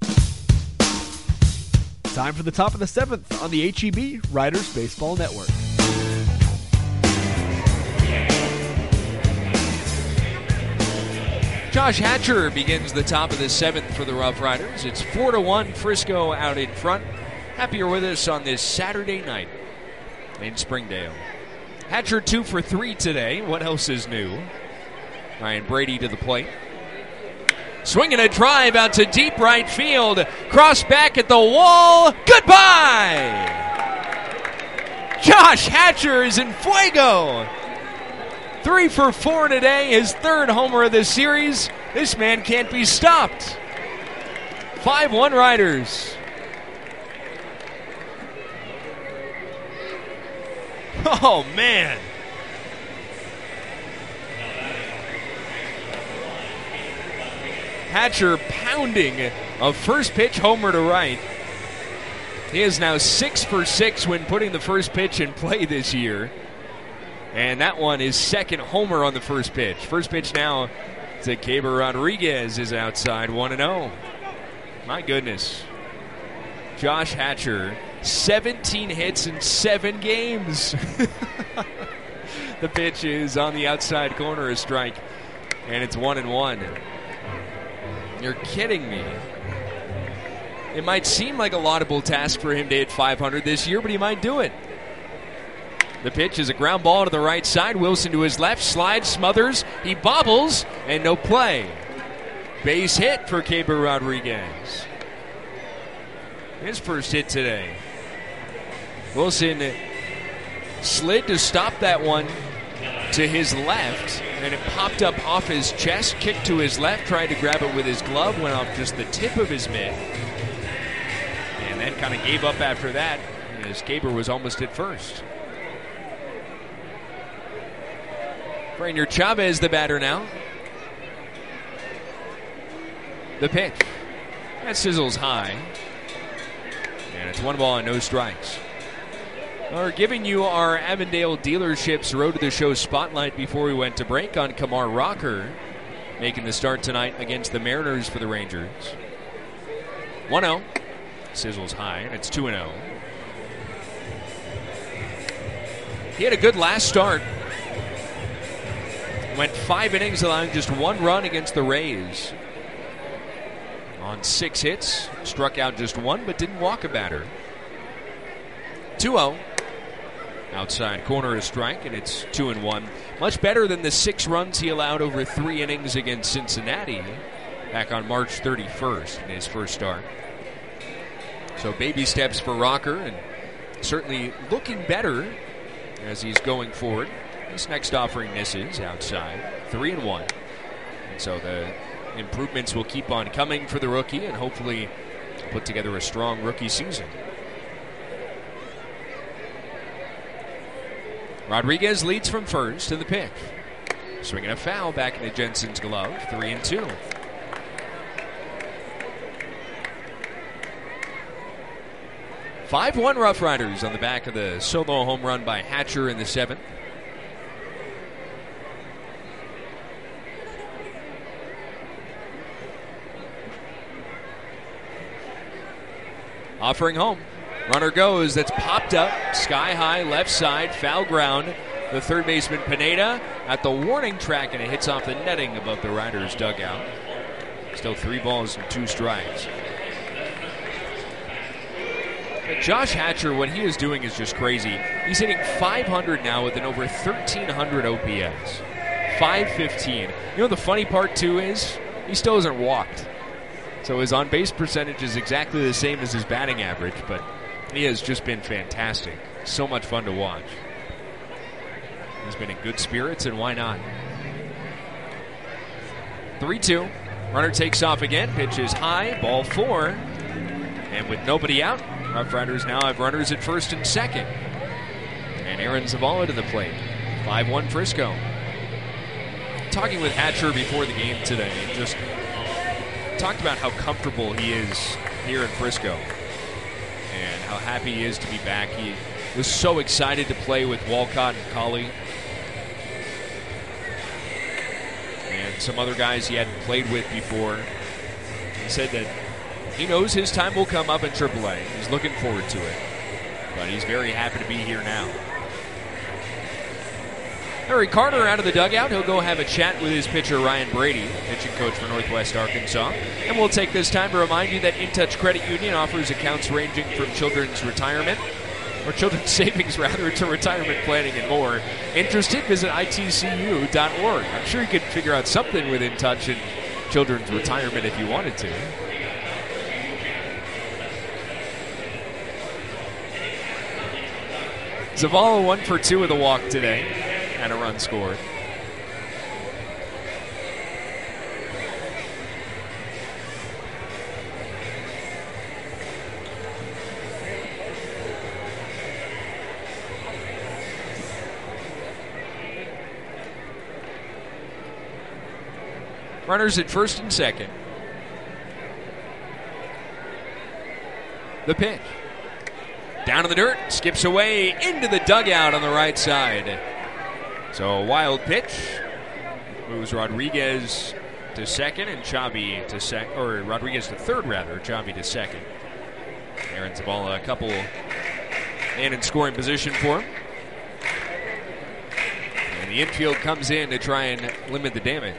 Time for the top of the seventh on the H E B Riders Baseball Network. Josh Hatcher begins the top of the seventh for the Rough Riders. It's four to one Frisco out in front. Happy you're with us on this Saturday night in Springdale. Hatcher two for three today. What else is new? Ryan Brady to the plate. Swinging a drive out to deep right field. Cross back at the wall. Goodbye! Josh Hatcher is in fuego. Three for four today. His third homer of the series. This man can't be stopped. five one Riders. Oh, man. Hatcher pounding a first pitch homer to right. He is now six for six when putting the first pitch in play this year. And that one is second homer on the first pitch. First pitch now to Keber Rodriguez is outside, one and oh. My goodness. Josh Hatcher, seventeen hits in seven games. The pitch is on the outside corner, a strike, and it's one and one. You're kidding me. It might seem like a laudable task for him to hit five hundred this year, but he might do it. The pitch is a ground ball to the right side. Wilson to his left, slides, smothers. He bobbles, and no play. Base hit for Keber Rodriguez. His first hit today. Wilson slid to stop that one to his left, and it popped up off his chest, kicked to his left, tried to grab it with his glove, went off just the tip of his mitt, and then kind of gave up after that, as Keber was almost at first. Rainier Chavez, the batter now. The pitch. That sizzles high. And it's one ball and no strikes. We're giving you our Avondale Dealerships Road to the Show spotlight before we went to break on Kamar Rocker, making the start tonight against the Mariners for the Rangers. one oh. Sizzles high, and it's two and oh. He had a good last start. Went five innings, allowing just one run against the Rays. On six hits, struck out just one, but didn't walk a batter. two oh. Outside corner a strike, and it's two and one. Much better than the six runs he allowed over three innings against Cincinnati back on March thirty-first in his first start. So baby steps for Rocker, and certainly looking better as he's going forward. This next offering misses outside, three and one. And so the improvements will keep on coming for the rookie, and hopefully put together a strong rookie season. Rodriguez leads from first in the pitch. Swinging a foul back into Jensen's glove, three and two. five one Rough Riders on the back of the solo home run by Hatcher in the seventh. Offering home. Runner goes. That's popped up. Sky high, left side, foul ground. The third baseman, Pineda, at the warning track, and it hits off the netting above the Riders' dugout. Still three balls and two strikes. But Josh Hatcher, what he is doing is just crazy. He's hitting five hundred now with an over thirteen hundred O P S. five fifteen. You know the funny part, too, is he still hasn't walked. So his on-base percentage is exactly the same as his batting average, but he has just been fantastic. So much fun to watch. He's been in good spirits, and why not? three two. Runner takes off again. Pitch is high. Ball four. And with nobody out, Rough Riders now have runners at first and second. And Aaron Zavala to the plate. five one Frisco. Talking with Hatcher before the game today, just talked about how comfortable he is here in Frisco and how happy he is to be back. He was so excited to play with Walcott and Colley and some other guys he hadn't played with before. He said that he knows his time will come up in triple A. He's looking forward to it, but he's very happy to be here now. Harry Carter out of the dugout. He'll go have a chat with his pitcher, Ryan Brady, pitching coach for Northwest Arkansas. And we'll take this time to remind you that In Touch Credit Union offers accounts ranging from children's retirement, or children's savings rather, to retirement planning and more. Interested? Visit I T C U dot org. I'm sure you could figure out something with In Touch and children's retirement if you wanted to. Zavala one for two with a walk today. And a run scored. Runners at first and second. The pitch. Down in the dirt, skips away into the dugout on the right side. So a wild pitch. Moves Rodriguez to second and Chavi to second, or Rodriguez to third rather, Chavi to second. Aaron Zavala a couple in in scoring position for him. And the infield comes in to try and limit the damage.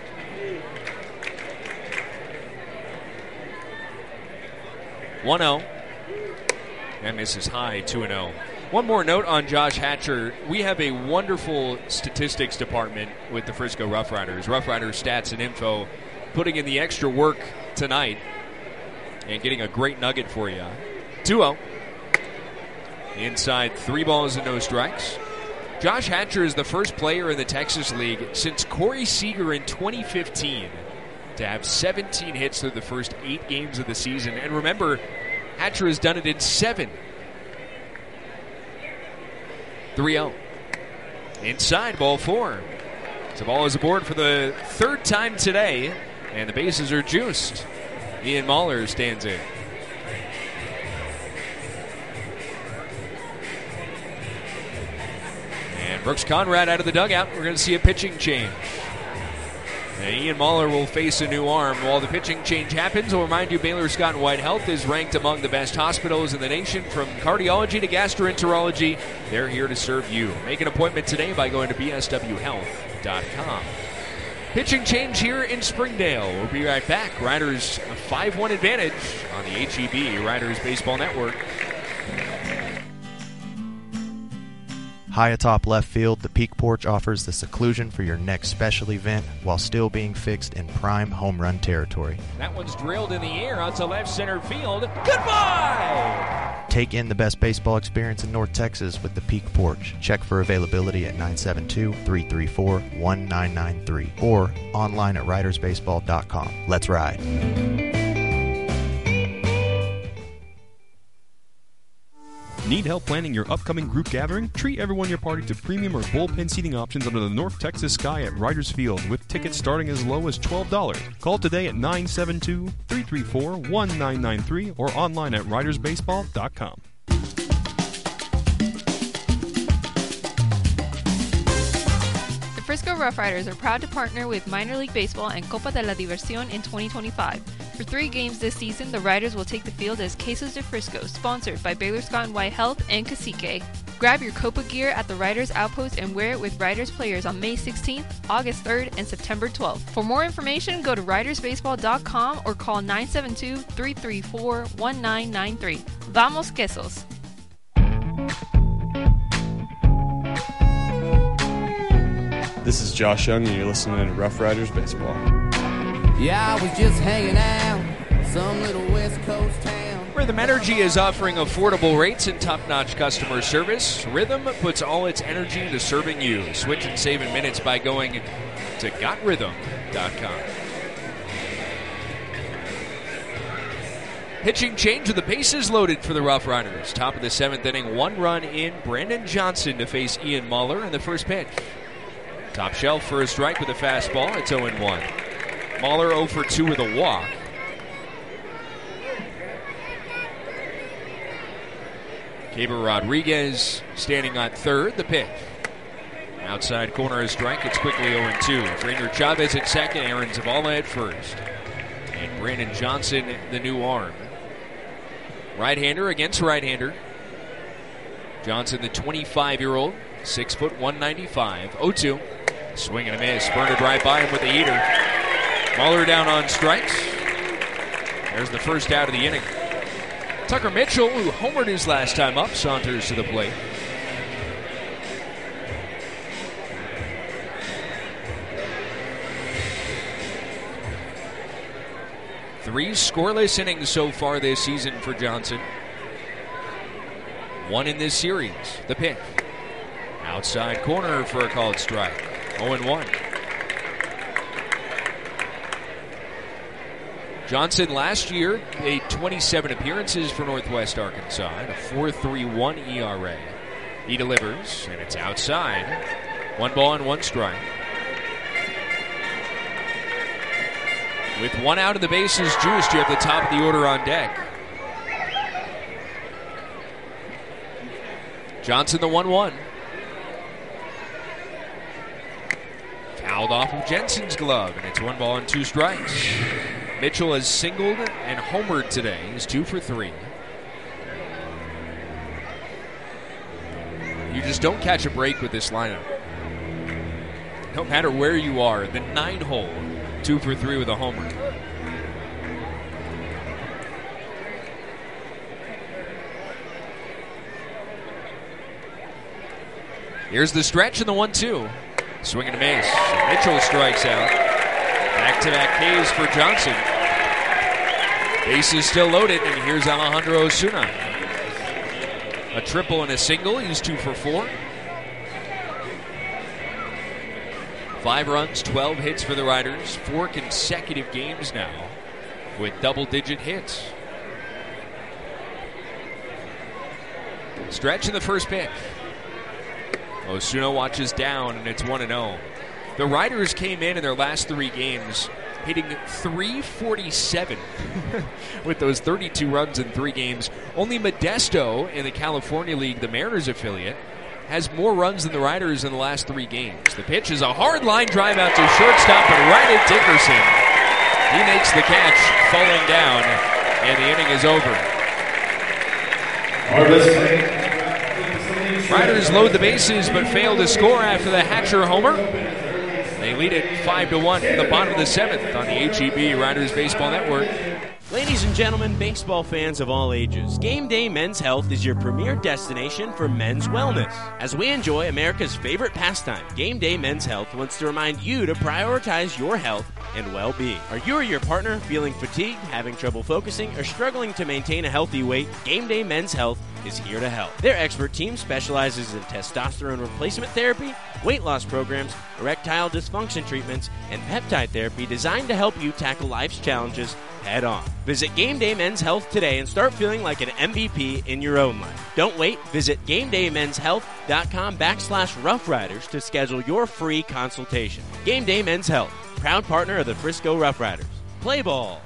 one oh. And misses high, two and oh. One more note on Josh Hatcher. We have a wonderful statistics department with the Frisco Rough Riders. Rough Riders Stats and Info putting in the extra work tonight and getting a great nugget for you. two oh. Inside, three balls and no strikes. Josh Hatcher is the first player in the Texas League since Corey Seager in twenty fifteen to have seventeen hits through the first eight games of the season. And remember, Hatcher has done it in seven. three oh. Inside, ball four. So ball is aboard for the third time today, and the bases are juiced. Ian Mahler stands in. And Brooks Conrad out of the dugout. We're going to see a pitching change. And Ian Mahler will face a new arm. While the pitching change happens, I'll remind you Baylor Scott and White Health is ranked among the best hospitals in the nation. From cardiology to gastroenterology, they're here to serve you. Make an appointment today by going to b s w health dot com. Pitching change here in Springdale. We'll be right back. Riders a five one advantage on the H E B Riders Baseball Network. High atop left field, the Peak Porch offers the seclusion for your next special event while still being fixed in prime home run territory. That one's drilled in the air out to left center field. Goodbye! Take in the best baseball experience in North Texas with the Peak Porch. Check for availability at nine seven two, three three four, one nine nine three or online at riders baseball dot com. Let's ride. Need help planning your upcoming group gathering? Treat everyone in your party to premium or bullpen seating options under the North Texas sky at Riders Field with tickets starting as low as twelve dollars. Call today at nine seven two, three three four, one nine nine three or online at riders baseball dot com. The Frisco Rough Riders are proud to partner with Minor League Baseball and Copa de la Diversión in twenty twenty-five. For three games this season, the Riders will take the field as Quesos de Frisco, sponsored by Baylor Scott and White Health and Cacique. Grab your Copa gear at the Riders Outpost and wear it with Riders players on May sixteenth, August third, and September twelfth. For more information, go to riders baseball dot com or call nine seven two, three three four, one nine nine three. Vamos Quesos! This is Josh Young, and you're listening to Rough Riders Baseball. Yeah, I was just hanging out, some little West Coast town. Rhythm Energy is offering affordable rates and top-notch customer service. Rhythm puts all its energy into serving you. Switch and save in minutes by going to got rhythm dot com. Pitching change with the bases loaded for the Rough Riders. Top of the seventh inning, one run in. Brandon Johnson to face Ian Mahler in the first pitch. Top shelf for a strike with a fastball. It's oh and one. Mahler oh for two with a walk. Caber Rodriguez standing on third. The pitch. Outside corner a strike. It's quickly oh and two. Trainer Chavez at second. Aaron Zavala at first. And Brandon Johnson, the new arm. Right-hander against right-hander. Johnson, the twenty-five-year-old. six foot one ninety-five. oh two. Swing and a miss. Burned right by him with the heater. Mahler down on strikes. There's the first out of the inning. Tucker Mitchell, who homered his last time up, saunters to the plate. Three scoreless innings so far this season for Johnson. One in this series. The pitch. Outside corner for a called strike. oh and one. Johnson last year made twenty-seven appearances for Northwest Arkansas and a four point three one E R A. He delivers, and it's outside. One ball and one strike. With one out of the bases juiced, you have the top of the order on deck. Johnson the one one. Fouled off of Jensen's glove, and it's one ball and two strikes. Mitchell has singled and homered today. He's two for three. You just don't catch a break with this lineup. No matter where you are, the nine hole, two for three with a homer. Here's the stretch and the one two. Swing and a miss. Mitchell strikes out. Back-to-back Ks for Johnson. Bases still loaded, and here's Alejandro Osuna. A triple and a single. He's two for four. Five runs, twelve hits for the Riders. Four consecutive games now with double-digit hits. Stretch in the first pitch. Osuna watches down, and it's one and oh. The Riders came in in their last three games hitting three forty-seven with those thirty-two runs in three games. Only Modesto in the California League, the Mariners affiliate, has more runs than the Riders in the last three games. The pitch is a hard line drive out to shortstop, but right at Dickerson. He makes the catch, falling down, and the inning is over. Riders load the bases but fail to score after the Hatcher homer. They lead it five to one in the bottom of the seventh on the H E B Riders Baseball Network. Ladies and gentlemen, baseball fans of all ages, Game Day Men's Health is your premier destination for men's wellness. As we enjoy America's favorite pastime, Game Day Men's Health wants to remind you to prioritize your health and well-being. Are you or your partner feeling fatigued, having trouble focusing, or struggling to maintain a healthy weight? Game Day Men's Health is here to help. Their expert team specializes in testosterone replacement therapy, weight loss programs, erectile dysfunction treatments, and peptide therapy designed to help you tackle life's challenges head on. Visit Game Day Men's Health today and start feeling like an M V P in your own life. Don't wait. Visit GameDayMen'sHealth.com backslash Rough Riders to schedule your free consultation. Game Day Men's Health, proud partner of the Frisco Rough Riders. Play ball.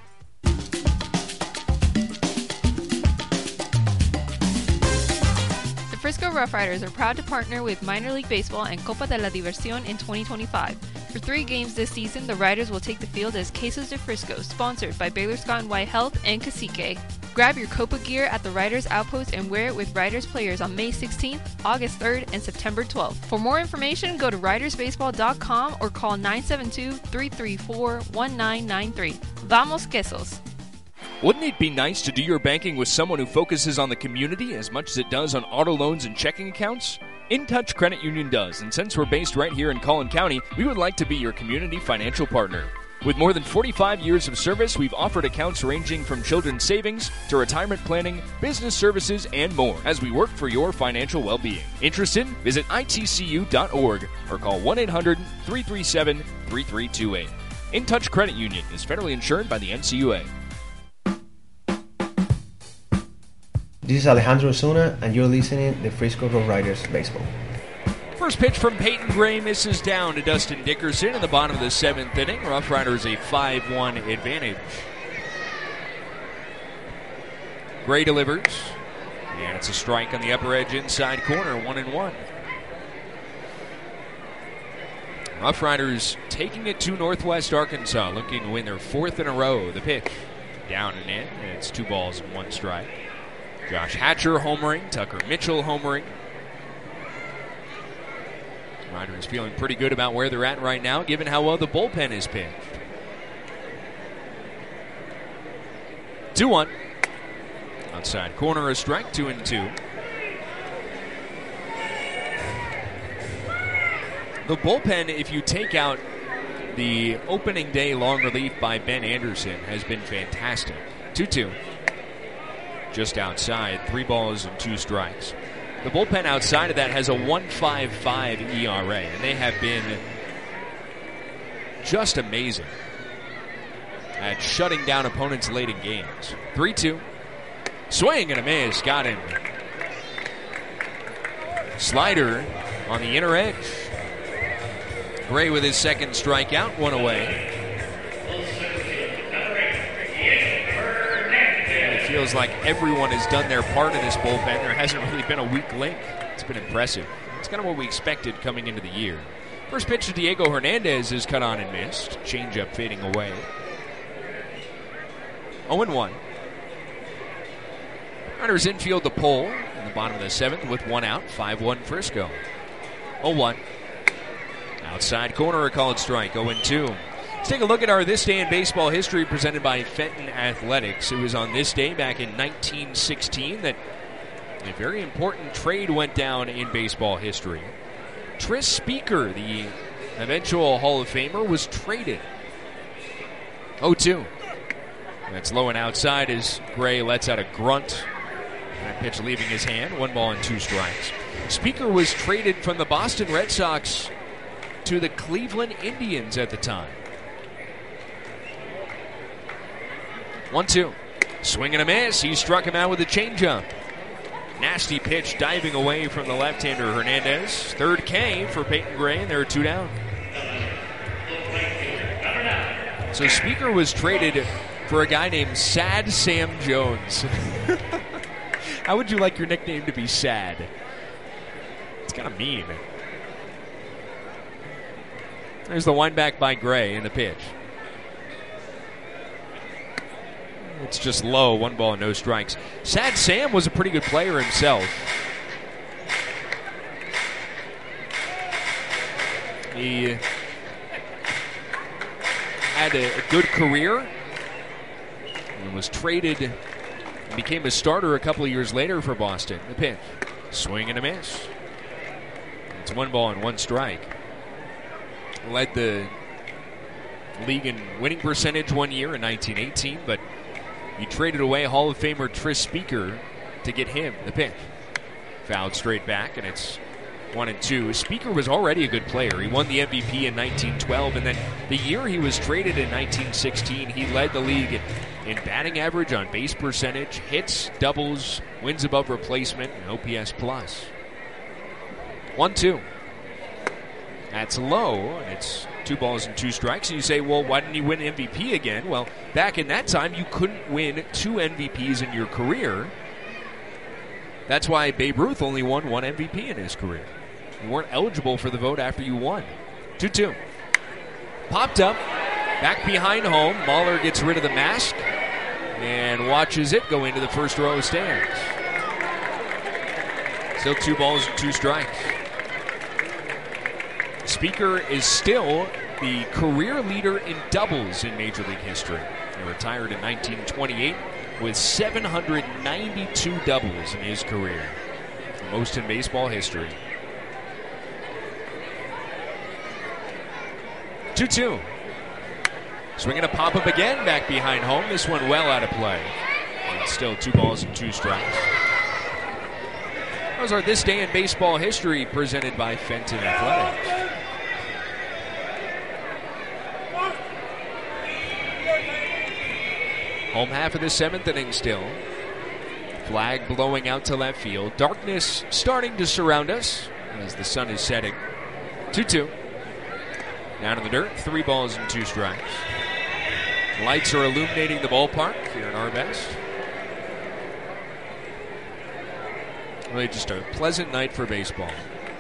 The Frisco Rough Riders are proud to partner with Minor League Baseball and Copa de la Diversión in twenty twenty-five. For three games this season, the Riders will take the field as Quesos de Frisco, sponsored by Baylor Scott and White Health and Cacique. Grab your Copa gear at the Riders Outpost and wear it with Riders players on May sixteenth, August third, and September twelfth. For more information, go to riders baseball dot com or call nine seven two, three three four, one nine nine three. Vamos Quesos! Wouldn't it be nice to do your banking with someone who focuses on the community as much as it does on auto loans and checking accounts? InTouch Credit Union does, and since we're based right here in Collin County, we would like to be your community financial partner. With more than forty-five years of service, we've offered accounts ranging from children's savings to retirement planning, business services, and more as we work for your financial well-being. Interested? Visit I T C U dot org or call one eight hundred, three three seven, three three two eight. InTouch Credit Union is federally insured by the N C U A. This is Alejandro Osuna, and you're listening to Frisco Rough Riders Baseball. First pitch from Peyton Gray misses down to Dustin Dickerson in the bottom of the seventh inning. Rough Riders a five one advantage. Gray delivers, and it's a strike on the upper edge inside corner, one and one. Rough Riders taking it to Northwest Arkansas, looking to win their fourth in a row. The pitch down and in, and it's two balls and one strike. Josh Hatcher homering, Tucker Mitchell homering. Riders feeling pretty good about where they're at right now, given how well the bullpen is pitched. two one. Outside corner, a strike, two and two. The bullpen, if you take out the opening day long relief by Ben Anderson, has been fantastic. two two. Just outside, three balls and two strikes. The bullpen outside of that has a one point five five E R A, and they have been just amazing at shutting down opponents late in games. three two. Swing and a miss. Got him. Slider on the inner edge. Gray with his second strikeout, one away. feels like everyone has done their part in this bullpen. There hasn't really been a weak link. It's been impressive. It's kind of what we expected coming into the year. First pitch to Diego Hernandez is cut on and missed. Changeup fading away. oh and one. Runners infield to Pole in the bottom of the seventh with one out. five one Frisco. oh one. Outside corner, a called strike. oh and two. Let's take a look at our This Day in Baseball history presented by Fenton Athletics. It was on this day back in nineteen sixteen that a very important trade went down in baseball history. Tris Speaker, the eventual Hall of Famer, was traded. oh two. That's low and outside as Gray lets out a grunt. That pitch leaving his hand. One ball and two strikes. Speaker was traded from the Boston Red Sox to the Cleveland Indians at the time. one two. Swing and a miss. He struck him out with a changeup. Nasty pitch diving away from the left-hander Hernandez. Third K for Peyton Gray, and there are two down. So Speaker was traded for a guy named Sad Sam Jones. How would you like your nickname to be Sad? It's kind of mean. There's the wind back by Gray in the pitch. It's just low, one ball and no strikes. Sad Sam was a pretty good player himself. He had a, a good career and was traded and became a starter a couple of years later for Boston. The pitch. Swing and a miss. It's one ball and one strike. Led the league in winning percentage one year in nineteen eighteen, but he traded away Hall of Famer Tris Speaker to get him. The pitch. Fouled straight back, and it's one and two. Speaker was already a good player. He won the M V P in nineteen twelve, and then the year he was traded in nineteen sixteen, he led the league in, in batting average, on base percentage, hits, doubles, wins above replacement, and O P S plus. one two. That's low, and it's two balls and two strikes. And you say, well, why didn't he win M V P again? Well, back in that time, you couldn't win two M V Ps in your career. That's why Babe Ruth only won one M V P in his career. You weren't eligible for the vote after you won. two two. Popped up, back behind home. Mahler gets rid of the mask and watches it go into the first row of stands. Still two balls and two strikes. Speaker is still the career leader in doubles in Major League history. He retired in nineteen twenty-eight with seven hundred ninety-two doubles in his career, the most in baseball history. two two. Swinging a pop-up again, back behind home. This one well out of play. And still two balls and two strikes. Those are This Day in Baseball history presented by Fenton Athletics. Home half of the seventh inning still. Flag blowing out to left field. Darkness starting to surround us as the sun is setting. two two. Down in the dirt, three balls and two strikes. Lights are illuminating the ballpark here in our best. Really just a pleasant night for baseball.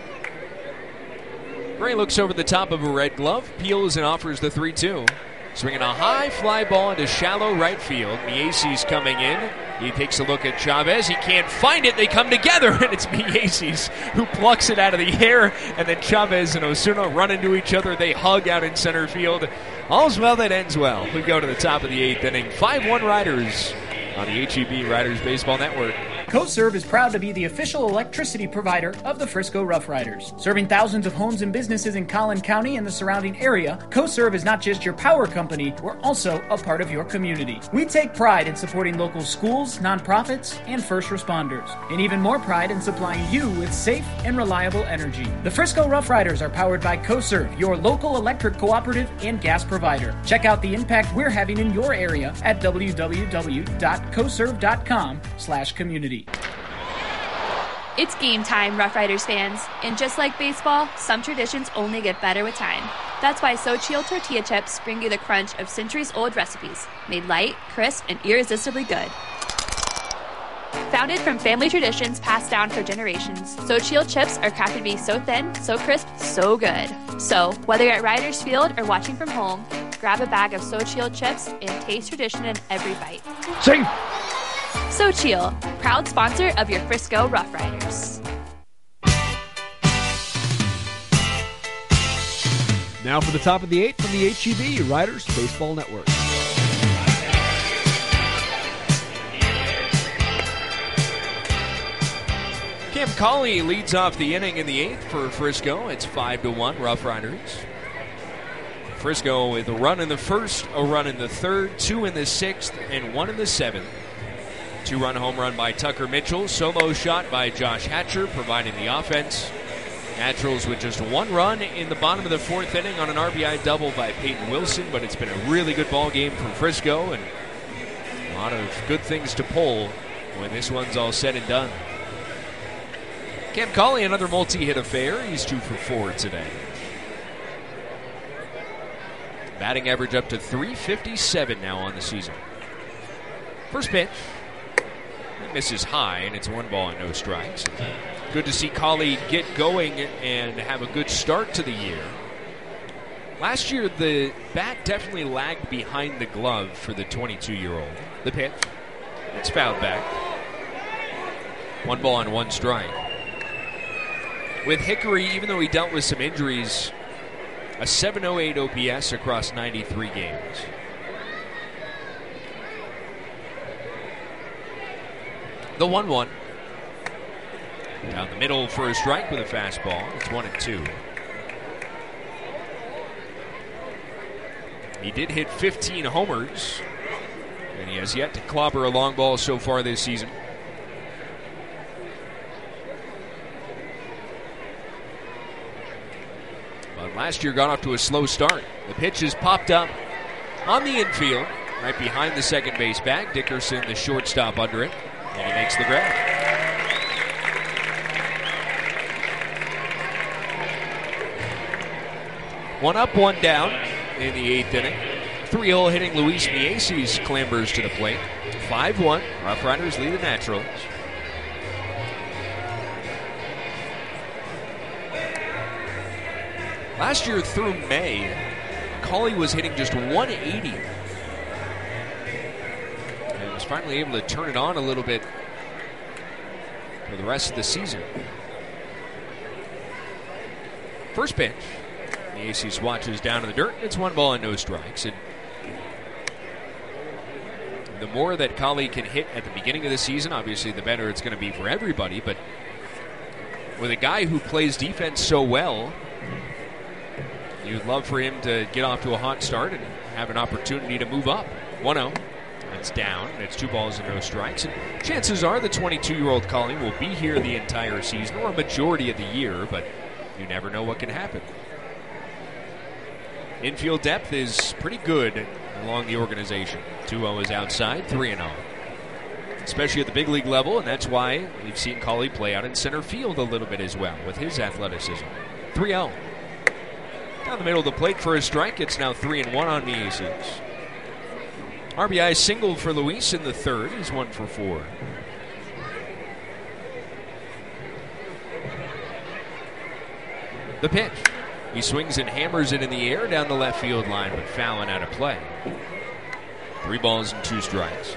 Gray looks over the top of a red glove, peels and offers the three two. Swinging a high fly ball into shallow right field. Mieses coming in. He takes a look at Chavez. He can't find it. They come together, and it's Mieses who plucks it out of the air. And then Chavez and Osuna run into each other. They hug out in center field. All's well that ends well. We go to the top of the eighth inning. five one Riders on the H E B Riders Baseball Network. CoServe is proud to be the official electricity provider of the Frisco Rough Riders. Serving thousands of homes and businesses in Collin County and the surrounding area, CoServe is not just your power company, we're also a part of your community. We take pride in supporting local schools, nonprofits, and first responders, and even more pride in supplying you with safe and reliable energy. The Frisco Rough Riders are powered by CoServe, your local electric cooperative and gas provider. Check out the impact we're having in your area at w w w dot co serve dot com slash community. It's game time, Rough Riders fans. And just like baseball, some traditions only get better with time. That's why Xochitl tortilla chips bring you the crunch of centuries-old recipes, made light, crisp, and irresistibly good. Founded from family traditions passed down for generations, Sochiel chips are crafted to be so thin, so crisp, so good. So, whether you're at Riders Field or watching from home, grab a bag of Sochiel chips and taste tradition in every bite. Sing! Sochiel, proud sponsor of your Frisco Rough Riders. Now for the top of the eight from the H E B Riders Baseball Network. Cam Colley leads off the inning in the eighth for Frisco. It's five to one, Rough Riders. Frisco with a run in the first, a run in the third, two in the sixth, and one in the seventh. Two-run home run by Tucker Mitchell. Solo shot by Josh Hatcher, providing the offense. Naturals with just one run in the bottom of the fourth inning on an R B I double by Peyton Wilson, but it's been a really good ball game from Frisco, and a lot of good things to pull when this one's all said and done. Cam Colley, another multi-hit affair. He's two for four today. Batting average up to three fifty-seven now on the season. First pitch. He misses high, and it's one ball and no strikes. Good to see Colley get going and have a good start to the year. Last year, the bat definitely lagged behind the glove for the twenty-two-year-old. The pitch. It's fouled back. One ball and one strike. With Hickory, even though he dealt with some injuries, a seven oh eight O P S across ninety-three games. The one one. Down the middle for a strike with a fastball. It's one and two. He did hit fifteen homers, and he has yet to clobber a long ball so far this season. But last year got off to a slow start. The pitch is popped up on the infield, right behind the second base bag. Dickerson, the shortstop, under it, and he makes the grab. One up, one down in the eighth inning. Three-hole hitting Luis Mieses clambers to the plate. five one. Rough Riders lead the Naturals. Last year through May, Colley was hitting just one eighty. And was finally able to turn it on a little bit for the rest of the season. First pitch. Mieses watches down in the dirt. It's one ball and no strikes. And the more that Colley can hit at the beginning of the season, obviously the better it's going to be for everybody. But with a guy who plays defense so well, you'd love for him to get off to a hot start and have an opportunity to move up. one oh. That's down. It's two balls and no strikes. And chances are the twenty-two-year-old Colley will be here the entire season or a majority of the year, but you never know what can happen. Infield depth is pretty good along the organization. two oh is outside, three oh. Especially at the big league level, and that's why we've seen Colley play out in center field a little bit as well with his athleticism. three oh. Down the middle of the plate for a strike. It's now three and one on Mieses. R B I single for Luis in the third. He's one for four. The pitch. He swings and hammers it in the air down the left field line, but fouling out of play. Three balls and two strikes.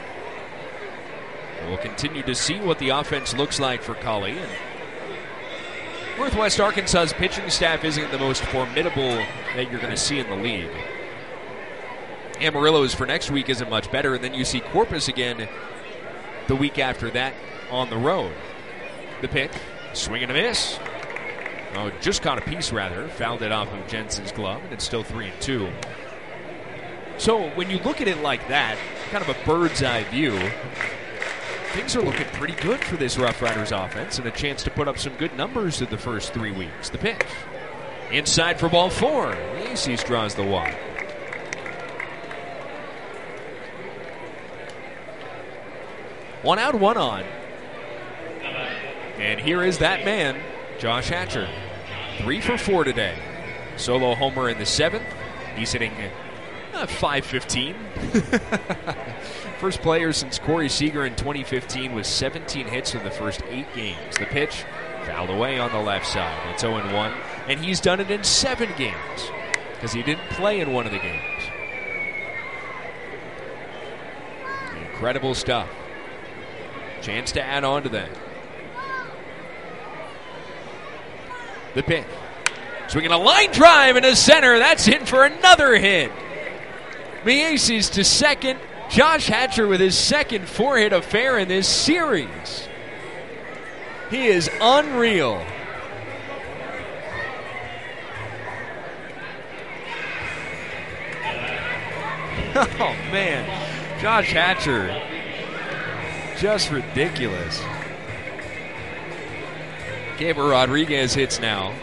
We'll continue to see what the offense looks like for Colley. And Northwest Arkansas's pitching staff isn't the most formidable that you're going to see in the league. Amarillo's for next week isn't much better, and then you see Corpus again the week after that on the road. The pitch, swing and a miss. Oh, just caught a piece, rather. Fouled it off of Jensen's glove, and it's still three and two. So when you look at it like that, kind of a bird's eye view, things are looking pretty good for this Rough Riders offense and a chance to put up some good numbers in the first three weeks. The pitch. Inside for ball four. Mieses draws the walk. One out, one on. And here is that man, Josh Hatcher. Three for four today. Solo homer in the seventh. He's hitting uh, five fifteen. First player since Corey Seager in twenty fifteen with seventeen hits in the first eight games. The pitch fouled away on the left side. It's oh and one, and he's done it in seven games because he didn't play in one of the games. Incredible stuff. Chance to add on to that. The pitch. Swinging a line drive into center. That's in for another hit. Mieses to second. Josh Hatcher with his second four-hit affair in this series. He is unreal. Oh, man. Josh Hatcher. Just ridiculous. Gabriel Rodriguez hits now.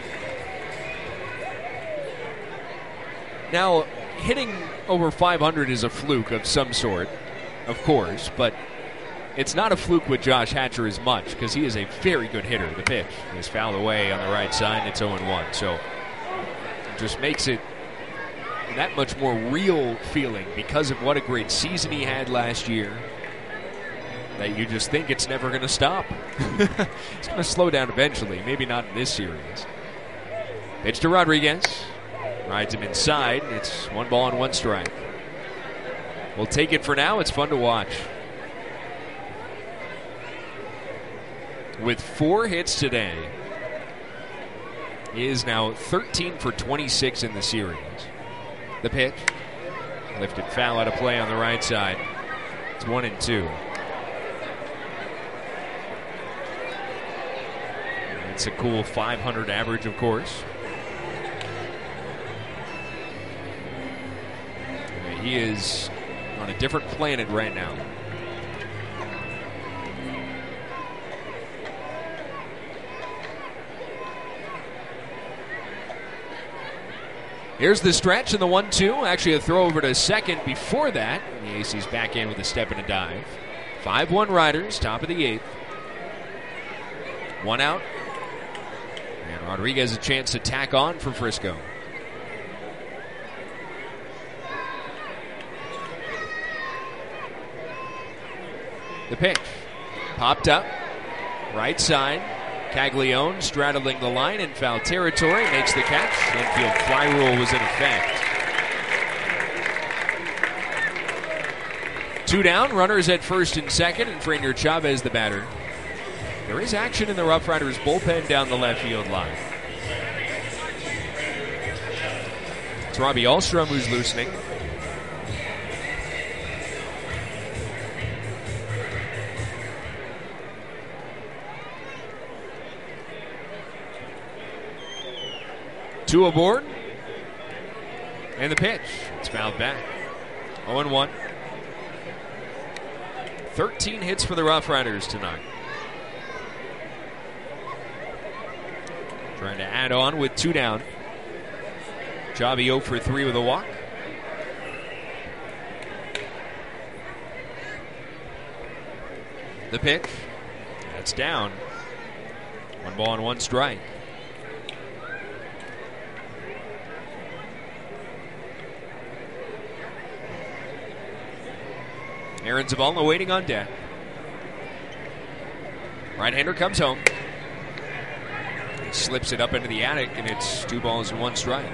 Now, hitting over five hundred is a fluke of some sort, of course, but it's not a fluke with Josh Hatcher as much because he is a very good hitter. The pitch is fouled away on the right side, and it's oh and one. So it just makes it that much more real feeling because of what a great season he had last year that you just think it's never going to stop. It's going to slow down eventually, maybe not in this series. Pitch to Rodriguez. Rides him inside. It's one ball and one strike. We'll take it for now. It's fun to watch. With four hits today, he is now thirteen for twenty-six in the series. The pitch. Lifted foul out of play on the right side. It's one and two. It's a cool five hundred average, of course. He is on a different planet right now. Here's the stretch and the one two. Actually, a throw over to second before that. And the A C's back in with a step and a dive. five one Riders, top of the eighth. One out. And Rodriguez a chance to tack on for Frisco. The pitch. Popped up. Right side. Caglione straddling the line in foul territory. Makes the catch. Infield fly rule was in effect. Two down. Runners at first and second. And Franier Chavez the batter. There is action in the Rough Riders bullpen down the left field line. It's Robbie Ahlstrom who's loosening. Two aboard. And the pitch. It's fouled back. oh and one. thirteen hits for the Rough Riders tonight. Trying to add on with two down. Chavi oh for three with a walk. The pitch. That's down. One ball and one strike. Aaron Zavala waiting on deck. Right-hander comes home. He slips it up into the attic, and it's two balls and one strike.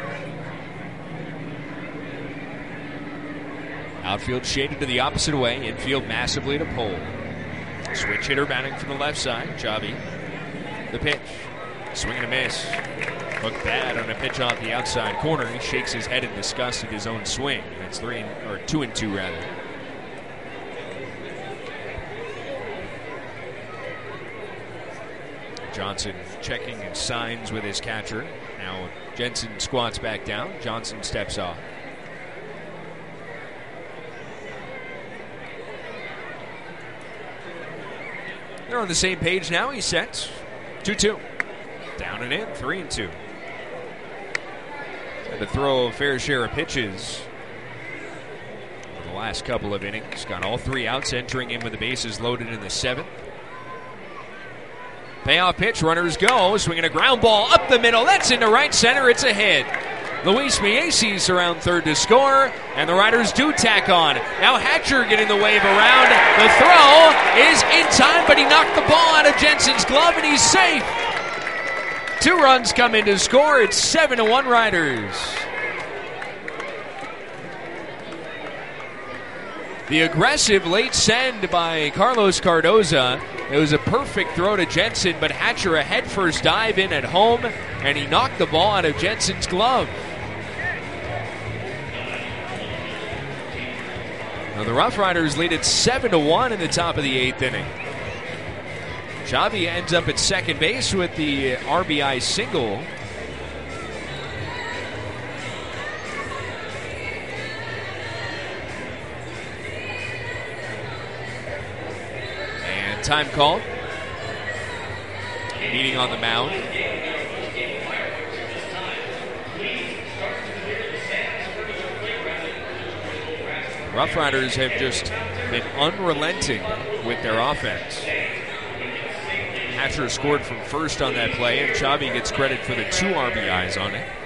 Outfield shaded to the opposite way. Infield massively to pole. Switch hitter batting from the left side. Chavi. The pitch. Swing and a miss. Looked bad on a pitch off the outside corner. He shakes his head in disgust at his own swing. It's three and, or two and two rather. Johnson checking and signs with his catcher. Now Jensen squats back down. Johnson steps off. They're on the same page now. He sets. two two. Down and in. three and two. Had to throw a fair share of pitches over the last couple of innings. Got all three outs, entering in with the bases loaded in the seventh. Payoff pitch, runners go, swinging a ground ball up the middle. That's into right center. It's a hit. Luis Miesi's around third to score, and the Riders do tack on. Now Hatcher getting the wave around. The throw is in time, but he knocked the ball out of Jensen's glove, and he's safe. Two runs come in to score. It's seven to one Riders. The aggressive late send by Carlos Cardoza. It was a perfect throw to Jensen, but Hatcher a headfirst dive in at home, and he knocked the ball out of Jensen's glove. Now the Rough Riders lead it seven to one in the top of the eighth inning. Xavi ends up at second base with the R B I single. And time called. Meeting on the mound. Rough Riders have just been unrelenting with their offense. Hatcher scored from first on that play, and Xavi gets credit for the two R B Is on it.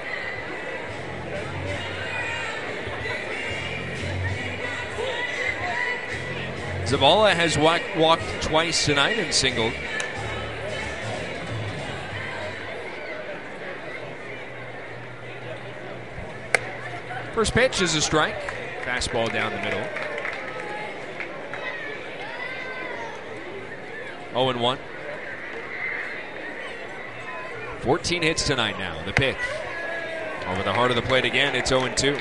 Zavala has walk, walked twice tonight and singled. First pitch is a strike. Fastball down the middle. oh and one. fourteen hits tonight now. The pitch. Over the heart of the plate again. It's oh and two.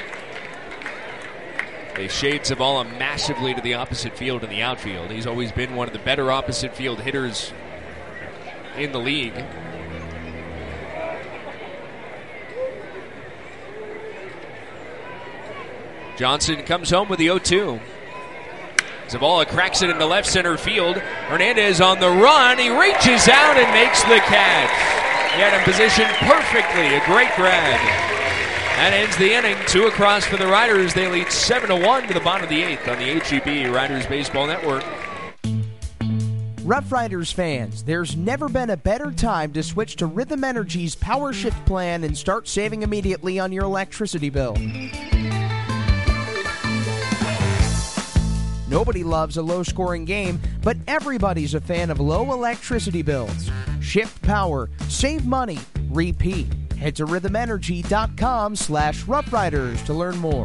They shade Zavala massively to the opposite field in the outfield. He's always been one of the better opposite field hitters in the league. Johnson comes home with the oh two. Zavala cracks it into left center field. Hernandez on the run. He reaches out and makes the catch. He had him positioned perfectly. A great grab. That ends the inning. Two across for the Riders. They lead seven to one to the bottom of the eighth on the H E B Riders Baseball Network. Rough Riders fans, there's never been a better time to switch to Rhythm Energy's Power Shift plan and start saving immediately on your electricity bill. Nobody loves a low-scoring game, but everybody's a fan of low electricity bills. Shift power, save money, repeat. Head to rhythmenergy.com slash Rough Riders to learn more.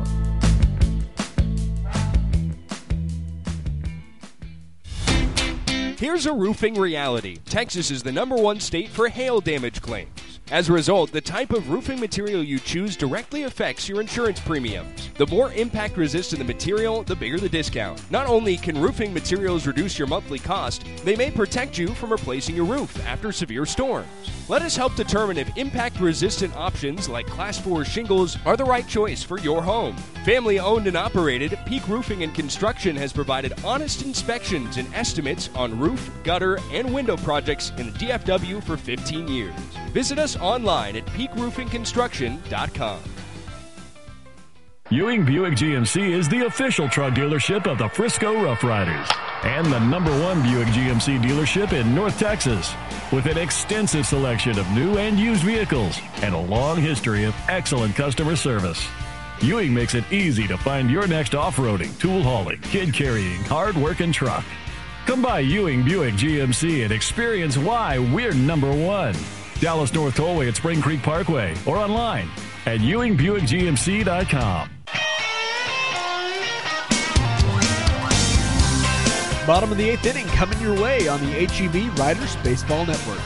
Here's a roofing reality. Texas is the number one state for hail damage claims. As a result, the type of roofing material you choose directly affects your insurance premiums. The more impact-resistant the material, the bigger the discount. Not only can roofing materials reduce your monthly cost, they may protect you from replacing your roof after severe storms. Let us help determine if impact-resistant options like Class four shingles are the right choice for your home. Family-owned and operated, Peak Roofing and Construction has provided honest inspections and estimates on roof, gutter, and window projects in the D F W for fifteen years. Visit us online at peak roofing construction dot com. Ewing Buick G M C is the official truck dealership of the Frisco Rough Riders and the number one Buick G M C dealership in North Texas, with an extensive selection of new and used vehicles and a long history of excellent customer service. Ewing makes it easy to find your next off-roading, tool hauling, kid carrying, hard-working truck. Come by Ewing Buick G M C and experience why we're number one. Dallas North Tollway at Spring Creek Parkway or online at ewing buick g m c dot com. Bottom of the eighth inning coming your way on the H E B Riders Baseball Network.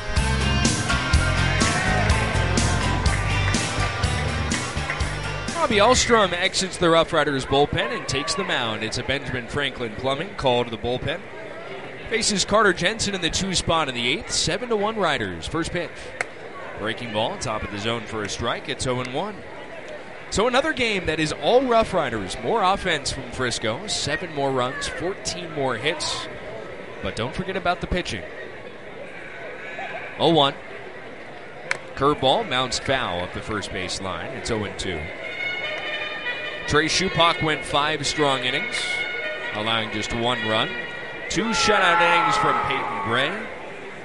Robbie Alstrom exits the Rough Riders bullpen and takes the mound. It's a Benjamin Franklin Plumbing call to the bullpen. Faces Carter Jensen in the two spot in the eighth. seven to one Riders. First pitch. Breaking ball, top of the zone for a strike. It's oh and one. So another game that is all Rough Riders. More offense from Frisco. Seven more runs, fourteen more hits. But don't forget about the pitching. oh one. Curveball mounts foul up the first base line. It's oh and two. Trey Shupak went five strong innings, allowing just one run. Two shutout innings from Peyton Gray.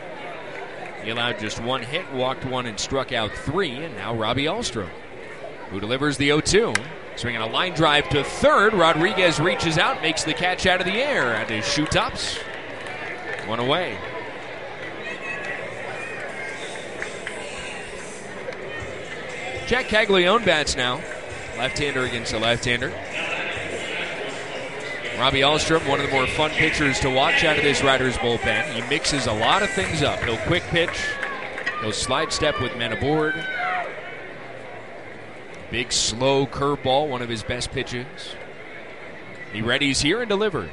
He allowed just one hit, walked one, and struck out three, and now Robbie Alstrom. who delivers the oh two. Swinging a line drive to third. Rodriguez reaches out, makes the catch out of the air at his shoe tops. One away. Jack Caglione bats now. Left-hander against a left-hander. Robbie Ahlstrom, one of the more fun pitchers to watch out of this Riders bullpen. He mixes a lot of things up. He'll quick pitch. He'll slide step with men aboard. Big, slow curveball, one of his best pitches. He readies here and delivers.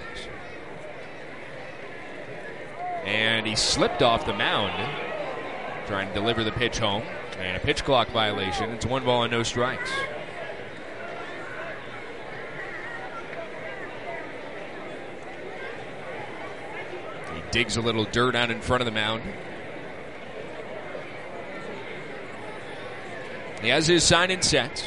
And he slipped off the mound, trying to deliver the pitch home. And a pitch clock violation. It's one ball and no strikes. He digs a little dirt out in front of the mound. He has his sign and sets.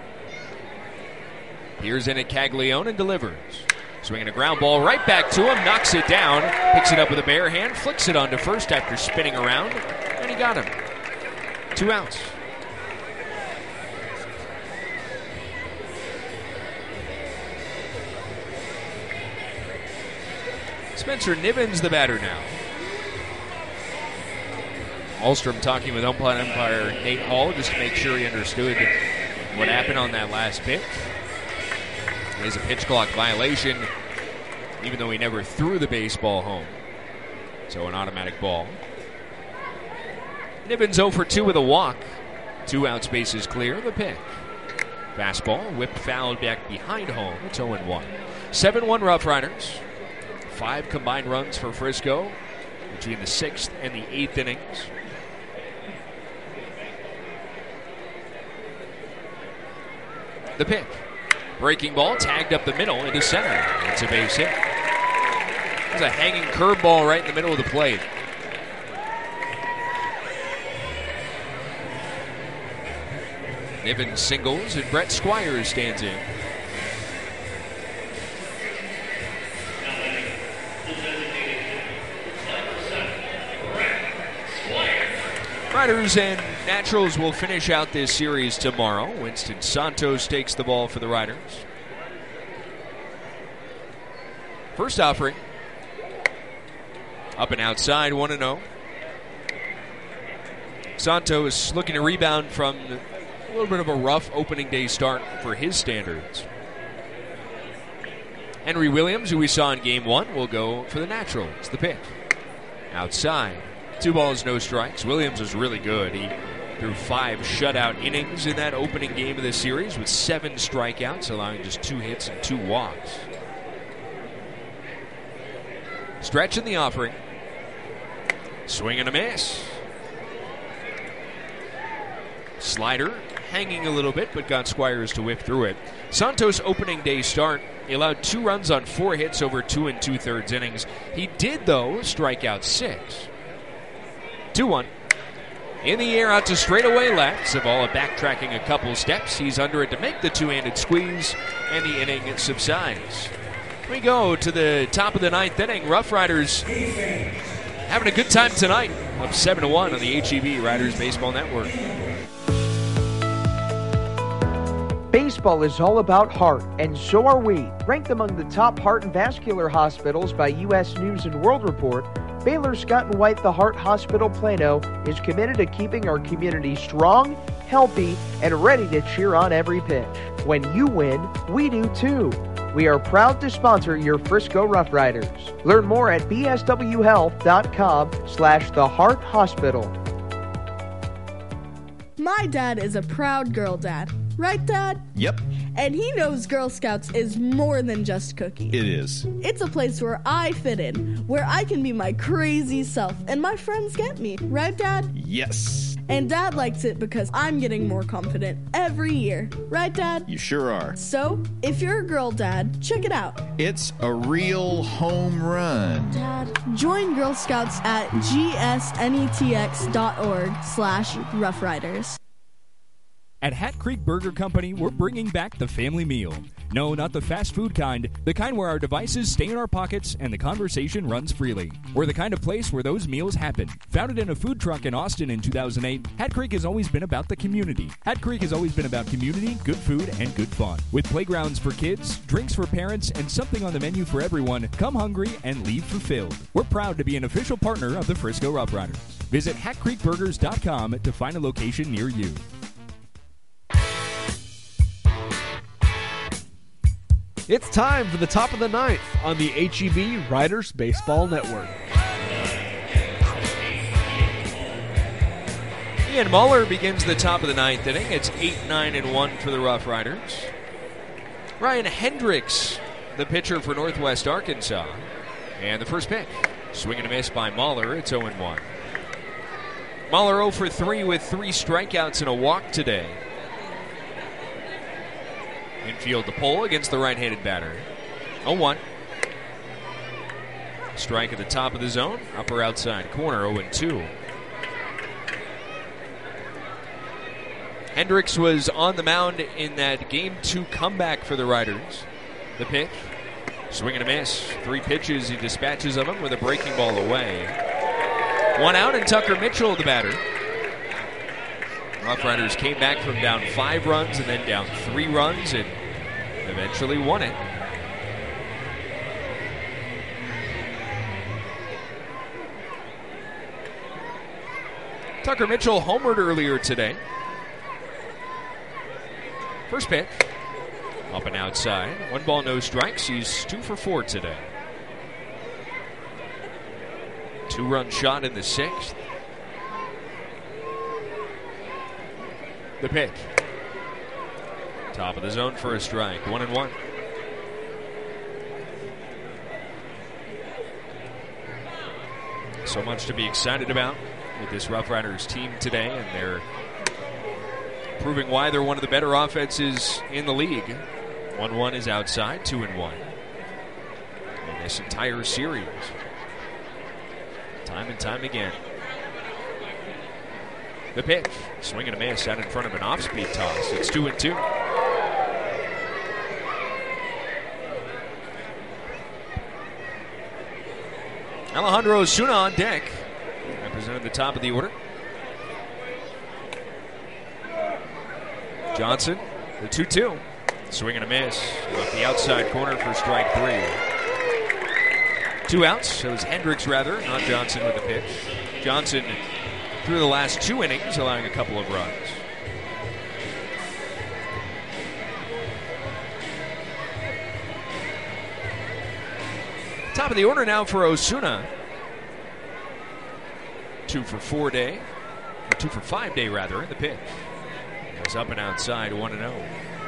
Here's in at Caglione and delivers. Swinging a ground ball right back to him, knocks it down, picks it up with a bare hand, flicks it onto first after spinning around, and he got him. Two outs. Spencer Nivens, the batter now. Ahlstrom talking with umpire umpire Nate Hall just to make sure he understood what happened on that last pitch. There's a pitch clock violation, even though he never threw the baseball home. So an automatic ball. Nivens oh for two with a walk. Two outs, bases clear. The pick. Fastball, whipped foul back behind home. It's oh and one. seven one Rough Riders. Five combined runs for Frisco between the sixth and the eighth innings. The pick. Breaking ball, tagged up the middle into center. It's a base hit. There's a hanging curveball right in the middle of the plate. Nivens singles and Brett Squires stands in. Riders and Naturals will finish out this series tomorrow. Winston Santos takes the ball for the Riders. First offering. Up and outside, one and oh. Santos looking to rebound from a little bit of a rough opening day start for his standards. Henry Williams, who we saw in game one, will go for the Naturals. The pick. Outside. Two balls, no strikes. Williams was really good. He threw five shutout innings in that opening game of the series with seven strikeouts, allowing just two hits and two walks. Stretch in the offering. Swing and a miss. Slider hanging a little bit, but got Squires to whip through it. Santos' opening day start, he allowed two runs on four hits over two and two-thirds innings. He did, though, strike out six. two one. In the air out to straightaway left. Zavala backtracking a couple steps. He's under it to make the two-handed squeeze, and the inning subsides. We go to the top of the ninth inning. Rough Riders having a good time tonight. Up seven to one on the H E B Riders Baseball Network. Baseball is all about heart, and so are we. Ranked among the top heart and vascular hospitals by U S News and World Report, Baylor Scott and White The Heart Hospital Plano is committed to keeping our community strong, healthy, and ready to cheer on every pitch. When you win, we do too. We are proud to sponsor your Frisco Rough Riders. Learn more at b s w health dot com slash the heart hospital. My dad is a proud girl dad. Right, Dad? Yep. And he knows Girl Scouts is more than just cookies. It is. It's a place where I fit in, where I can be my crazy self, and my friends get me. Right, Dad? Yes. And Dad likes it because I'm getting more confident every year. Right, Dad? You sure are. So, if you're a girl dad, check it out. It's a real home run. Dad, join Girl Scouts at g s netx dot org slash Rough Riders. At Hat Creek Burger Company, we're bringing back the family meal. No, not the fast food kind, the kind where our devices stay in our pockets and the conversation runs freely. We're the kind of place where those meals happen. Founded in a food truck in Austin in two thousand eight, Hat Creek has always been about the community. Hat Creek has always been about community, good food, and good fun. With playgrounds for kids, drinks for parents, and something on the menu for everyone, come hungry and leave fulfilled. We're proud to be an official partner of the Frisco Rough Riders. Visit hat creek burgers dot com to find a location near you. It's time for the top of the ninth on the H E B Riders Baseball Network. Ian Muller begins the top of the ninth inning. It's eight nine and one for the Rough Riders. Ryan Hendricks, the pitcher for Northwest Arkansas. And the first pitch, swing and a miss by Muller. It's oh and one. Muller oh for three with three strikeouts and a walk today. Infield to pull against the right-handed batter. oh one. Strike at the top of the zone. Upper outside corner, oh and two. Hendricks was on the mound in that game two comeback for the Riders. The pitch. Swing and a miss. Three pitches. He dispatches of them with a breaking ball away. One out, and Tucker Mitchell, the batter. Rough Riders came back from down five runs and then down three runs and eventually won it. Tucker Mitchell homered earlier today. First pitch, up and outside. One ball, no strikes. He's two for four today. Two-run shot in the sixth. The pitch. Top of the zone for a strike. One and one. So much to be excited about with this Rough Riders team today, and they're proving why they're one of the better offenses in the league. one one is outside, two and one. In this entire series. Time and time again. The pitch. Swing and a miss out in front of an off-speed toss. It's two and two. Alejandro Osuna on deck. Represented the top of the order. Johnson, the two two. Swing and a miss. Off the outside corner for strike three. Two outs. So it's Hendricks, rather, not Johnson with the pitch. Johnson through the last two innings, allowing a couple of runs. Top of the order now for Osuna. Two for four day. Or two for five day, rather, in the pitch. Goes up and outside, one and oh.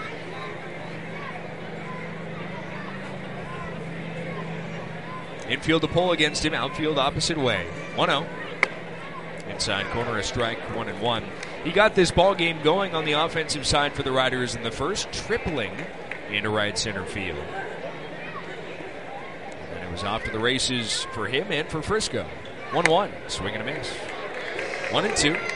Infield to pull against him, outfield opposite way. one oh. Inside corner, a strike, one and one. He got this ball game going on the offensive side for the Riders in the first, tripling into right center field. And it was off to the races for him and for Frisco. one one, swing and a miss. One and two.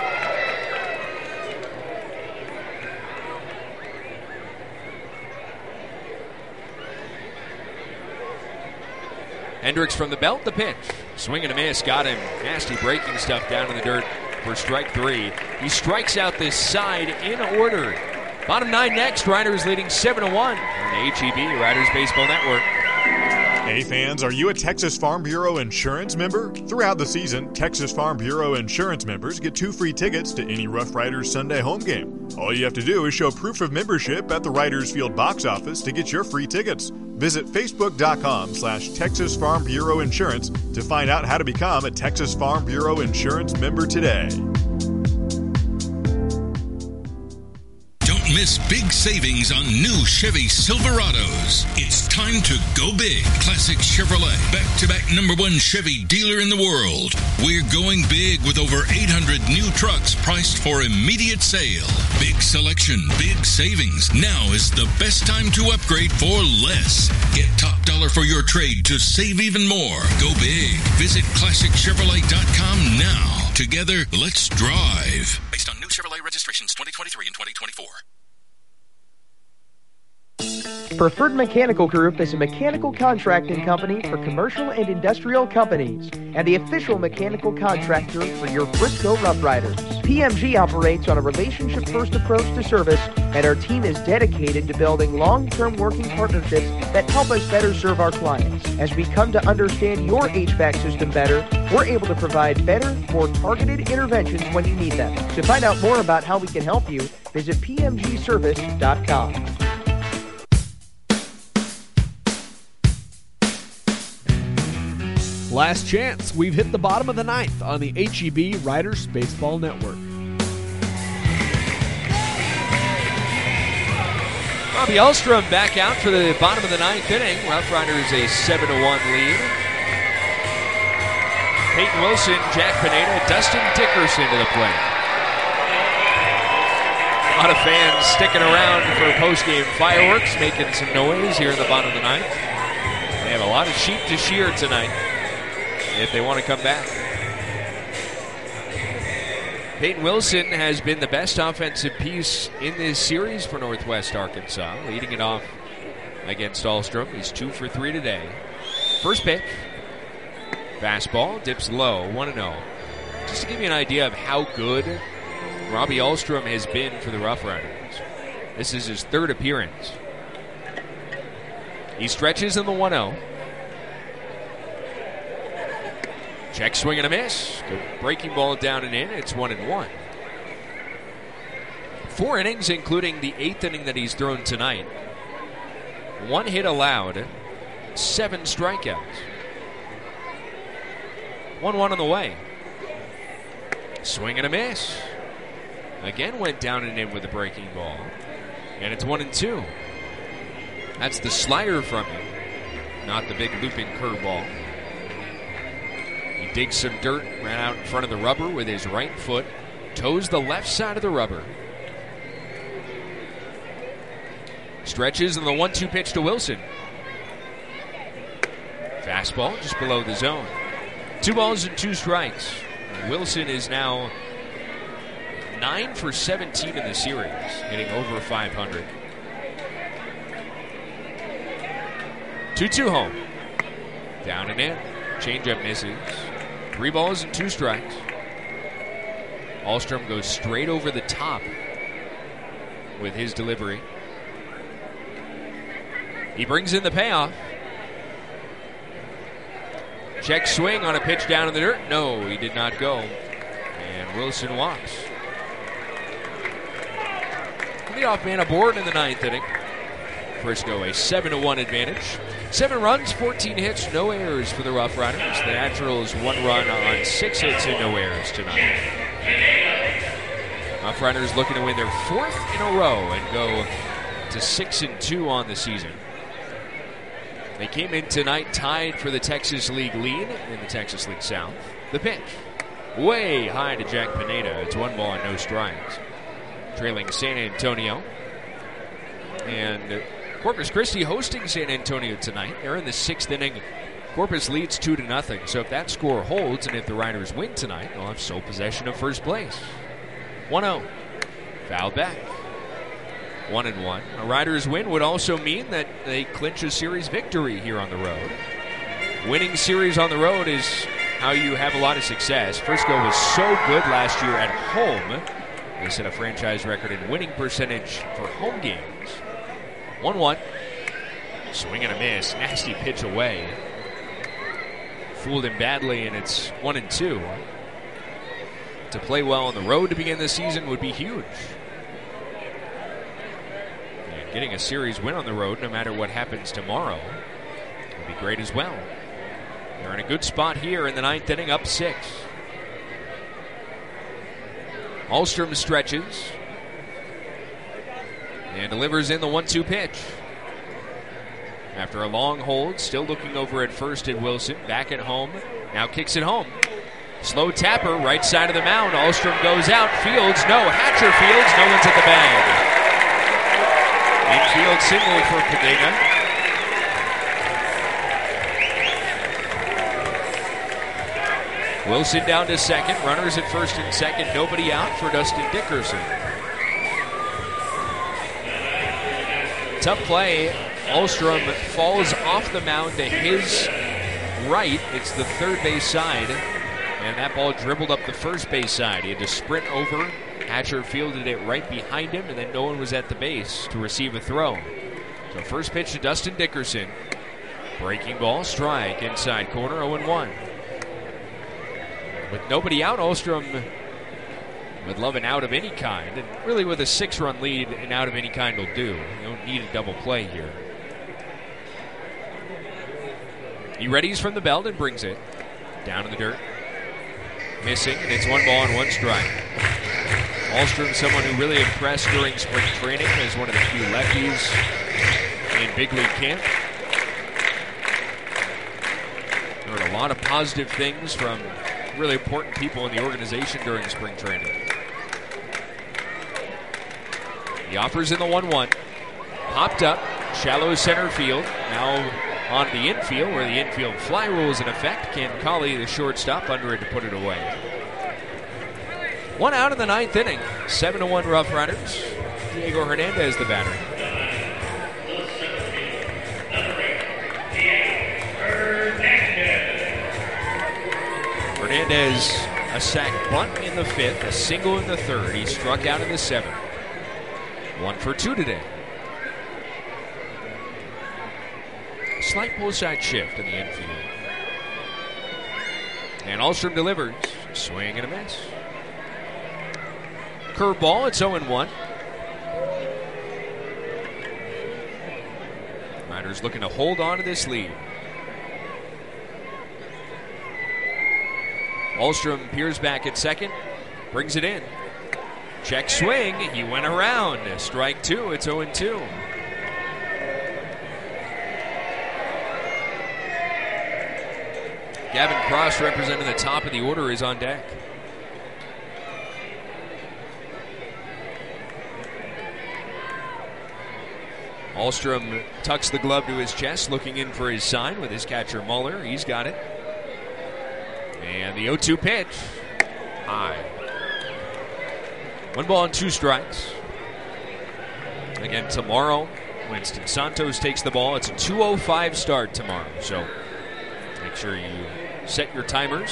Hendricks from the belt, the pitch. Swing and a miss, got him. Nasty breaking stuff down in the dirt for strike three. He strikes out this side in order. Bottom nine next, Riders leading seven to one on the H E B Riders Baseball Network. Hey fans, are you a Texas Farm Bureau Insurance member? Throughout the season, Texas Farm Bureau Insurance members get two free tickets to any Rough Riders Sunday home game. All you have to do is show proof of membership at the Riders Field box office to get your free tickets. Visit facebook.com slash Texas Farm Bureau Insurance to find out how to become a Texas Farm Bureau Insurance member today. Miss big savings on new Chevy Silverados. It's time to go big. Classic Chevrolet, back-to-back number one Chevy dealer in the world. We're going big with over eight hundred new trucks priced for immediate sale. Big selection, big savings. Now is the best time to upgrade for less. Get top dollar for your trade to save even more. Go big. Visit classic chevrolet dot com now. Together, let's drive. Based on new Chevrolet registrations twenty twenty-three and twenty twenty-four. Preferred Mechanical Group is a mechanical contracting company for commercial and industrial companies and the official mechanical contractor for your Frisco Rough Riders. P M G operates on a relationship-first approach to service, and our team is dedicated to building long-term working partnerships that help us better serve our clients. As we come to understand your H V A C system better, we're able to provide better, more targeted interventions when you need them. To find out more about how we can help you, visit P M G service dot com. Last chance. We've hit the bottom of the ninth on the H E B Riders Baseball Network. Robbie Elstrom back out for the bottom of the ninth inning. Rough Riders a seven to one lead. Peyton Wilson, Jack Pineda, Dustin Dickerson to the plate. A lot of fans sticking around for post-game fireworks, making some noise here in the bottom of the ninth. They have a lot of sheep to shear tonight if they want to come back. Peyton Wilson has been the best offensive piece in this series for Northwest Arkansas, leading it off against Alstrom. He's two for three today. First pitch. Fastball, dips low, one and oh. Just to give you an idea of how good Robbie Alstrom has been for the Rough Riders. This is his third appearance. He stretches in the one oh. Check swing and a miss. Good breaking ball down and in. It's one and one. Four innings, including the eighth inning that he's thrown tonight. One hit allowed. Seven strikeouts. one one on the way. Swing and a miss. Again went down and in with a breaking ball. And it's one and two. That's the slider from him, not the big looping curveball. He digs some dirt, ran out in front of the rubber with his right foot, toes the left side of the rubber. Stretches in the one two pitch to Wilson. Fastball just below the zone. Two balls and two strikes. Wilson is now nine for seventeen in the series, hitting over five hundred. two two home. Down and in. Changeup misses. Three balls and two strikes. Alstrom goes straight over the top with his delivery. He brings in the payoff. Check swing on a pitch down in the dirt. No, he did not go. And Wilson walks. Leadoff man aboard in the ninth inning. Frisco a seven to one advantage. Seven runs, fourteen hits, no errors for the Rough Riders. The Naturals one run on six hits and no errors tonight. Rough Riders looking to win their fourth in a row and go to six and two on the season. They came in tonight tied for the Texas League lead in the Texas League South. The pitch, way high to Jack Pineda. It's one ball and no strikes. Trailing San Antonio. And Corpus Christi hosting San Antonio tonight. They're in the sixth inning. Corpus leads two to nothing. So if that score holds and if the Riders win tonight, they'll have sole possession of first place. one oh. Foul back. One and one. A Riders win would also mean that they clinch a series victory here on the road. Winning series on the road is how you have a lot of success. Frisco was so good last year at home. They set a franchise record in winning percentage for home games. one one. Swing and a miss. Nasty pitch away. Fooled him badly, and it's one and two. To play well on the road to begin the season would be huge. And getting a series win on the road, no matter what happens tomorrow, would be great as well. They're in a good spot here in the ninth inning, up six. Alstrom stretches and delivers in the one two pitch. After a long hold, still looking over at first at Wilson, back at home, now kicks it home. Slow tapper, right side of the mound. Alstrom goes out, Fields, no. Hatcher Fields, no one's at the bag. Infield single for Padega. Wilson down to second. Runners at first and second. Nobody out for Dustin Dickerson. Tough play. Ahlstrom falls off the mound to his right. It's the third base side. And that ball dribbled up the first base side. He had to sprint over. Hatcher fielded it right behind him, and then no one was at the base to receive a throw. So first pitch to Dustin Dickerson. Breaking ball, strike, inside corner, oh and one. With nobody out, Ahlstrom would love an out of any kind. And really with a six-run lead, an out of any kind will do. You don't need a double play here. He readies from the belt and brings it down in the dirt. Missing, and it's one ball and one strike. Ahlstrom, someone who really impressed during spring training as one of the few lefties in big league camp. Heard a lot of positive things from really important people in the organization during spring training. He offers in the one one. Popped up, shallow center field. Now on the infield, where the infield fly rule is in effect. Ken Colley, the shortstop, under it to put it away. One out in the ninth inning. seven to one Rough Riders. Diego Hernandez, the batter. Hernandez, a sac bunt in the fifth, a single in the third. He struck out in the seventh. One for two today. Slight pull side shift in the infield. And Ahlstrom delivers. Swing and a miss. Curveball, it's oh and one. Riders looking to hold on to this lead. Ahlstrom peers back at second, brings it in. Check swing, he went around. Strike two, it's oh and two. Gavin Cross, representing the top of the order, is on deck. Ahlstrom tucks the glove to his chest, looking in for his sign with his catcher Muller. He's got it. And the oh two pitch. High. One ball and two strikes. Again, tomorrow, Winston Santos takes the ball. It's a two oh five start tomorrow. So make sure you set your timers.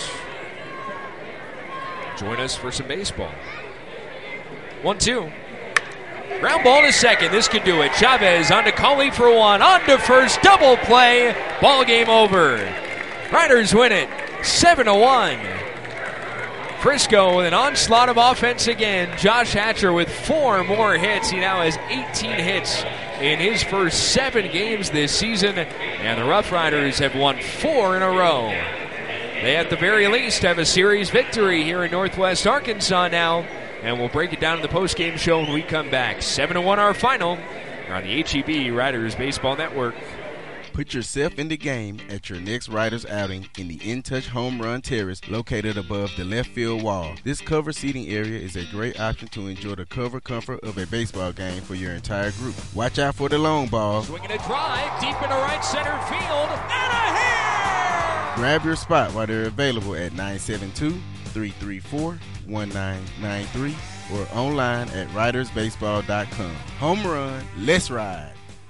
Join us for some baseball. one two. Ground ball to second. This could do it. Chavez on to Colley for one. On to first. Double play. Ball game over. Riders win it. seven to one. Frisco with an onslaught of offense again. Josh Hatcher with four more hits. He now has eighteen hits in his first seven games this season. And the Rough Riders have won four in a row. They at the very least have a series victory here in Northwest Arkansas now. And we'll break it down in the postgame show when we come back. seven to one our final. We're on the H E B Riders Baseball Network. Put yourself in the game at your next Riders outing in the In Touch Home Run Terrace located above the left field wall. This cover seating area is a great option to enjoy the cover comfort of a baseball game for your entire group. Watch out for the long ball. Swinging a drive deep into right center field. And a hit! Grab your spot while they're available at nine seven two, three three four, one nine nine three or online at riders baseball dot com. Home run, let's ride.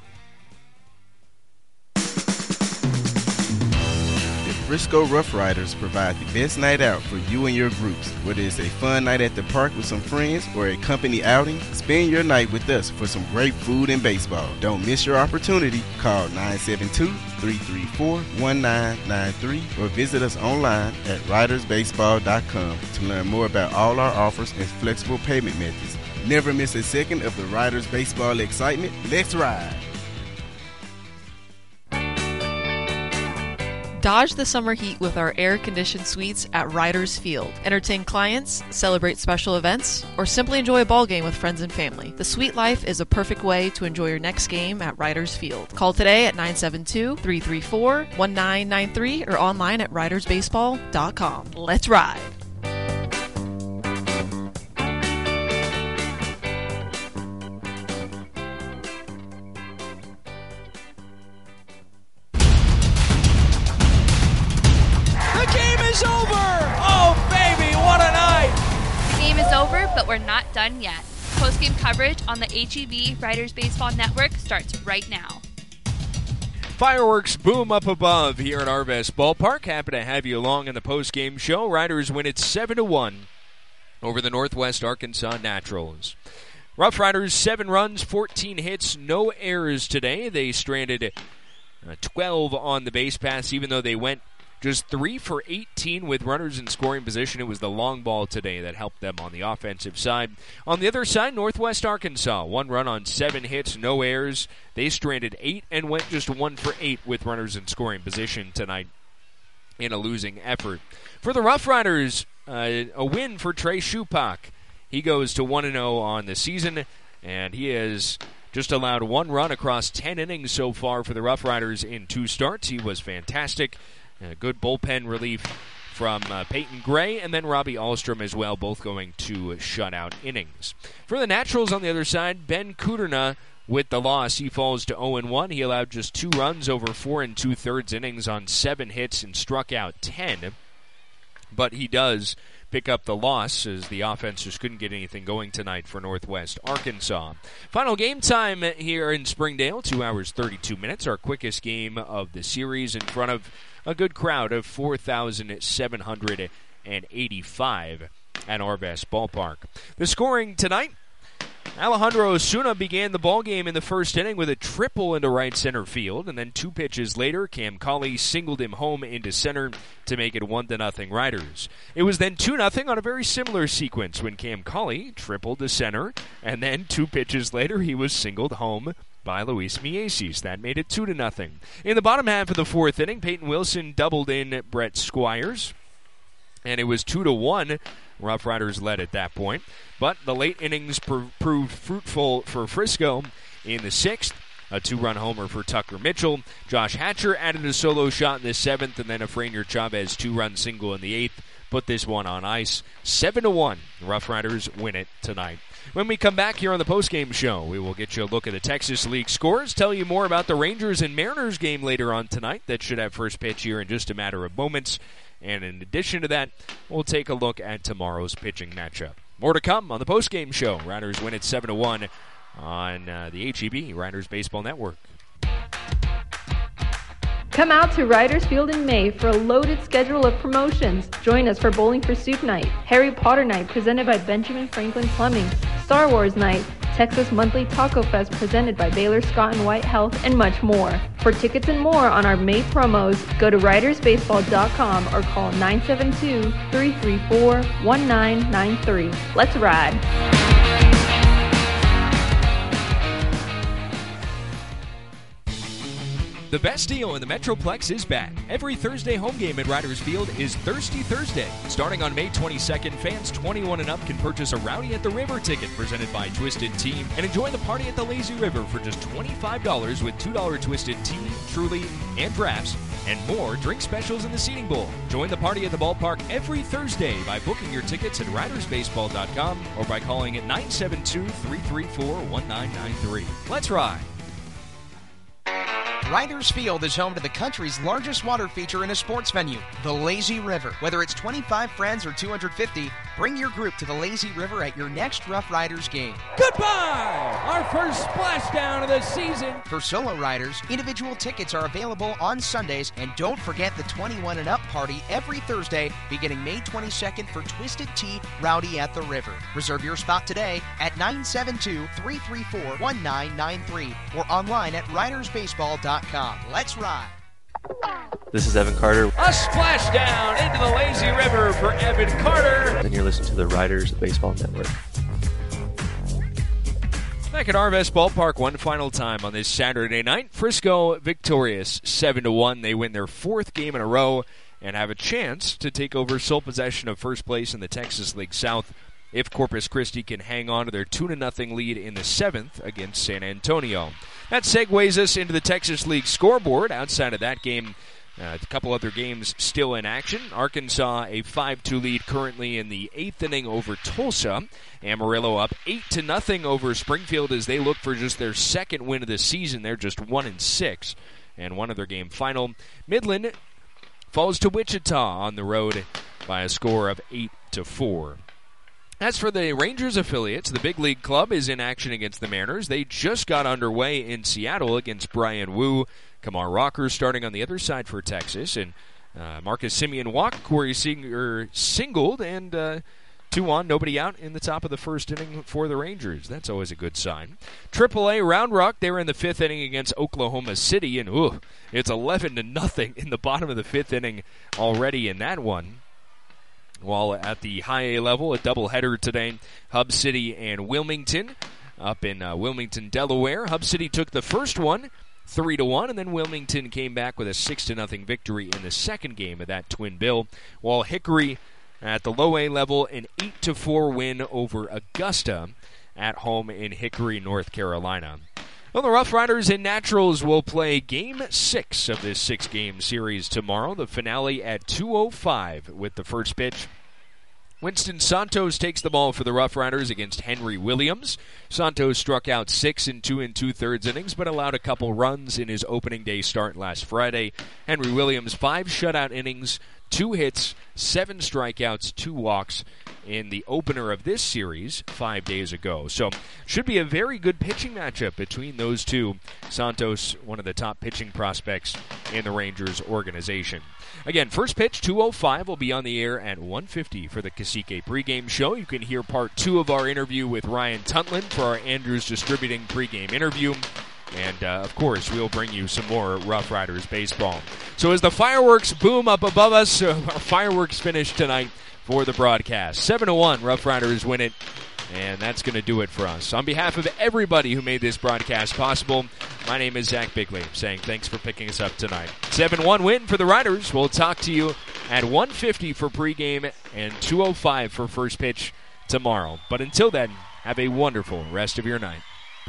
Frisco Rough Riders provide the best night out for you and your groups. Whether it's a fun night at the park with some friends or a company outing, spend your night with us for some great food and baseball. Don't miss your opportunity. Call nine seven two, three three four, one nine nine three or visit us online at riders baseball dot com to learn more about all our offers and flexible payment methods. Never miss a second of the Riders baseball excitement. Let's ride! Dodge the summer heat with our air-conditioned suites at Riders Field. Entertain clients, celebrate special events, or simply enjoy a ball game with friends and family. The suite life is a perfect way to enjoy your next game at Riders Field. Call today at nine seven two, three three four, one nine nine three or online at riders baseball dot com. Let's ride! over, but we're not done yet. Post-game coverage on the H E B Riders Baseball Network starts right now. Fireworks boom up above here at Arvest Ballpark. Happy to have you along in the post-game show. Riders win it seven to one over the Northwest Arkansas Naturals. Rough Riders, seven runs, fourteen hits, no errors today. They stranded uh, twelve on the base pass, even though they went just three for eighteen with runners in scoring position. It was the long ball today that helped them on the offensive side. On the other side, Northwest Arkansas, one run on seven hits, no errors. They stranded eight and went just one for eight with runners in scoring position tonight in a losing effort. For the Rough Riders, uh, a win for Trey Shupak. He goes to one and oh on the season, and he has just allowed one run across ten innings so far for the Rough Riders in two starts. He was fantastic. A good bullpen relief from uh, Peyton Gray and then Robbie Ahlstrom as well, both going to shutout innings. For the Naturals on the other side, Ben Kuderna with the loss. He falls to oh and one. He allowed just two runs over four and two-thirds innings on seven hits and struck out ten. But he does pick up the loss as the offense just couldn't get anything going tonight for Northwest Arkansas. Final game time here in Springdale, two hours, thirty-two minutes. Our quickest game of the series in front of a good crowd of four thousand seven hundred eighty-five at Arvest Ballpark. The scoring tonight, Alejandro Osuna began the ballgame in the first inning with a triple into right center field, and then two pitches later, Cam Colley singled him home into center to make it one to nothing Riders. It was then two nothing on a very similar sequence when Cam Colley tripled to center, and then two pitches later, he was singled home by Luis Mieses. That made it two to nothing. In the bottom half of the fourth inning, Peyton Wilson doubled in Brett Squires, and it was two to one. Rough Riders led at that point, but the late innings pr- proved fruitful for Frisco. In the sixth, a two-run homer for Tucker Mitchell. Josh Hatcher added a solo shot in the seventh, and then a Franier Chavez two-run single in the eighth put this one on ice. Seven to one. Rough Riders win it tonight. When we come back here on the postgame show, we will get you a look at the Texas League scores, tell you more about the Rangers and Mariners game later on tonight that should have first pitch here in just a matter of moments. And in addition to that, we'll take a look at tomorrow's pitching matchup. More to come on the postgame show. Riders win it seven to one on uh, the H E B Riders Baseball Network. Come out to Riders Field in May for a loaded schedule of promotions. Join us for Bowling for Soup Night, Harry Potter Night presented by Benjamin Franklin Plumbing, Star Wars Night, Texas Monthly Taco Fest presented by Baylor Scott and White Health, and much more. For tickets and more on our May promos, go to riders baseball dot com or call nine seven two, three three four, one nine nine three. Let's ride. The best deal in the Metroplex is back. Every Thursday home game at Riders Field is Thirsty Thursday. Starting on May twenty-second, fans twenty-one and up can purchase a Rowdy at the River ticket presented by Twisted Tea and enjoy the party at the Lazy River for just twenty-five dollars with two dollars Twisted Tea, Truly, and drafts, and more drink specials in the seating bowl. Join the party at the ballpark every Thursday by booking your tickets at riders baseball dot com or by calling at nine seven two, three three four, one nine nine three. Let's ride. Riders Field is home to the country's largest water feature in a sports venue, the Lazy River. Whether it's twenty-five friends or two hundred fifty, bring your group to the Lazy River at your next Rough Riders game. Goodbye! Our first splashdown of the season. For solo riders, individual tickets are available on Sundays, and don't forget the twenty-one and up party every Thursday beginning May twenty-second for Twisted Tea Rowdy at the River. Reserve your spot today at nine seven two, three three four, one nine nine three or online at riders baseball dot com. Let's ride. This is Evan Carter. A splashdown into the Lazy River for Evan Carter. And you're listening to the Riders Baseball Network. Back at Arvest Ballpark one final time on this Saturday night. Frisco victorious seven to one. They win their fourth game in a row and have a chance to take over sole possession of first place in the Texas League South if Corpus Christi can hang on to their two to nothing lead in the seventh against San Antonio. That segues us into the Texas League scoreboard. Outside of that game, uh, a couple other games still in action. Arkansas, a five two lead currently in the eighth inning over Tulsa. Amarillo up eight to nothing over Springfield as they look for just their second win of the season. They're just one and six. And one other game final. Midland falls to Wichita on the road by a score of eight to four. As for the Rangers affiliates, the big league club is in action against the Mariners. They just got underway in Seattle against Brian Wu. Kamar Rocker starting on the other side for Texas, and uh, Marcus Semien walked, Corey Seager singled, and uh, two on, nobody out in the top of the first inning for the Rangers. That's always a good sign. triple A Round Rock, they were in the fifth inning against Oklahoma City, and ooh, it's eleven to nothing in the bottom of the fifth inning already in that one. While at the high A level, a doubleheader today, Hub City and Wilmington up in uh, Wilmington, Delaware. Hub City took the first one, three to one, and then Wilmington came back with a six to nothing victory in the second game of that twin bill. While Hickory at the low A level, an eight to four win over Augusta at home in Hickory, North Carolina. Well, the Rough Riders and Naturals will play Game six of this six-game series tomorrow. The finale at two oh five with the first pitch. Winston Santos takes the ball for the Rough Riders against Henry Williams. Santos struck out six in two and two-thirds innings, but allowed a couple runs in his opening day start last Friday. Henry Williams, five shutout innings, two hits, seven strikeouts, two walks in the opener of this series five days ago. So should be a very good pitching matchup between those two. Santos, one of the top pitching prospects in the Rangers organization. Again, first pitch, two oh five, will be on the air at one fifty for the Cacique pregame show. You can hear part two of our interview with Ryan Tuntlin for our Andrews Distributing pregame interview. And, uh, of course, we'll bring you some more Rough Riders baseball. So as the fireworks boom up above us, uh, our fireworks finish tonight for the broadcast. seven to one, Rough Riders win it, and that's going to do it for us. On behalf of everybody who made this broadcast possible, my name is Zach Bigley, saying thanks for picking us up tonight. seven one win for the Riders. We'll talk to you at one fifty for pregame and two oh five for first pitch tomorrow. But until then, have a wonderful rest of your night.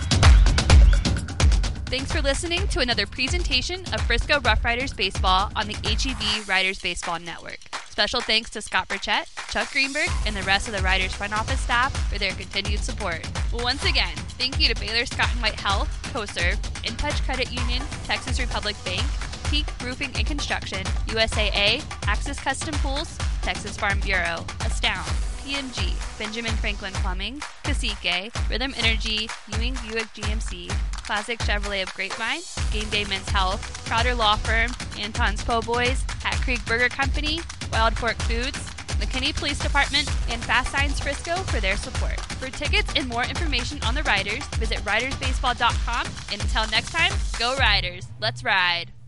Thanks for listening to another presentation of Frisco Rough Riders Baseball on the H E B Riders Baseball Network. Special thanks to Scott Burchett, Chuck Greenberg, and the rest of the Riders front office staff for their continued support. Once again, thank you to Baylor Scott and White Health, CoServe, In Touch Credit Union, Texas Republic Bank, Peak Roofing and Construction, U S A A, Axis Custom Pools, Texas Farm Bureau, Astound, P M G, Benjamin Franklin Plumbing, Cacique, Rhythm Energy, Ewing Buick G M C, Classic Chevrolet of Grapevine, Game Day Men's Health, Crowder Law Firm, Anton's Po' Boys, Hat Creek Burger Company, Wild Fork Foods, McKinney Police Department, and Fast Signs Frisco for their support. For tickets and more information on the Riders, visit riders baseball dot com. And until next time, go Riders. Let's ride.